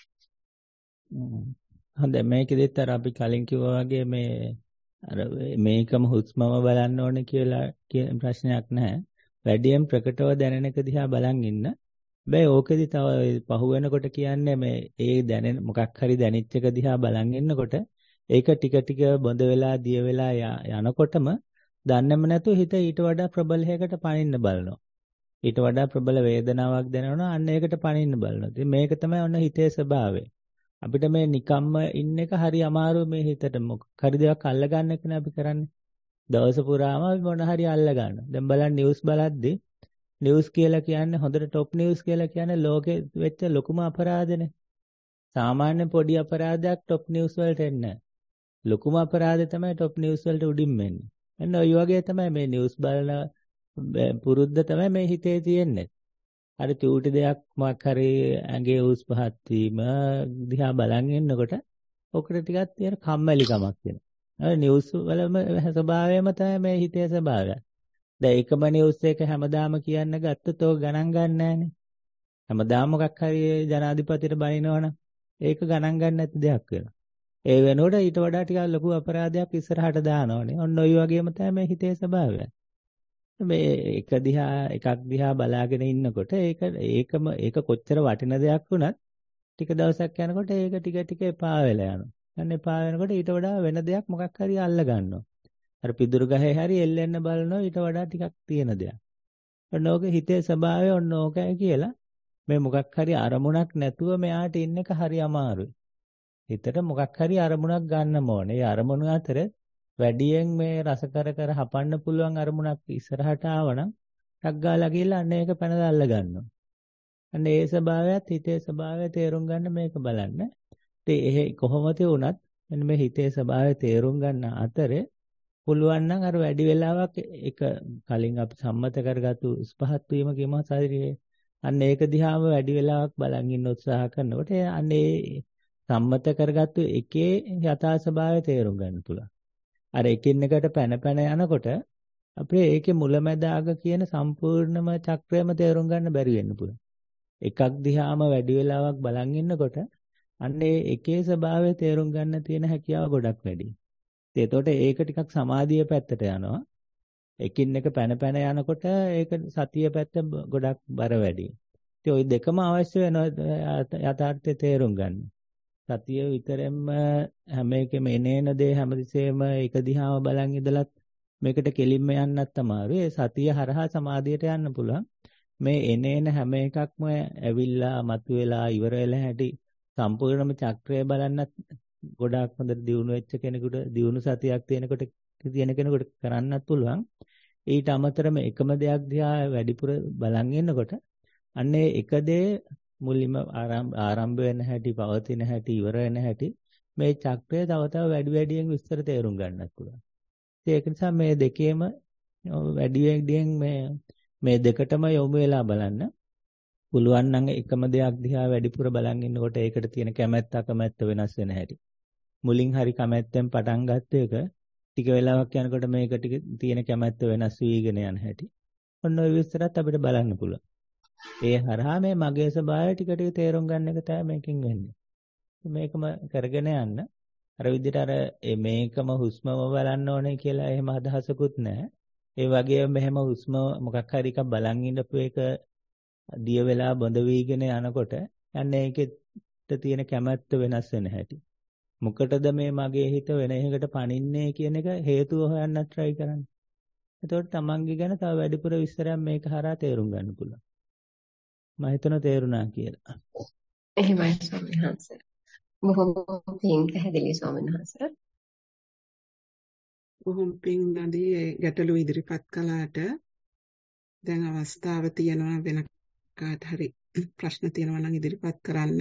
C: හොඳයි. මේකෙදිත් අර අපි කලින් කිව්වා වගේ මේ අර මේකම හුස්මම බලන්න ඕනේ කියලා කියන ප්‍රශ්නයක් නැහැ. වැඩියෙන් ප්‍රකටව දැනෙන එක දිහා බලන් ඉන්න. හැබැයි ඕකෙදි තව පහු වෙනකොට කියන්නේ මේ ඒ දැනෙන මොකක් හරි දැනෙච්ච එක දිහා බලන් ඉන්නකොට ඒක ටික ටික බොඳ වෙලා දිය වෙලා යනකොටම දන්නේම නැතුව හිත ඊට වඩා ප්‍රබලයකට පනින්න බලනවා. ඊට වඩා ප්‍රබල වේදනාවක් දැනෙනවා අන්න ඒකට පනින්න බලනවා. ඉතින් මේක තමයි ඔන්න හිතේ ස්වභාවය. අපිට මේ නිකම්ම ඉන්න එක හරි අමාරුයි මේ හිතට. මොකක් හරි දෙයක් අල්ල ගන්න එකනේ අපි කරන්නේ. දවස පුරාම අපි මොන හරි අල්ල ගන්නවා. දැන් බලන්න නිවුස් බලද්දි නිවුස් කියලා කියන්නේ හොඳට টොප් නිවුස් කියලා කියන්නේ ලෝකෙ වෙච්ච ලොකුම අපරාධනේ. සාමාන්‍ය පොඩි අපරාධයක් টොප් නිවුස් වලට එන්නේ නැහැ. ලොකුම අපරාධය තමයි টොප් නිවුස් වලට උඩින් වෙන්නේ. එන්න ඔය වගේ තමයි මේ නිවුස් බලන පුරුද්ද තමයි මේ හිතේ තියෙන්නේ. අර චූටි දෙයක් මොකක් හරි ඇඟේ උස් පහත් වීම දිහා බලන් ඉන්නකොට ඔකට ටිකක් තියෙන කම්මැලිකමක් වෙනවා. අර නිවුස් වලම ස්වභාවයම තමයි මේ හිතේ ස්වභාවය. දැන් එකම නිවුස් එක හැමදාම කියන්න ගත්තොත් ඔක ගණන් ගන්න නැහනේ. හැමදාම මොකක් හරි ජනාධිපතිට බනිනවනම් ඒක ගණන් ගන්න නැති දෙයක් වෙනවා. ඒ වෙනකොට ඊට වඩා ටිකක් ලොකු අපරාධයක් ඉස්සරහට දානවනේ. ඔන්න ඔය වගේම තමයි මේ හිතේ ස්වභාවය. මේ එක දිහා එකක් දිහා බලාගෙන ඉන්නකොට ඒක ඒකම ඒක කොච්චර වටින දෙයක් වුණත් ටික දවසක් යනකොට ඒක ටික ටික එපා වෙලා යනවා. අන්න එපා වෙනකොට ඊට වඩා වෙන දෙයක් මොකක් හරි අල්ල ගන්නවා. අර පිදුරු ගහේ හරි එල්ලෙන්න බලනවා ඊට වඩා ටිකක් තියෙන දෙයක්. ඔන්න ඕක හිතේ ස්වභාවය ඔන්න ඕකයි කියලා මේ මොකක් හරි අරමුණක් නැතුව මෙයාට ඉන්න එක හරි අමාරුයි. හිතට මොකක් හරි අරමුණක් ගන්න ඕනේ. ඒ අරමුණ අතර වැඩියෙන් මේ රස කර කර හපන්න පුළුවන් අරමුණක් ඉස්සරහට ආවනම් ටක් ගාලා ගිහලා අන්න ඒක පැනලා අල්ල ගන්නවා. අන්න ඒ ස්වභාවයත් හිතේ ස්වභාවය තේරුම් ගන්න මේක බලන්න. ඉතින් එහෙ කොහොමද වුණත් මෙන්න මේ හිතේ ස්වභාවය තේරුම් ගන්න අතරේ පුළුවන් නම් අර වැඩි වෙලාවක් එක කලින් අපි සම්මත කරගත්තු ස්පහත් වීම කියමු ශරීරයේ අන්න ඒක දිහාම වැඩි වෙලාවක් බලන් ඉන්න උත්සාහ කරනකොට අන්න ඒ සම්මත කරගත්තු එකේ යථා ස්වභාවය තේරුම් ගන්න පුළුවන්. අර එකින් එකට පැන පැන යනකොට අපේ ඒකේ මුලැමැද අග කියන සම්පූර්ණම චක්‍රයම තේරුම් ගන්න බැරි වෙන්න පුළුවන්. එකක් දිහාම වැඩි වෙලාවක් බලන් ඉන්නකොට අන්න ඒ එකේ ස්වභාවය තේරුම් ගන්න තියෙන හැකියාව ගොඩක් වැඩි. ඒතකොට ඒක ටිකක් සමාධිය පැත්තට යනවා. එකින් එක පැන පැන යනකොට ඒක සතිය පැත්ත ගොඩක් බර වැඩි. ඉතින් ওই දෙකම අවශ්‍ය වෙනවා යථාර්ථය තේරුම් ගන්න. සතිය විතරෙන්ම හැම එකෙම එනේන දේ හැමතිස්සෙම එක දිහාම බලන් ඉඳලත් මේකට කෙලින්ම යන්නත් අමාරුයි. ඒ සතිය හරහා සමාධියට යන්න පුළුවන්. මේ එනේන හැම එකක්ම ඇවිල්ලා මතුවෙලා ඉවර වෙලා හැටි සම්පූර්ණම චක්‍රය බලන්නත් ගොඩාක් හොඳට දියුණු වෙච්ච කෙනෙකුට දියුණු සතියක් තියෙනකොට තියෙන කෙනෙකුට කරන්නත් පුළුවන්. ඊට අමතරව එකම දෙයක් දිහා වැඩිපුර බලන් ඉන්නකොට අන්නේ එක දේ මුලින්ම ආරම්භ වෙන හැටි, පවතින හැටි, ඉවර වෙන හැටි මේ චක්‍රය තව තව වැඩි වැඩියෙන් විස්තර තේරුම් ගන්නත් පුළුවන්. ඒක නිසා මේ දෙකේම වැඩි වැඩියෙන් මේ මේ දෙකටම යොමු වෙලා බලන්න. පුළුවන් නම් එකම දෙයක් දිහා වැඩිපුර බලන් ඉන්නකොට ඒකට තියෙන කැමැත්ත අකමැත්ත වෙනස් වෙන හැටි. මුලින් හරි කැමැත්තෙන් පටන් ගත්ත එක ටික වෙලාවක් යනකොට මේක ටික තියෙන කැමැත්ත වෙනස් වීගෙන යන හැටි. ඔන්න ඔය විස්තරත් අපිට බලන්න පුළුවන්. ඒ හරහා මේ මගේ ස්වභාවය ටික ටික තේරුම් ගන්න එක තමයි මේකෙන් වෙන්නේ. මේකම කරගෙන යන්න. අර විදිහට අර මේකම හුස්මම බලන්න ඕනේ කියලා එහෙම අදහසකුත් නැහැ. ඒ වගේම මෙහෙම හුස්ම මොකක් හරි එකක් බලන් ඉඳපු එක දිය වෙලා බොඳ වීගෙන යනකොට යන්නේ ඒකෙත් තියෙන කැමැත්ත වෙනස් වෙන හැටි. මොකටද මේ මගේ හිත වෙන එකකට පනින්නේ කියන එක හේතුව හොයන්න try කරන්න. එතකොට තමන්ගේ ගැන තව වැඩිපුර විස්තරයක් මේක හරහා තේරුම් ගන්න පුළුවන්. මම හිතනවා තේරුණා කියලා.
E: එහෙමයි ස්වාමීන් වහන්සේ. බොහොම පිං පැහැදිලි ස්වාමීන් වහන්සේ.
D: බොහොම පිං නදී ගැටලු ඉදිරිපත් කළාට දැන් අවස්ථාව තියෙනවා වෙන කාට හරි ප්‍රශ්න තියෙනවා නම් ඉදිරිපත් කරන්න.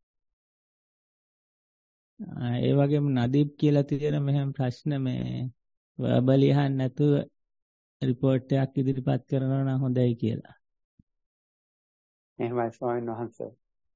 C: ඒ වගේම නදීප් කියලා තියෙන මෙහෙම ප්‍රශ්න මේ වර්බලි අහන්න නැතුව රිපෝට් එකක් ඉදිරිපත් කරනවා නම් හොඳයි කියලා.
A: එහෙමයි ස්වාමීන් වහන්සේ.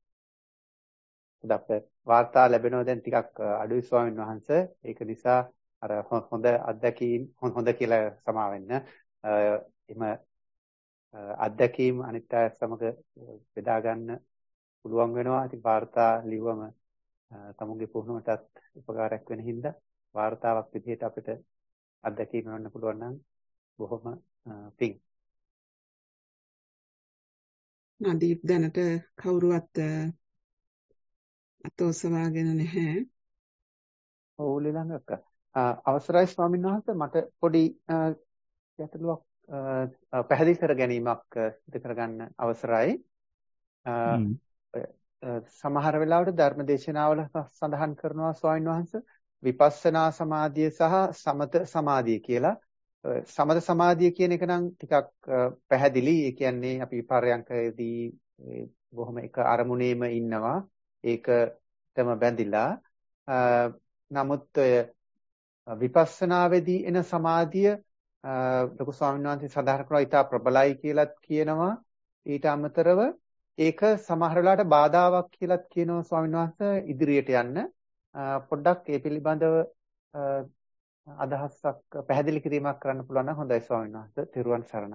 A: අපිට වාර්තා ලැබෙනවා දැන් ටිකක් අඩුයි ස්වාමීන් වහන්සේ. ඒක නිසා අර හොඳ අත්දැකීම් හොඳ කියලා සමා වෙන්න. එම අත්දැකීම් අනිත් අය සමග බෙදා ගන්න පුළුවන් වෙනවා. ඉතින් වාර්තා ලිව්වම තමුන්ගේ පුහුණුවටත් උපකාරයක් වෙන හින්දා වාර්තාවක් විදිහට අපිට අත්දැකීම් ගන්න පුළුවන් නම් බොහොම පිං.
D: නදීප් දැනට කවුරුවත් අතෝසවාගෙන නැහැ.
A: ඔව් ලිලංග අක්කා. අවසරයි ස්වාමීන් වහන්සේ මට පොඩි ගැටලුවක් පැහැදිලි කර ගැනීමක් ඉදිරි කරගන්න අවසරයි. සමහර වෙලාවට ධර්ම දේශනාවල සඳහන් කරනවා ස්වාමීන් වහන්සේ විපස්සනා සමාධිය සහ සමත සමාධිය කියලා. සමත සමාධිය කියන එක නම් ටිකක් පැහැදිලි. ඒ කියන්නේ අපි පරයන්කදී බොහොම එක අරමුණේම ඉන්නවා. ඒකටම බැඳිලා. නමුත් විපස්සනාවේදී එන සමාධිය ලොකු ස්වාමීන් වහන්සේ සඳහන් කරනවා ඊට ප්‍රබලයි කියලාත් කියනවා. ඊට අමතරව ඒක සමහර වෙලාවට බාධාවක් කියලාත් කියනවා ස්වාමීන් වහන්සේ ඉදිරියට යන්න. පොඩ්ඩක් ඒ පිළිබඳව අදහසක් පැහැදිලි කිරීමක් කරන්න පුළුවන් නම් හොඳයි ස්වාමීන් වහන්සේ. තෙරුවන් සරණයි.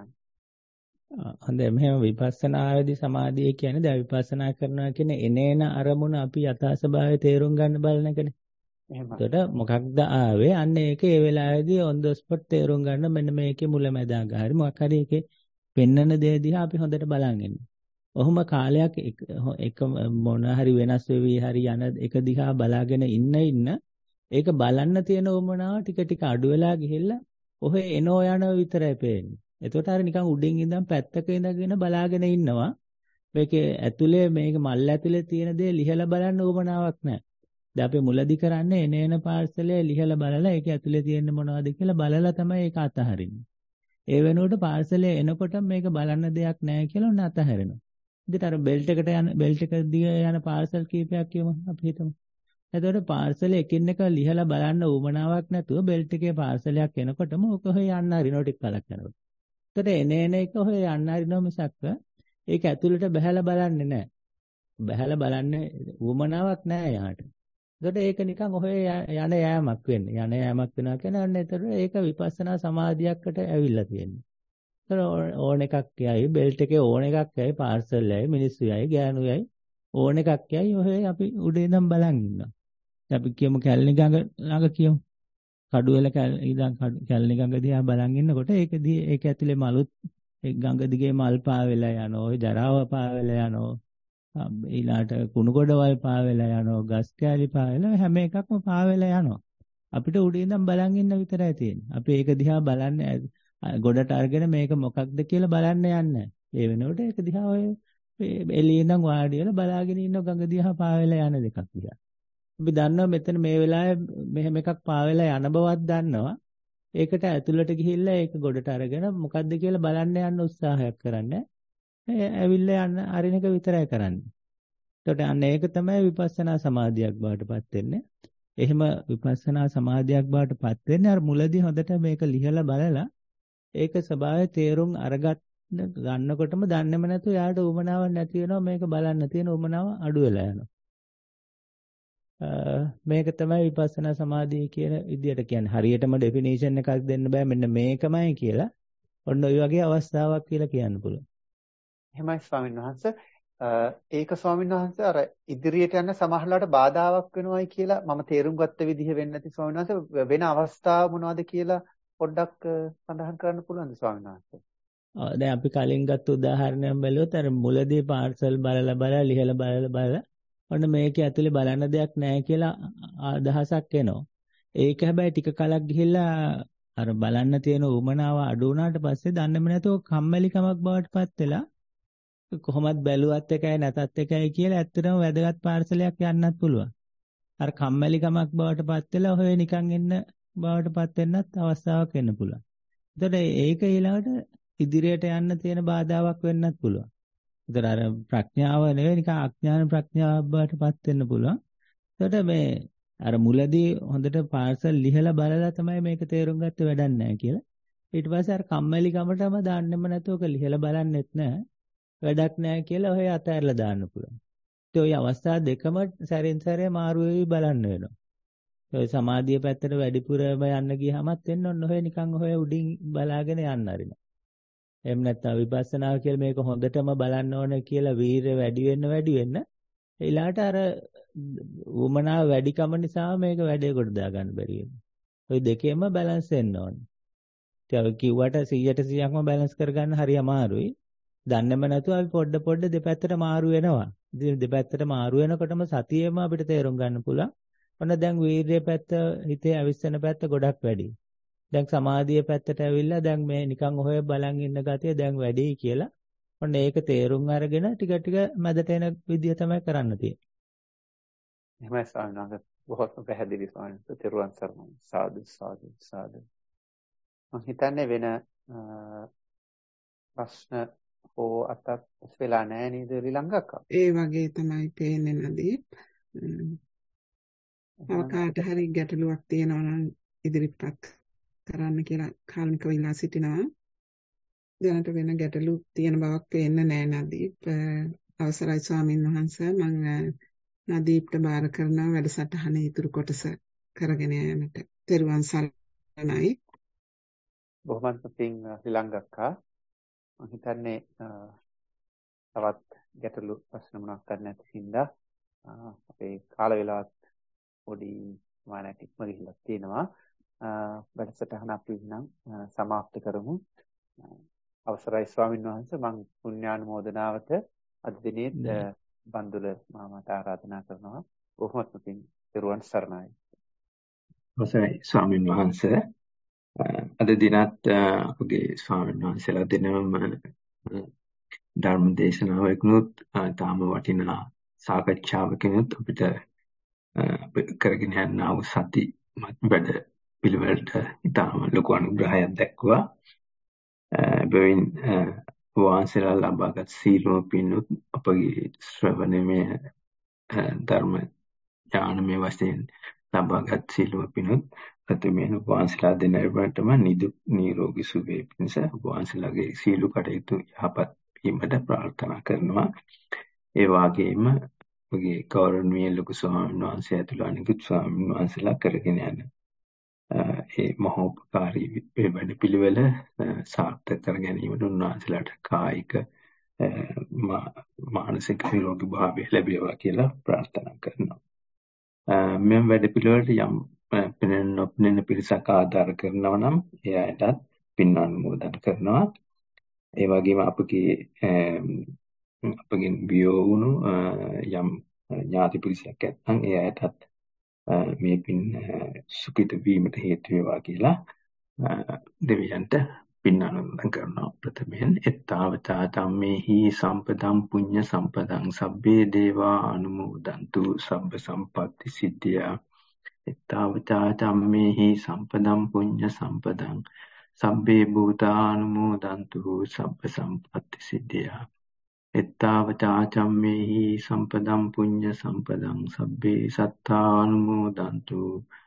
C: හොඳයි. මෙහෙම විපස්සනාවේදී සමාධිය කියන්නේ දැන් විපස්සනා කරනවා කියන්නේ එනේන අරමුණ අපි යථා ස්වභාවය තේරුම් ගන්න බලන එකනේ.
A: එහෙමයි.
C: එතකොට මොකක්ද ආවේ? අන්න ඒක ඒ වෙලාවේදී on the spot තේරුම් ගන්න මෙන්න මේකේ මුලැමැදාග හරි මොකක් හරි ඒකේ පෙන්නන දේ දිහා අපි හොඳට බලන් ඉන්න. ඔහොම කාලයක් එක මොන හරි වෙනස් වෙවි හරි යන එක දිහා බලාගෙන ඉන්න ඉන්න ඒක බලන්න තියෙන උමනාව ටික ටික අඩු වෙලා ගිහිල්ලා ඔහෙ එනෝ යන විතරයි පේන්නේ. එතකොට අර නිකන් උඩින් ඉඳන් පැත්තක ඉඳගෙන බලාගෙන ඉන්නවා. මේකේ ඇතුලේ මේක මල් ඇතුලේ තියෙන දේ ලිහලා බලන්න උමනාවක් නැහැ. දැන් අපි මුලදි කරන්නේ එනේන පාර්සලේ ලිහලා බලලා ඒක ඇතුලේ තියෙන්නේ මොනවද කියලා බලලා තමයි ඒක අතහරින්නේ. ඒ වෙනුවට පාර්සලේ එනකොට මේක බලන්න දෙයක් නැහැ කියලා ඔන්න අතහැරෙනවා. ඉතින් අර බෙල්ට් එකට යන බෙල්ට් එක දිගේ යන පාර්සල් කීපයක් කියමු අපි හිතමු. එතකොට පාර්සලේ එකින් එක ලිහලා බලන්න උවමනාවක් නැතුව බෙල්ට් එකේ පාර්සලයක් එනකොටම ඔක හොය යන්න හරිනෝ ටික කලක් යනකොට. එතකොට එන එන එක හොය යන්න හරිනෝ මිසක් ඒක ඇතුළට බහැලා බලන්නේ නැහැ. බහැලා බලන්නේ උවමනාවක් නැහැ යාට. එතකොට ඒක නිකන් ඔය යන යෑමක් වෙන්නේ. යන යෑමක් වෙනවා කියන්නේ අන්න එතකොට ඒක විපස්සනා සමාධියකට ඇවිල්ලා තියෙන්නේ. ඕන එකක් යයි බෙල්ට් එකේ ඕන එකක් යයි පාර්සල් යයි මිනිස්සු යයි ගෑනු යයි ඕන එකක් යයි ඔය අපි උඩ ඉඳන් බලන් ඉන්නවා. අපි කියමු කැලණි ගඟ ළඟ කියමු. කඩුවෙල ඉඳන් කැලණි ගඟ දිහා බලන් ඉන්නකොට ඒකදී ඒක ඇතුලේ මලුත් ඒ ගඟ දිගේ මල් පාවෙලා යනවා. ඔය ජරාව පාවෙලා යනවා. ඊළාට කුණු ගොඩවල් පාවෙලා යනවා. ගස් කැලි පාවෙලා හැම එකක්ම පාවෙලා යනවා. අපිට උඩ ඉඳන් බලන් ඉන්න විතරයි තියෙන්නේ. අපි ඒක දිහා බලන්නේ ගොඩට අරගෙන මේක මොකක්ද කියලා බලන්න යන්නේ. ඒ වෙනකොට ඒක දිහා ඔය එළියේ ඉඳන් වාඩි වෙලා බලාගෙන ඉන්න ගඟ දිහා පාවෙලා යන දෙකක් දිහා. අපි දන්නවා මෙතන මේ වෙලාවේ මෙහෙම එකක් පාවෙලා යන බවක් දන්නවා. ඒකට ඇතුළට ගිහිල්ලා ඒක ගොඩට අරගෙන මොකද්ද කියලා බලන්න යන්න උත්සාහයක් කරන්නේ. ඇවිල්ලා යන්න අරින එක විතරයි කරන්නේ. එතකොට අන්න ඒක තමයි විපස්සනා සමාධියක් බවට පත් වෙන්නේ. එහෙම විපස්සනා සමාධියක් බවට පත් වෙන්නේ අර මුලදී හොඳට මේක ලිහලා බලලා ඒක ස්වභාවය තේරුම් අරගත් ගන්නකොටම දන්නේම නැතුව යාට උමනාවක් නැති වෙනවා මේක බලන්න තියෙන උමනාව අඩු වෙලා යනවා. මේක තමයි විපස්සනා සමාධිය කියන විදියට කියන්නේ. හරියටම ඩෙෆිනිෂන් එකක් දෙන්න බෑ මෙන්න මේකමයි කියලා. ඔන්න ඔය වගේ අවස්ථාවක් කියලා කියන්න පුළුවන්.
A: එහෙමයි ස්වාමීන් වහන්සේ. ඒක ස්වාමීන් වහන්සේ අර ඉදිරියට යන සමහරලාට බාධාවක් වෙනවයි කියලා මම තේරුම් ගත්ත විදිහ වෙන්නේ නැති ස්වාමීන් වහන්සේ වෙන අවස්ථා මොනවද කියලා පොඩ්ඩක් සඳහන් කරන්න පුළුවන්ද ස්වාමීන් වහන්සේ?
C: ඔව් දැන් අපි කලින් ගත්ත උදාහරණයක් බැලුවොත් අර මුලදී පාර්සල් බලලා බලලා ලිහලා බලලා බලලා ඔන්න මේකේ ඇතුලේ බලන්න දෙයක් නැහැ කියලා අදහසක් එනවා. ඒක හැබැයි ටික කලක් ගිහිල්ලා අර බලන්න තියෙන උමනාව අඩු වුණාට පස්සේ දන්නේම නැතුව කම්මැලිකමක් බවට පත් වෙලා කොහොමද බැලුවත් එකයි නැතත් එකයි කියලා ඇත්තටම වැදගත් පාර්සලයක් යන්නත් පුළුවන්. අර කම්මැලිකමක් බවට පත් වෙලා ඔය නිකන් එන්න බවට පත් වෙන්නත් අවස්ථාවක් වෙන්න පුළුවන්. එතකොට ඒක ඊළඟට ඉදිරියට යන්න තියෙන බාධාවක් වෙන්නත් පුළුවන්. ඒතර අර ප්‍රඥාව නෙවෙයි නිකන් අඥාන ප්‍රඥාවක් බවට පත් වෙන්න පුළුවන්. එතකොට මේ අර මුලදී හොඳට පාර්සල් ලිහලා බලලා තමයි මේක තේරුම් ගත්තේ වැඩක් නැහැ කියලා. ඊට පස්සේ අර කම්මැලිකමටම දාන්නෙම නැතුව ඔක ලිහලා බලන්නෙත් නැහැ. වැඩක් නැහැ කියලා ඔය අතහැරලා දාන්න පුළුවන්. ඒ ඔය අවස්ථා දෙකම සැරින් සැරේ මාරු වෙවි බලන්න වෙනවා. ඔය සමාධිය පැත්තට වැඩිපුරම යන්න ගියාමත් වෙන්න ඔන්න ඔය නිකන් ඔය උඩින් බලාගෙන යන්න අරිනවා. එහෙම නැත්නම් විපස්සනා කියලා මේක හොඳටම බලන්න ඕනේ කියලා වීරය වැඩි වෙන්න වැඩි වෙන්න ඊළාට අර උමනාව වැඩිකම නිසා මේක වැඩේ කොට දා ගන්න බැරි වෙනවා. ওই දෙකේම බැලන්ස් වෙන්න ඕනේ. ඉතින් කිව්වට සීයට සීයක්ම බැලන්ස් කරගන්න හරි අමාරුයි. දන්නේම නැතුව අපි පොඩ පොඩ දෙපැත්තට මාරු වෙනවා. ඉතින් දෙපැත්තට මාරු වෙනකොටම සතියෙම අපිට තේරුම් ගන්න පුළුවන්. ඔන්න දැන් වීර්යය පැත්ත හිතේ අවිස්සන පැත්ත ගොඩක් වැඩි. දැන් සමාධිය පැත්තට ඇවිල්ලා දැන් මේ නිකන් ඔය බලන් ඉන්න ගතිය දැන් වැඩි කියලා. ඔන්න ඒක තේරුම් අරගෙන ටික ටික මැදට එන විදිය තමයි කරන්න තියෙන්නේ.
A: එහෙමයි ස්වාමීන් වහන්සේ. බොහොත්ම පැහැදිලි ස්වාමීන් වහන්සේ. තෙරුවන් සරණයි. සාදු සාදු සාදු. මම හිතන්නේ වෙන ප්‍රශ්න හෝ අතක් වෙලා නැහැ නේද ලිලංගක්ක?
D: ඒ වගේ තමයි පේන්නේ නදීප්. තව කාට හරි ගැටලුවක් තියෙනවා නම් ඉදිරිපත් කරන්න කියලා කාර්මිකව ඉල්ලා සිටිනවා. දැනට වෙන ගැටලු තියෙන බවක් පේන්නේ නැහැ නදීප්. අවසරයි ස්වාමින් වහන්සේ මම නදීප්ට බාර කරන වැඩසටහනේ ඉතුරු කොටස කරගෙන යන්නට. තෙරුවන් සරණයි.
A: බොහොමත් පිං ලිලංගක්කා. මම හිතන්නේ තවත් ගැටලු ප්‍රශ්න මොනවත් නැති හින්දා අපේ කාල වේලාවත් පොඩි මානක් ඉක්ම ගිහිල්ලා තියෙනවා. වැඩසටහන අපි නම් සමාප්ත කරමු. අවසරයි ස්වාමීන් වහන්සේ මම පුණ්‍යානුමෝදනාවට අද දිනේ බන්දුල මාමට ආරාධනා කරනවා. බොහොමත්ම පිං පෙරුවන් සරණයි.
F: අවසරයි ස්වාමීන් වහන්සේ අද දිනත් අපගේ ස්වාමීන් වහන්සේලා දෙනම ධර්ම දේශනාවකනොත් තාම වටිනා සාකච්ඡාවකිනුත් අපිට කරගෙන යනා වූ සති වැඩ පිළිවෙලට ඉතාම ලොකු අනුග්‍රහයක් දැක්වුවා. බැවින් වහන්සේලා ලබාගත් සීලම පින්නුත් අපගේ ශ්‍රවණමය ධර්ම ඥානමය වශයෙන් ලබාගත් සීලම පින්නුත් ප්‍රතිමේන වහන්සේලා දෙන එවටම නිදුක් නිරෝගී සුවය පිණිස වහන්සේලාගේ සීල කටයුතු යහපත් වීමට ප්‍රාර්ථනා කරනවා. ඒ වගේම ඔගේ ගෞරවනීය ලොකු ස්වාමීන් වහන්සේ ඇතුළු අනිකුත් ස්වාමීන් වහන්සේලා කරගෙන යන ඒ මහෝපකාරී වැඩ පිළිවෙල සාර්ථක කර ගැනීමට උන්වහන්සේලාට කායික මානසික නිරෝගී භාවය ලැබේවා කියලා ප්‍රාර්ථනා කරනවා. මෙම වැඩ පිළිවෙලට යම් පෙනෙන නොපෙනෙන පිරිසක් ආධාර කරනවා නම් ඒ අයටත් පින් අනුමෝදන් කරනවා. ඒ වගේම අපගේ අපගෙන් වියෝ වුණු යම් ඥාති පිරිසක් නැත්නම් ඒ අයටත් මේ පින් සුඛිත වීමට හේතු වේවා කියලා දෙවියන්ට පින් අනුමෝදන් කරනවා. ප්‍රථමයෙන් එත්තාවතා ධම්මේහි සම්පදම් පුඤ්ඤ සම්පදං සබ්බේ දේවා අනුමෝදන්තු සබ්බ සම්පatti සිද්ධියා. එත්තාවතා ධම්මේහි සම්පදම් පුඤ්ඤ සම්පදං සබ්බේ භූතානුමෝදන්තු සබ්බ සම්පatti සිද්ධියා. එත්තාවතා ධම්මේහි සම්පදම් පුඤ්ඤ සම්පදං සබ්බේ සත්තානුමෝදන්තු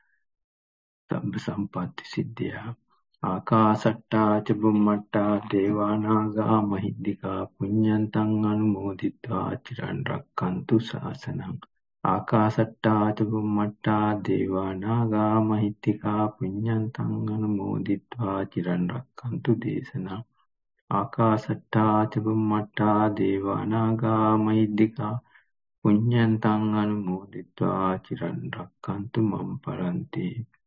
F: සබ්බ සම්පatti සිද්ධියා. ආකාසට්ටා ච බුම්මට්ටා දේවානාගා මහිද්దికා පුඤ්ඤන්තං අනුමෝදිත්වා චිරන් රක්칸තු ශාසනං. ආකාසට්ටා ච බුම්මට්ටා දේවානාගා මහිද්దికා පුඤ්ඤන්තං අනුමෝදිත්වා චිරන් රක්칸තු දේශනං. ආකාසට්ටා ච බුම්මට්ටා දේවානාගා මහිද්దికා පුඤ්ඤන්තං අනුමෝදිත්වා චිරන් රක්칸තු මම් පරන්ති.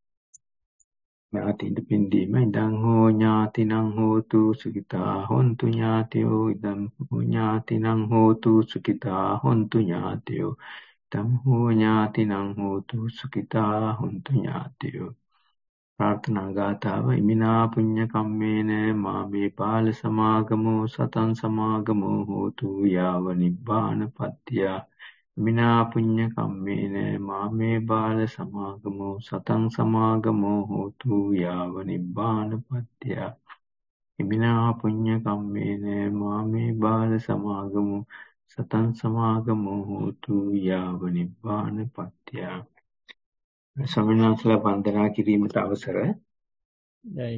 F: ඥාතින්ද පින්දීම ඉදං හෝ ඥාතිනං හෝතු සුඛිතා හොන්තු ඥාතියෝ ඉදං හෝ ඥාතිනං හෝතු සුඛිතා හොන්තු ඥාතියෝ ඉදං හෝ ඥාතිනං හෝතු සුඛිතා හොන්තු ඥාතියෝ. ප්‍රාර්ථනා ගාථාව ඉමිනා පුඤ්ඤ කම්මේන මාමේ පාල සමාගමෝ සතං සමාගමෝ හෝතු යාව නිබ්බාන පත්‍තිය. ඉමිනා පුඤ්ඤ කම්මේන මාමේ බාල සමාගමෝ සතං සමාගමෝ හෝතු යාව නිබ්බාන පත්‍තිය. ඉමිනා පුඤ්ඤ කම්මේන මාමේ බාල සමාගමෝ සතං සමාගමෝ හෝතු යාව නිබ්බාන පත්‍තිය. සමිනාසල වන්දනා කිරීමට අවසර.
C: දැයි.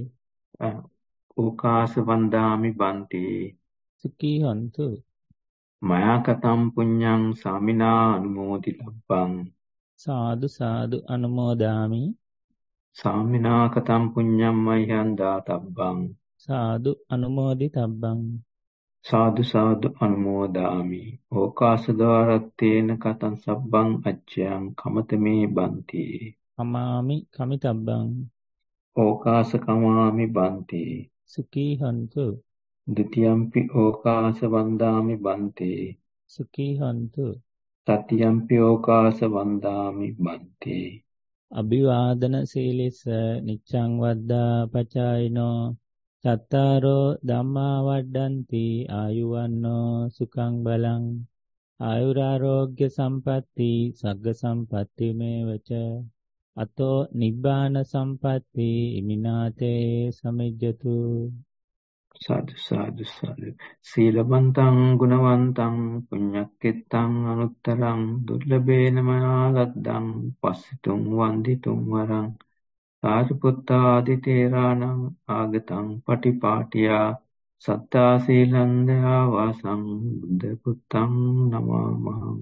F: ඕකාස වන්දාමි බන්ති.
C: සුඛී හන්තු.
F: මයා කතම් පුඤ්ඤං සාමිනා අනුමෝදිතබ්බං.
C: සාදු සාදු අනුමෝදාමි.
F: සාමිනා කතම් පුඤ්ඤං මයං දාතබ්බං.
C: සාදු අනුමෝදිතබ්බං.
F: සාදු සාදු අනුමෝදාමි. ඕකාස ද්වාරත්තේන කතං සබ්බං අච්ඡයං කමතමේ බන්ති.
C: අමාමි කමිතබ්බං.
F: ඕකාස කමාමි බන්ති.
C: සුඛී හන්තු.
F: ဒ ුතියම්පි ඕකාස වන්දාමි බන්ති.
C: සුඛී හන්තු.
F: තතියම්පි ඕකාස වන්දාමි බන්ති.
C: අභිවාදන සීලිස නිච්ඡං වද්දා පචායිනෝ චත්තාරෝ ධම්මා වඩ්ඩಂತಿ ආයුවන්නෝ සුඛං බලං ආයුරාෝග්‍ය සම්පatti සග්ග සම්පatti මේවච අතෝ නිබ්බාන සම්පatti ඉමිනාතේ සමිජ්ජතු.
F: සාදු සාදු සාදු. සීලවන්තං ගුණවන්තං පුඤ්ඤක්කෙත්තං අනුත්තරං දුර්ලභේන මනාලද්දං පස්සිතුං වන්දිතුං වරං සාරිපුත්තාදි තේරාණං ආගතං පටිපාටියා සත්තා සීලන්දයා වාසං බුද්ධ පුත්තං නමාමහං.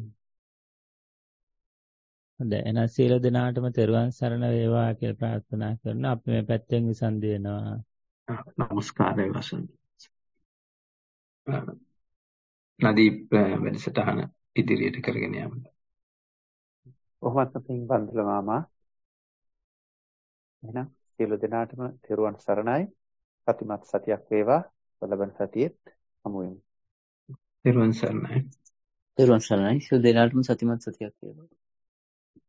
C: හොඳයි එහෙනම් සියලු දෙනාටම තෙරුවන් සරණ වේවා කියලා ප්‍රාර්ථනා කරන අපි මේ පැත්තෙන් විසන්දි වෙනවා.
F: නමස්කාරය වසන්. නදීප් වැඩසටහන ඉදිරියට කරගෙන යන්න.
A: කොහොමත් පින් බන්දල මාමා. එහෙනම් සියලු දෙනාටම තෙරුවන් සරණයි. සතිමත් සතියක් වේවා. ලබන සතියේත් හමු වෙමු.
F: තෙරුවන් සරණයි.
G: තෙරුවන් සරණයි. සියලු දෙනාටම සතිමත් සතියක් වේවා.